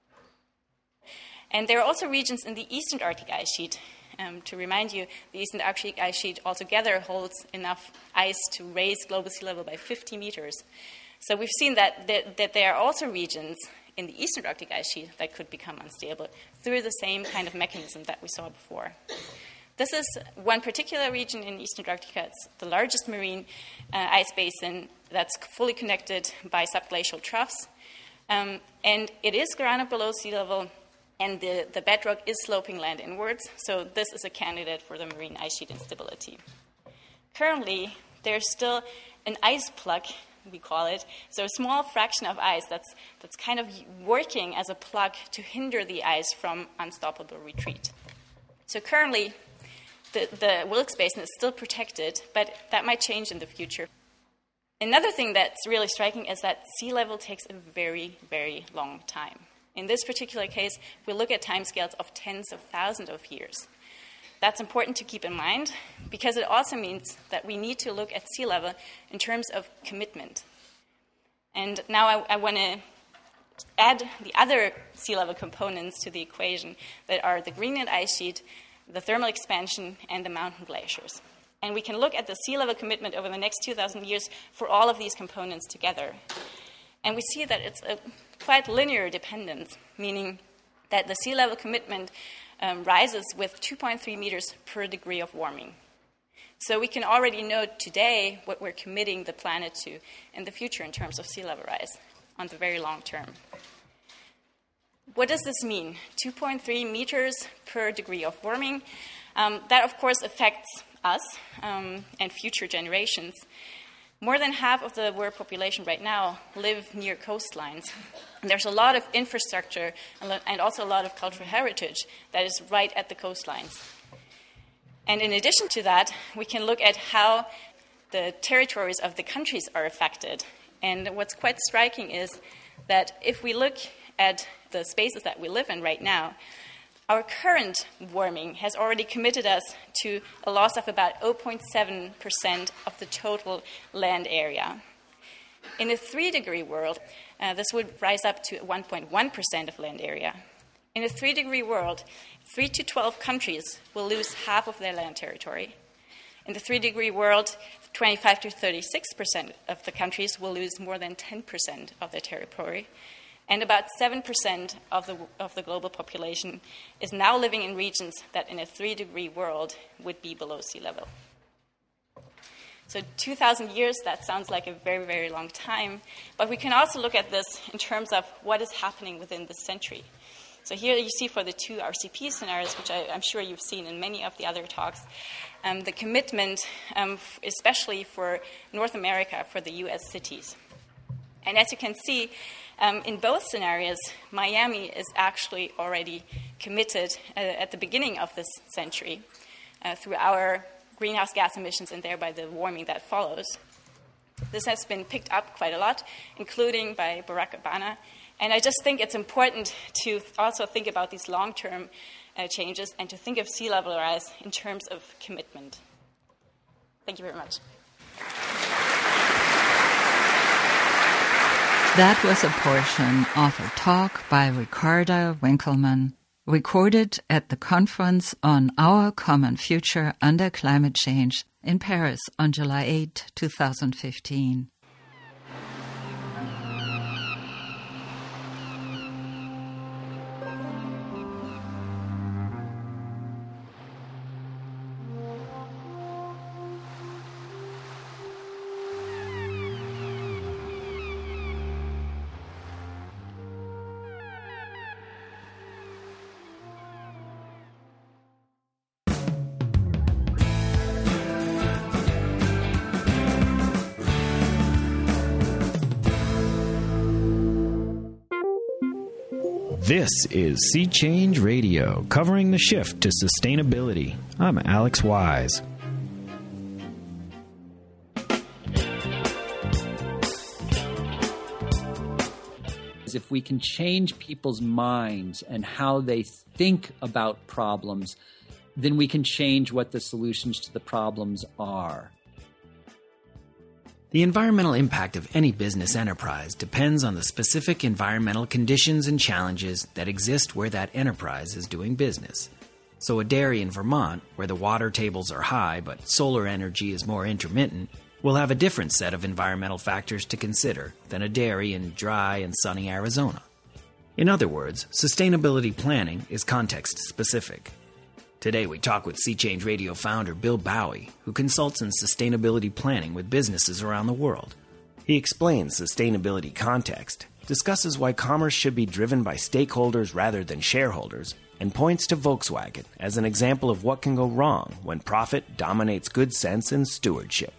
And there are also regions in the Eastern Arctic ice sheet. To remind you, the Eastern Arctic ice sheet altogether holds enough ice to raise global sea level by 50 meters. So we've seen that there are also regions in the Eastern Arctic ice sheet that could become unstable through the same kind of mechanism that we saw before. This is one particular region in Eastern Antarctica. It's the largest marine ice basin that's fully connected by subglacial troughs. And it is grounded below sea level, and the bedrock is sloping land inwards. So this is a candidate for the marine ice sheet instability. Currently, there's still an ice plug, we call it. So a small fraction of ice that's kind of working as a plug to hinder the ice from unstoppable retreat. So currently, the Wilkes Basin is still protected, but that might change in the future. Another thing that's really striking is that sea level takes a very, very long time. In this particular case, we look at timescales of tens of thousands of years. That's important to keep in mind because it also means that we need to look at sea level in terms of commitment. And now I want to add the other sea level components to the equation that are the Greenland ice sheet, the thermal expansion, and the mountain glaciers. And we can look at the sea level commitment over the next 2,000 years for all of these components together. And we see that it's a quite linear dependence, meaning that the sea level commitment rises with 2.3 meters per degree of warming. So we can already know today what we're committing the planet to in the future in terms of sea level rise on the very long term. What does this mean? 2.3 meters per degree of warming. That, of course, affects us and future generations. More than half of the world population right now live near coastlines. And there's a lot of infrastructure and also a lot of cultural heritage that is right at the coastlines. And in addition to that, we can look at how the territories of the countries are affected. And what's quite striking is that if we look at the spaces that we live in right now, our current warming has already committed us to a loss of about 0.7% of the total land area. In a 3-degree world, this would rise up to 1.1% of land area. In a 3-degree world, 3 to 12 countries will lose half of their land territory. In the 3-degree world, 25 to 36% of the countries will lose more than 10% of their territory. And about 7% of the global population is now living in regions that in a 3-degree world would be below sea level. So 2,000 years, that sounds like a very, very long time. But we can also look at this in terms of what is happening within this century. So here you see for the 2 RCP scenarios, which I'm sure you've seen in many of the other talks, the commitment, especially for North America, for the U.S. cities. And as you can see, in both scenarios, Miami is actually already committed at the beginning of this century through our greenhouse gas emissions and thereby the warming that follows. This has been picked up quite a lot, including by Barack Obama. And I just think it's important to also think about these long-term changes and to think of sea level rise in terms of commitment. Thank you very much. That was a portion of a talk by Ricarda Winkelmann, recorded at the Conference on Our Common Future Under Climate Change in Paris on July 8, 2015. This is Sea Change Radio, covering the shift to sustainability. I'm Alex Wise. If we can change people's minds and how they think about problems, then we can change what the solutions to the problems are. The environmental impact of any business enterprise depends on the specific environmental conditions and challenges that exist where that enterprise is doing business. So a dairy in Vermont, where the water tables are high but solar energy is more intermittent, will have a different set of environmental factors to consider than a dairy in dry and sunny Arizona. In other words, sustainability planning is context-specific. Today we talk with Sea Change Radio founder Bill Bowie, who consults in sustainability planning with businesses around the world. He explains sustainability context, discusses why commerce should be driven by stakeholders rather than shareholders, and points to Volkswagen as an example of what can go wrong when profit dominates good sense and stewardship.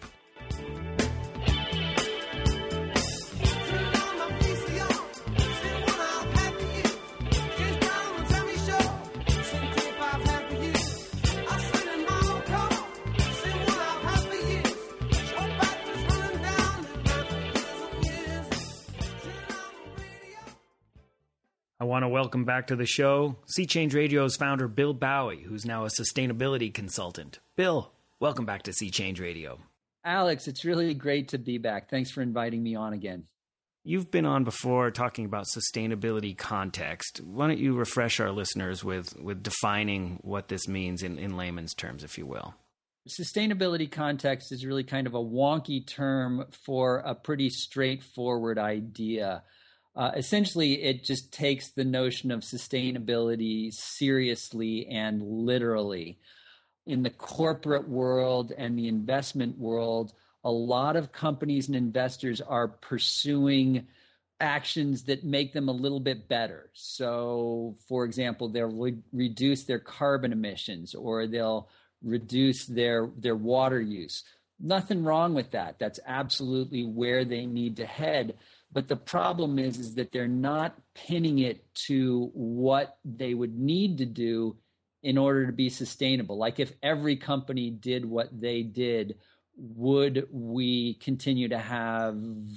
I want to welcome back to the show Sea Change Radio's founder, Bill Bowie, who's now a sustainability consultant. Bill, welcome back to Sea Change Radio. Alex, it's really great to be back. Thanks for inviting me on again. You've been on before talking about sustainability context. Why don't you refresh our listeners with defining what this means in layman's terms, if you will? Sustainability context is really kind of a wonky term for a pretty straightforward idea. Essentially, it just takes the notion of sustainability seriously and literally. In the corporate world and the investment world, a lot of companies and investors are pursuing actions that make them a little bit better. So, for example, they'll reduce their carbon emissions or they'll reduce their water use. Nothing wrong with that. That's absolutely where they need to head. But the problem is that they're not pinning it to what they would need to do in order to be sustainable. Like if every company did what they did, would we continue to have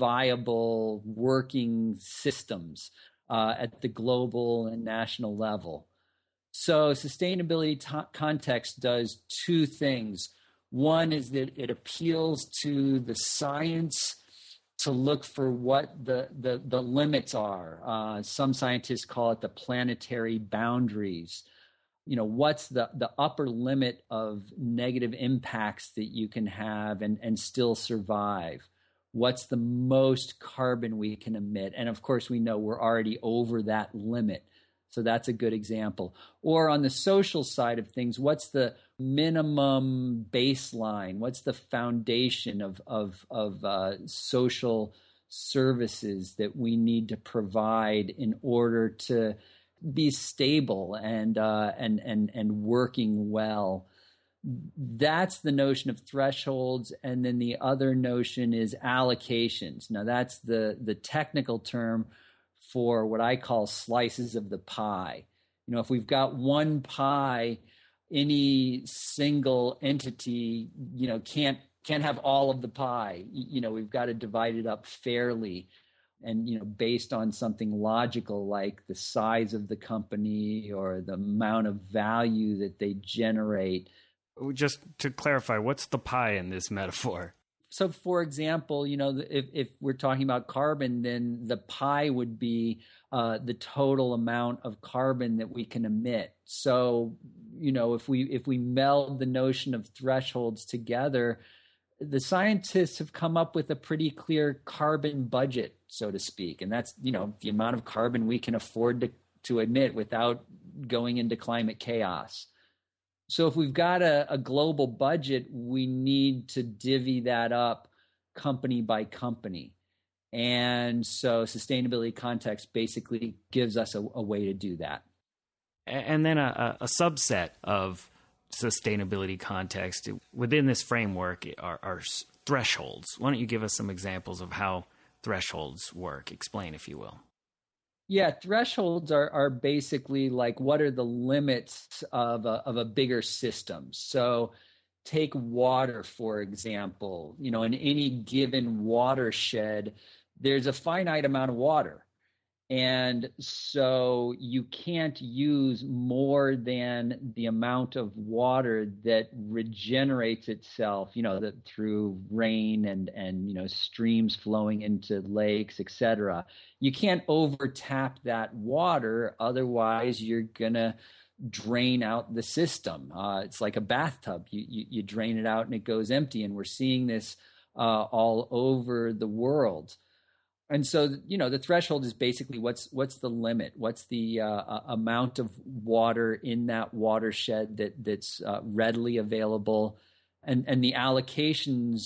viable working systems at the global and national level? So sustainability context does two things. One is that it appeals to the science to look for what the limits are. Some scientists call it the planetary boundaries. You know, what's the upper limit of negative impacts that you can have and still survive? What's the most carbon we can emit? And of course, we know we're already over that limit. So that's a good example. Or on the social side of things, what's the minimum baseline? What's the foundation of social services that we need to provide in order to be stable and working well? That's the notion of thresholds. And then the other notion is allocations. Now that's the technical term for what I call slices of the pie. You know, if we've got one pie, any single entity, you know, can't have all of the pie. You know, we've got to divide it up fairly and, you know, based on something logical like the size of the company or the amount of value that they generate. Just to clarify, what's the pie in this metaphor? So, for example, you know, if we're talking about carbon, then the pie would be the total amount of carbon that we can emit. So, you know, if we meld the notion of thresholds together, the scientists have come up with a pretty clear carbon budget, so to speak, and that's, you know, the amount of carbon we can afford to emit without going into climate chaos. So if we've got a global budget, we need to divvy that up company by company. And so sustainability context basically gives us a way to do that. And then a subset of sustainability context within this framework are thresholds. Why don't you give us some examples of how thresholds work? Explain, if you will. Yeah, thresholds are basically like what are the limits of a bigger system. So take water, for example. You know, in any given watershed, there's a finite amount of water. And so you can't use more than the amount of water that regenerates itself, you know, through rain and you know, streams flowing into lakes, etc. You can't overtap that water, otherwise you're gonna drain out the system. It's like a bathtub. You drain it out and it goes empty, and we're seeing this all over the world. And so, the threshold is basically what's the limit? What's the amount of water in that watershed that's readily available? And the allocations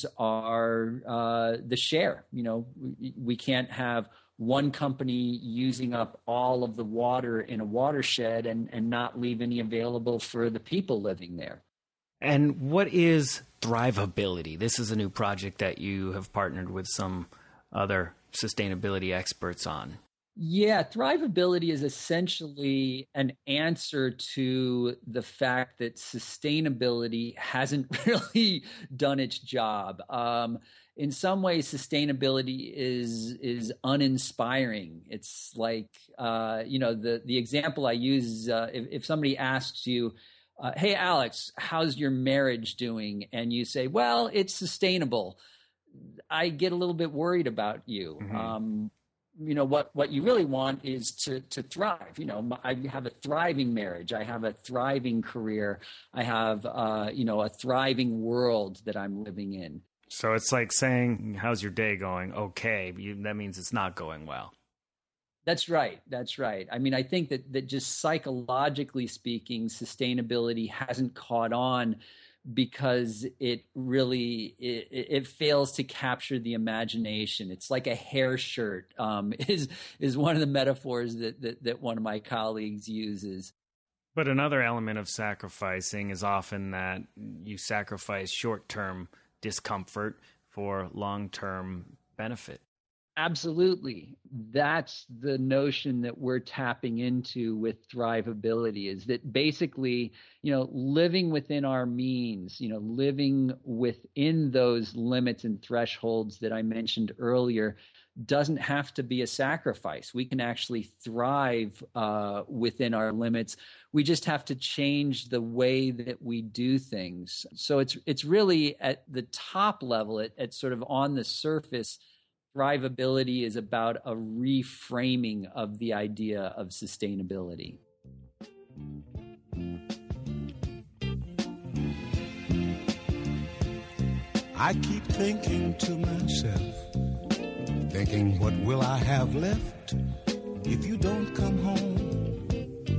are the share. We can't have one company using up all of the water in a watershed and not leave any available for the people living there. And what is Thrivability? This is a new project that you have partnered with some other sustainability experts on. Yeah, Thrivability is essentially an answer to the fact that sustainability hasn't really done its job. In some ways, sustainability is uninspiring. It's like, the example I use, if somebody asks you, hey, Alex, how's your marriage doing? And you say, well, it's sustainable. I get a little bit worried about you. Mm-hmm. What you really want is to thrive. I have a thriving marriage. I have a thriving career. I have, a thriving world that I'm living in. So it's like saying, how's your day going? Okay. That means it's not going well. That's right. I mean, I think that just psychologically speaking, sustainability hasn't caught on because it really it fails to capture the imagination. It's like a hair shirt is one of the metaphors that one of my colleagues uses. But another element of sacrificing is often that you sacrifice short-term discomfort for long-term benefit. Absolutely. That's the notion that we're tapping into with Thrivability, is that basically, living within our means, living within those limits and thresholds that I mentioned earlier doesn't have to be a sacrifice. We can actually thrive within our limits. We just have to change the way that we do things. So it's really at the top level, at sort of on the surface, Thrivability is about a reframing of the idea of sustainability. I keep thinking to myself, thinking, what will I have left if you don't come home?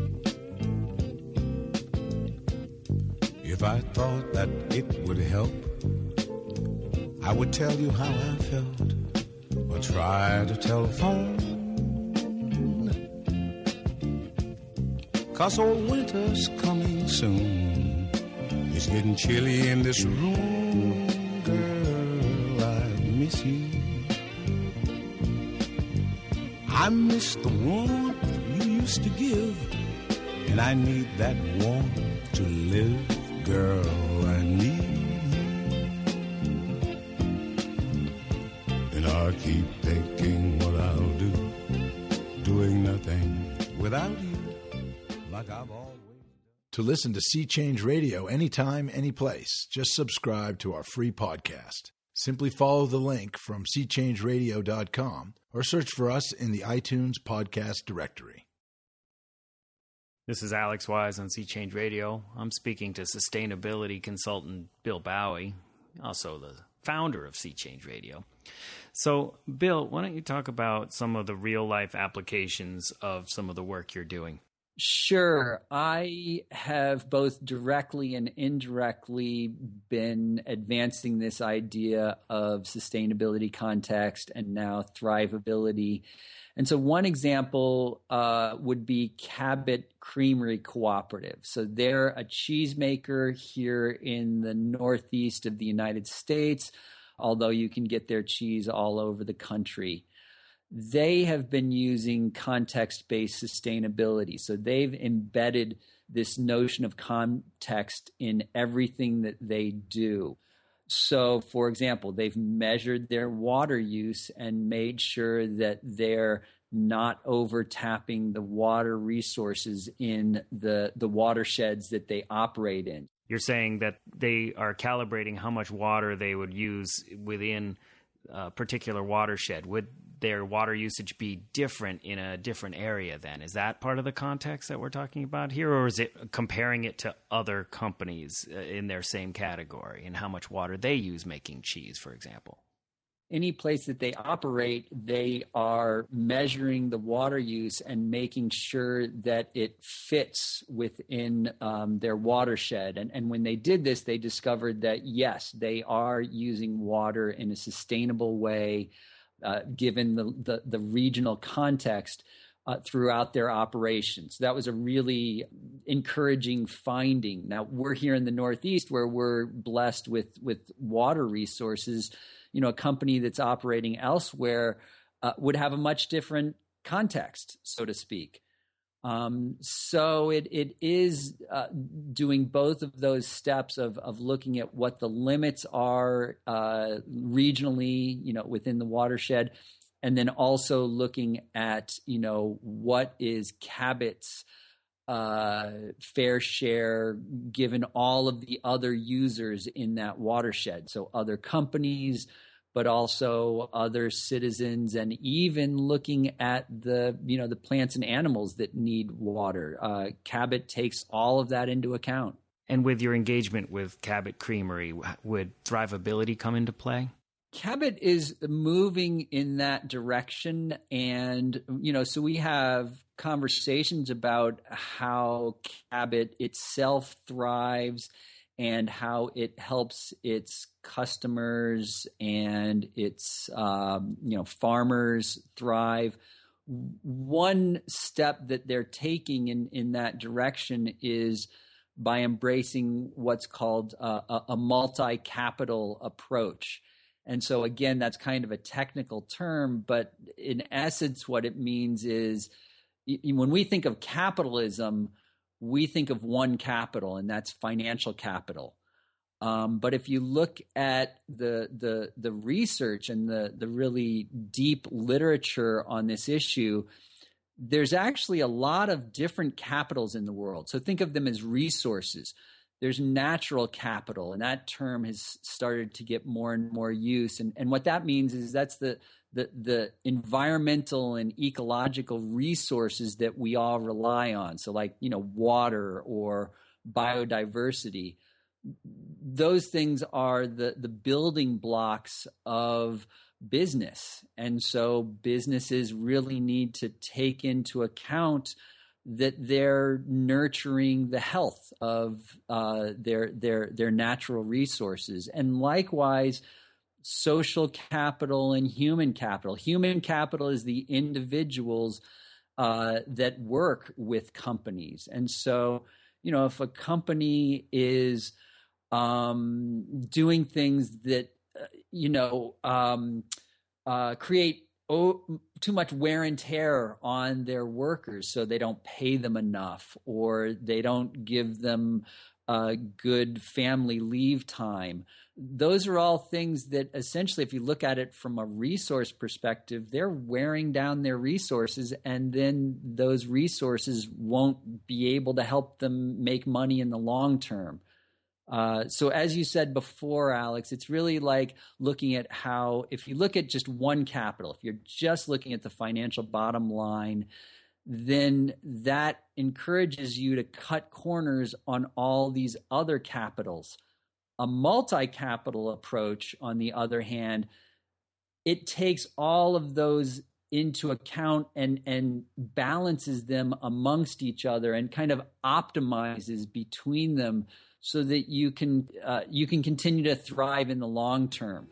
If I thought that it would help, I would tell you how I felt, or try to telephone. 'Cause old winter's coming soon. It's getting chilly in this room. Girl, I miss you. I miss the warmth you used to give, and I need that warmth to live. Girl, I need I keep thinking what I'll do, doing nothing without you, like I've always done. To listen to Sea Change Radio anytime, anyplace, just subscribe to our free podcast. Simply follow the link from seachangeradio.com or search for us in the iTunes podcast directory. This is Alex Wise on Sea Change Radio. I'm speaking to sustainability consultant Bill Bowie, also the founder of Sea Change Radio. So, Bill, why don't you talk about some of the real-life applications of some of the work you're doing? Sure. I have both directly and indirectly been advancing this idea of sustainability context and now Thrivability. And so one example would be Cabot Creamery Cooperative. So they're a cheesemaker here in the northeast of the United States, although you can get their cheese all over the country. They have been using context-based sustainability. So they've embedded this notion of context in everything that they do. So, for example, they've measured their water use and made sure that they're not over-tapping the water resources in the watersheds that they operate in. You're saying that they are calibrating how much water they would use within a particular watershed. Would their water usage be different in a different area then? Is that part of the context that we're talking about here? Or is it comparing it to other companies in their same category and how much water they use making cheese, for example? any place that they operate, they are measuring the water use and making sure that it fits within their watershed. And when they did this, they discovered that, yes, they are using water in a sustainable way, given the regional context throughout their operations. That was a really encouraging finding. Now, we're here in the Northeast where we're blessed with water resources. A company that's operating elsewhere would have a much different context, so to speak. So it is doing both of those steps of looking at what the limits are regionally, within the watershed, and then also looking at, what is Cabot's fair share given all of the other users in that watershed. So other companies, but also other citizens, and even looking at the plants and animals that need water. Cabot takes all of that into account. And with your engagement with Cabot Creamery, would thrivability come into play? Cabot is moving in that direction. And, so we have conversations about how Cabot itself thrives and how it helps its customers and its, farmers thrive. One step that they're taking in that direction is by embracing what's called a multi-capital approach. And so, again, that's kind of a technical term, but in essence, what it means is when we think of capitalism, we think of one capital, and that's financial capital. But if you look at the research and the really deep literature on this issue, there's actually a lot of different capitals in the world. So think of them as resources. There's natural capital, and that term has started to get more and more use. And what that means is that's the environmental and ecological resources that we all rely on. So like, water or biodiversity. Those things are the building blocks of business. And so businesses really need to take into account that they're nurturing the health of their natural resources. And likewise, social capital and human capital. Human capital is the individuals that work with companies. And so, if a company is doing things that, create too much wear and tear on their workers, so they don't pay them enough, or they don't give them good family leave time. Those are all things that essentially, if you look at it from a resource perspective, they're wearing down their resources, and then those resources won't be able to help them make money in the long term. So as you said before, Alex, it's really like looking at how, if you look at just one capital, if you're just looking at the financial bottom line, then that encourages you to cut corners on all these other capitals. A multi-capital approach, on the other hand, it takes all of those into account and balances them amongst each other and kind of optimizes between them, so that you can continue to thrive in the long term.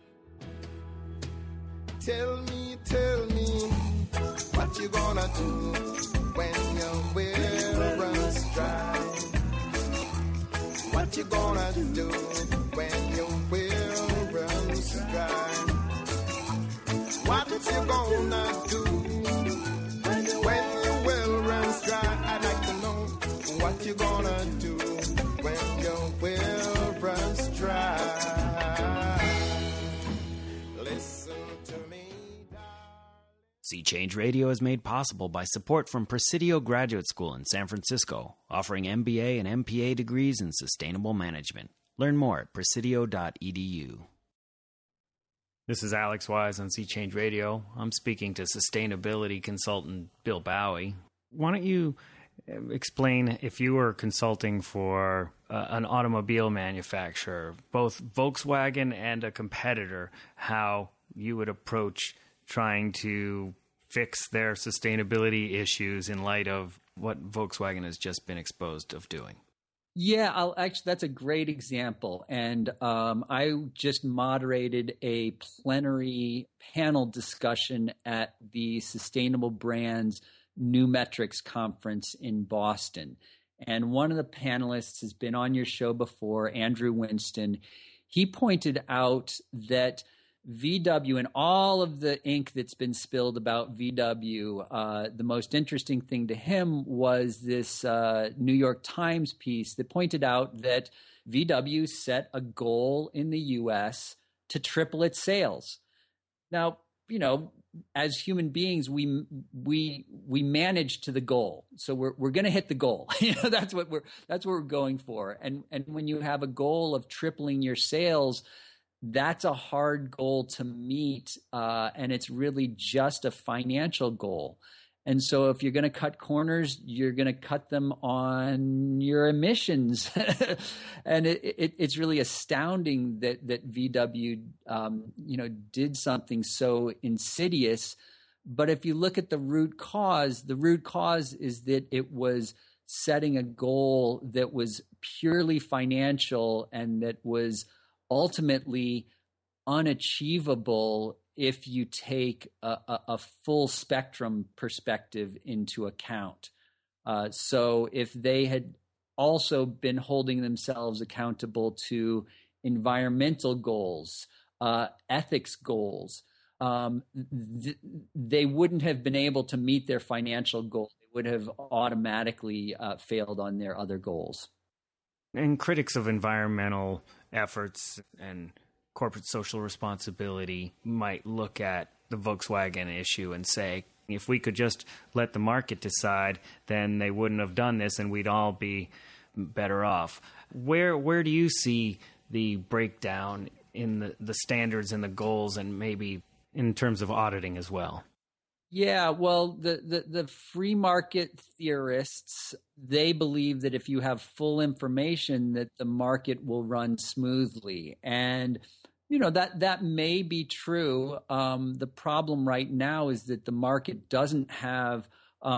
Tell me, what you gonna do when your well runs dry? What you gonna do when your well runs dry? What you gonna do when your well runs dry? I'd like to know what you gonna do when your well runs dry. Listen to me. Sea Change Radio is made possible by support from Presidio Graduate School in San Francisco, offering MBA and MPA degrees in sustainable management. Learn more at presidio.edu. This is Alex Wise on Sea Change Radio. I'm speaking to sustainability consultant Bill Bowie. Why don't you explain, if you were consulting for an automobile manufacturer, both Volkswagen and a competitor, how you would approach trying to fix their sustainability issues in light of what Volkswagen has just been exposed of doing? Yeah, that's a great example. And I just moderated a plenary panel discussion at the Sustainable Brands New Metrics Conference in Boston. And one of the panelists has been on your show before, Andrew Winston. He pointed out that VW and all of the ink that's been spilled about VW, the most interesting thing to him was this New York Times piece that pointed out that VW set a goal in the U.S. to triple its sales. Now, you know, as human beings, we manage to the goal, so we're going to hit the goal. You know, that's what we're going for. And when you have a goal of tripling your sales, that's a hard goal to meet, and it's really just a financial goal. And so if you're going to cut corners, you're going to cut them on your emissions. And it's really astounding that VW, did something so insidious. But if you look at the root cause is that it was setting a goal that was purely financial and that was ultimately unachievable if you take a full spectrum perspective into account. So if they had also been holding themselves accountable to environmental goals, ethics goals, they wouldn't have been able to meet their financial goal. They would have automatically failed on their other goals. And critics of environmental efforts and corporate social responsibility might look at the Volkswagen issue and say, if we could just let the market decide, then they wouldn't have done this and we'd all be better off. Where do you see the breakdown in the standards and the goals, and maybe in terms of auditing as well? Yeah, well, the free market theorists, they believe that if you have full information, that the market will run smoothly. And, you know, that may be true. The problem right now is that the market doesn't have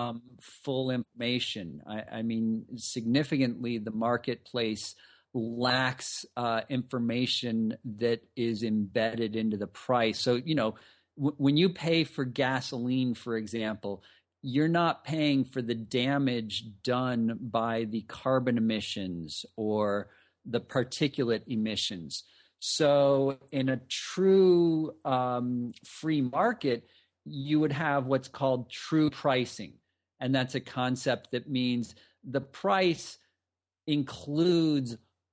full information. I mean, significantly, the marketplace lacks information that is embedded into the price. So, you know, when you pay for gasoline, for example, you're not paying for the damage done by the carbon emissions or the particulate emissions. So in a true free market, you would have what's called true pricing. And that's a concept that means the price includes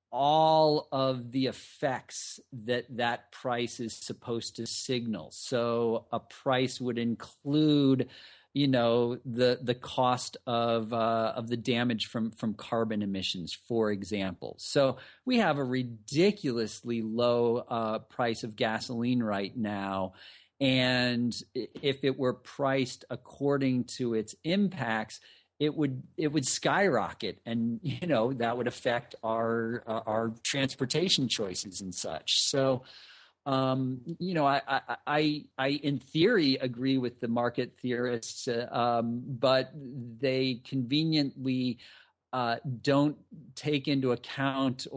all of the effects that price is supposed to signal. So a price would include, you know, the cost of the damage from carbon emissions, for example. So we have a ridiculously low price of gasoline right now. And if it were priced according to its impacts, it would skyrocket, and you know that would affect our transportation choices and such. So, you know, I in theory agree with the market theorists, but they conveniently don't take into account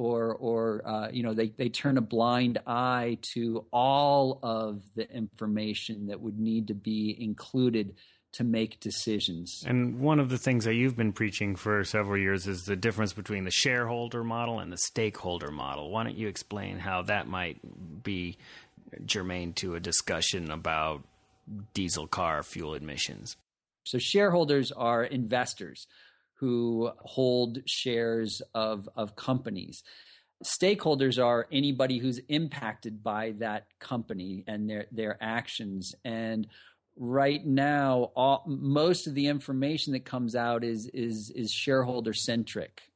or you know, they turn a blind eye to all of the information that would need to be included to make decisions. And one of the things that you've been preaching for several years is the difference between the shareholder model and the stakeholder model. Why don't you explain how that might be germane to a discussion about diesel car fuel emissions? So shareholders are investors who hold shares of companies. Stakeholders are anybody who's impacted by that company and their actions. And right now, most of the information that comes out is shareholder centric,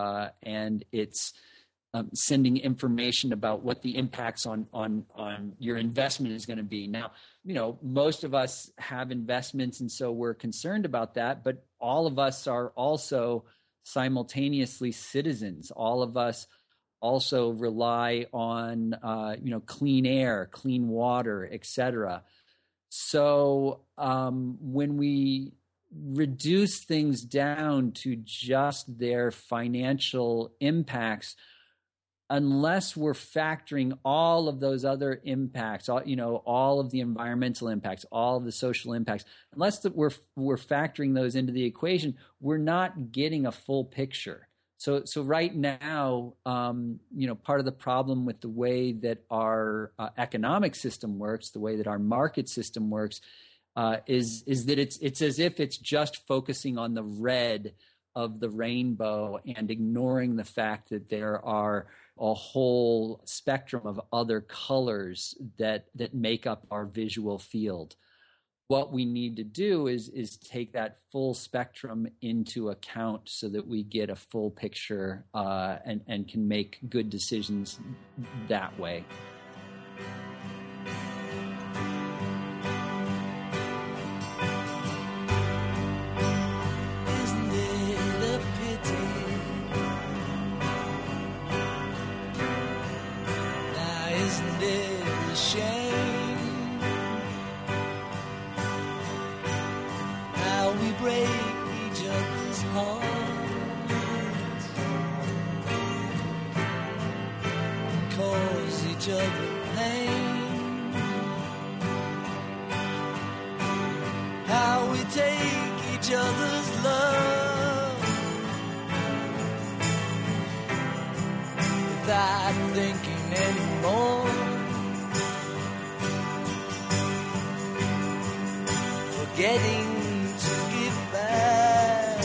and it's sending information about what the impacts on your investment is going to be. Now, you know, most of us have investments, and so we're concerned about that. But all of us are also simultaneously citizens. All of us also rely on, clean air, clean water, etc. So when we reduce things down to just their financial impacts, unless we're factoring all of those other impacts, all of the environmental impacts, all of the social impacts, unless we're factoring those into the equation, we're not getting a full picture. So right now, part of the problem with the way that our economic system works, the way that our market system works, is that it's as if it's just focusing on the red of the rainbow and ignoring the fact that there are a whole spectrum of other colors that make up our visual field. What we need to do is take that full spectrum into account so that we get a full picture and can make good decisions that way. Thinking anymore, forgetting to give back.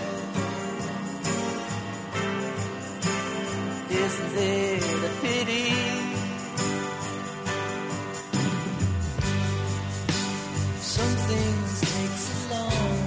Isn't it a pity? Some things take so long.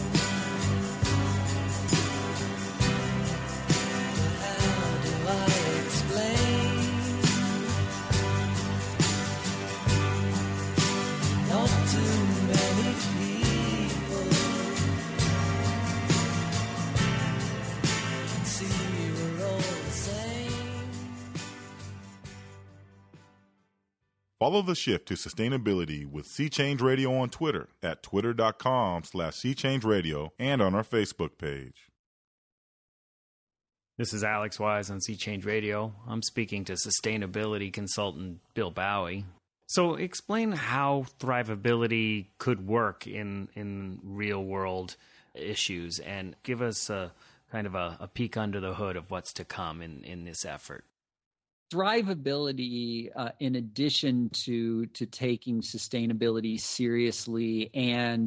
Follow the shift to sustainability with Sea Change Radio on Twitter at twitter.com/SeaChangeRadio and on our Facebook page. This is Alex Wise on Sea Change Radio. I'm speaking to sustainability consultant Bill Bowie. So explain how thrivability could work in real-world issues and give us a kind of a peek under the hood of what's to come in this effort. Thrivability, in addition to taking sustainability seriously and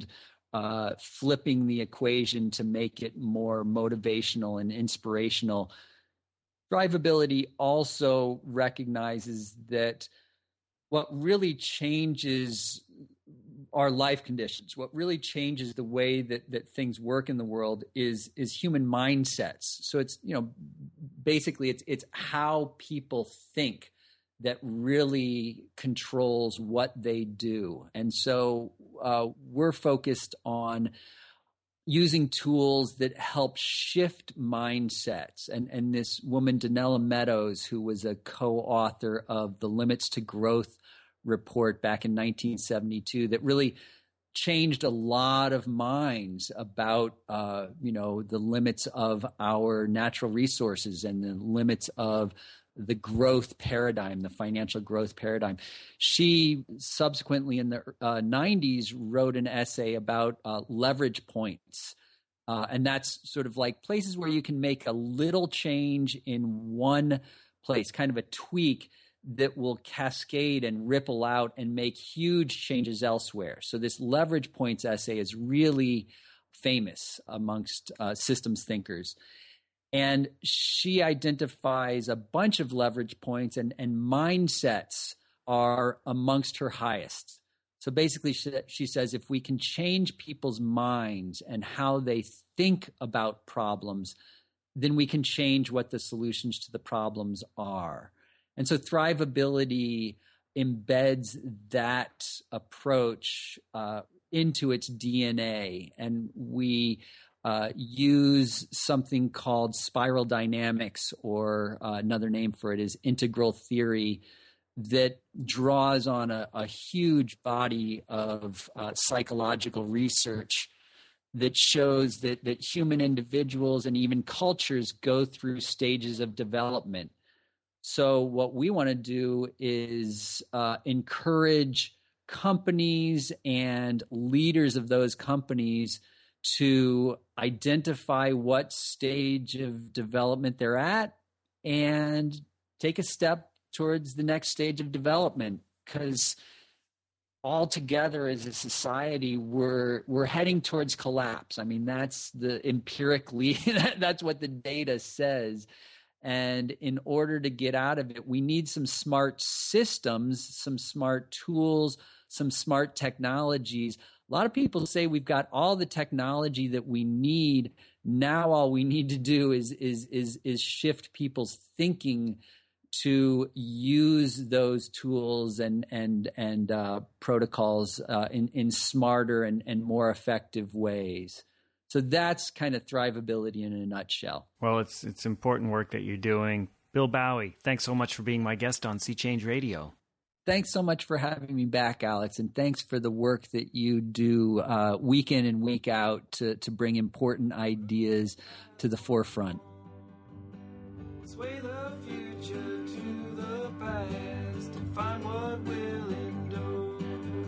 flipping the equation to make it more motivational and inspirational, thrivability also recognizes that what really changes our life conditions, what really changes the way that things work in the world is human mindsets. So it's, basically it's how people think that really controls what they do. And so we're focused on using tools that help shift mindsets. And this woman, Donella Meadows, who was a co-author of the Limits to Growth report back in 1972, that really changed a lot of minds about, the limits of our natural resources and the limits of the growth paradigm, the financial growth paradigm. She subsequently in the 90s wrote an essay about leverage points. And that's sort of like places where you can make a little change in one place, kind of a tweak that will cascade and ripple out and make huge changes elsewhere. So this leverage points essay is really famous amongst systems thinkers. And she identifies a bunch of leverage points, and mindsets are amongst her highest. So basically, she says if we can change people's minds and how they think about problems, then we can change what the solutions to the problems are. And so thrivability embeds that approach into its DNA. And we use something called spiral dynamics, or another name for it is integral theory, that draws on a huge body of psychological research that shows that human individuals and even cultures go through stages of development. So what we want to do is encourage companies and leaders of those companies to identify what stage of development they're at and take a step towards the next stage of development, because all together as a society we're heading towards collapse. I mean, that's the empirically that's what the data says. And in order to get out of it, we need some smart systems, some smart tools, some smart technologies. A lot of people say we've got all the technology that we need. Now all we need to do is shift people's thinking to use those tools and protocols in smarter and more effective ways. So that's kind of thrivability in a nutshell. Well, it's important work that you're doing. Bill Bowie, thanks so much for being my guest on Sea Change Radio. Thanks so much for having me back, Alex, and thanks for the work that you do week in and week out to bring important ideas to the forefront. Sway the future to the past and find what will endure.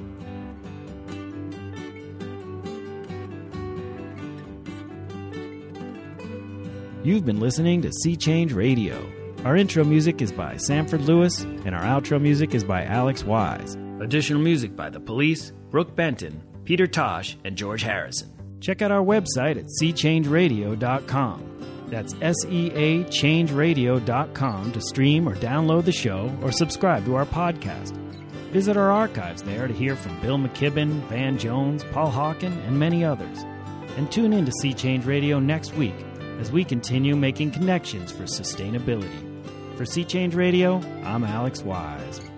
You've been listening to Sea Change Radio. Our intro music is by Sanford Lewis, and our outro music is by Alex Wise. Additional music by The Police, Brooke Benton, Peter Tosh, and George Harrison. Check out our website at seachangeradio.com. That's SEAChangeradio.com to stream or download the show or subscribe to our podcast. Visit our archives there to hear from Bill McKibben, Van Jones, Paul Hawken, and many others. And tune in to Sea Change Radio next week as we continue making connections for sustainability. For Sea Change Radio, I'm Alex Wise.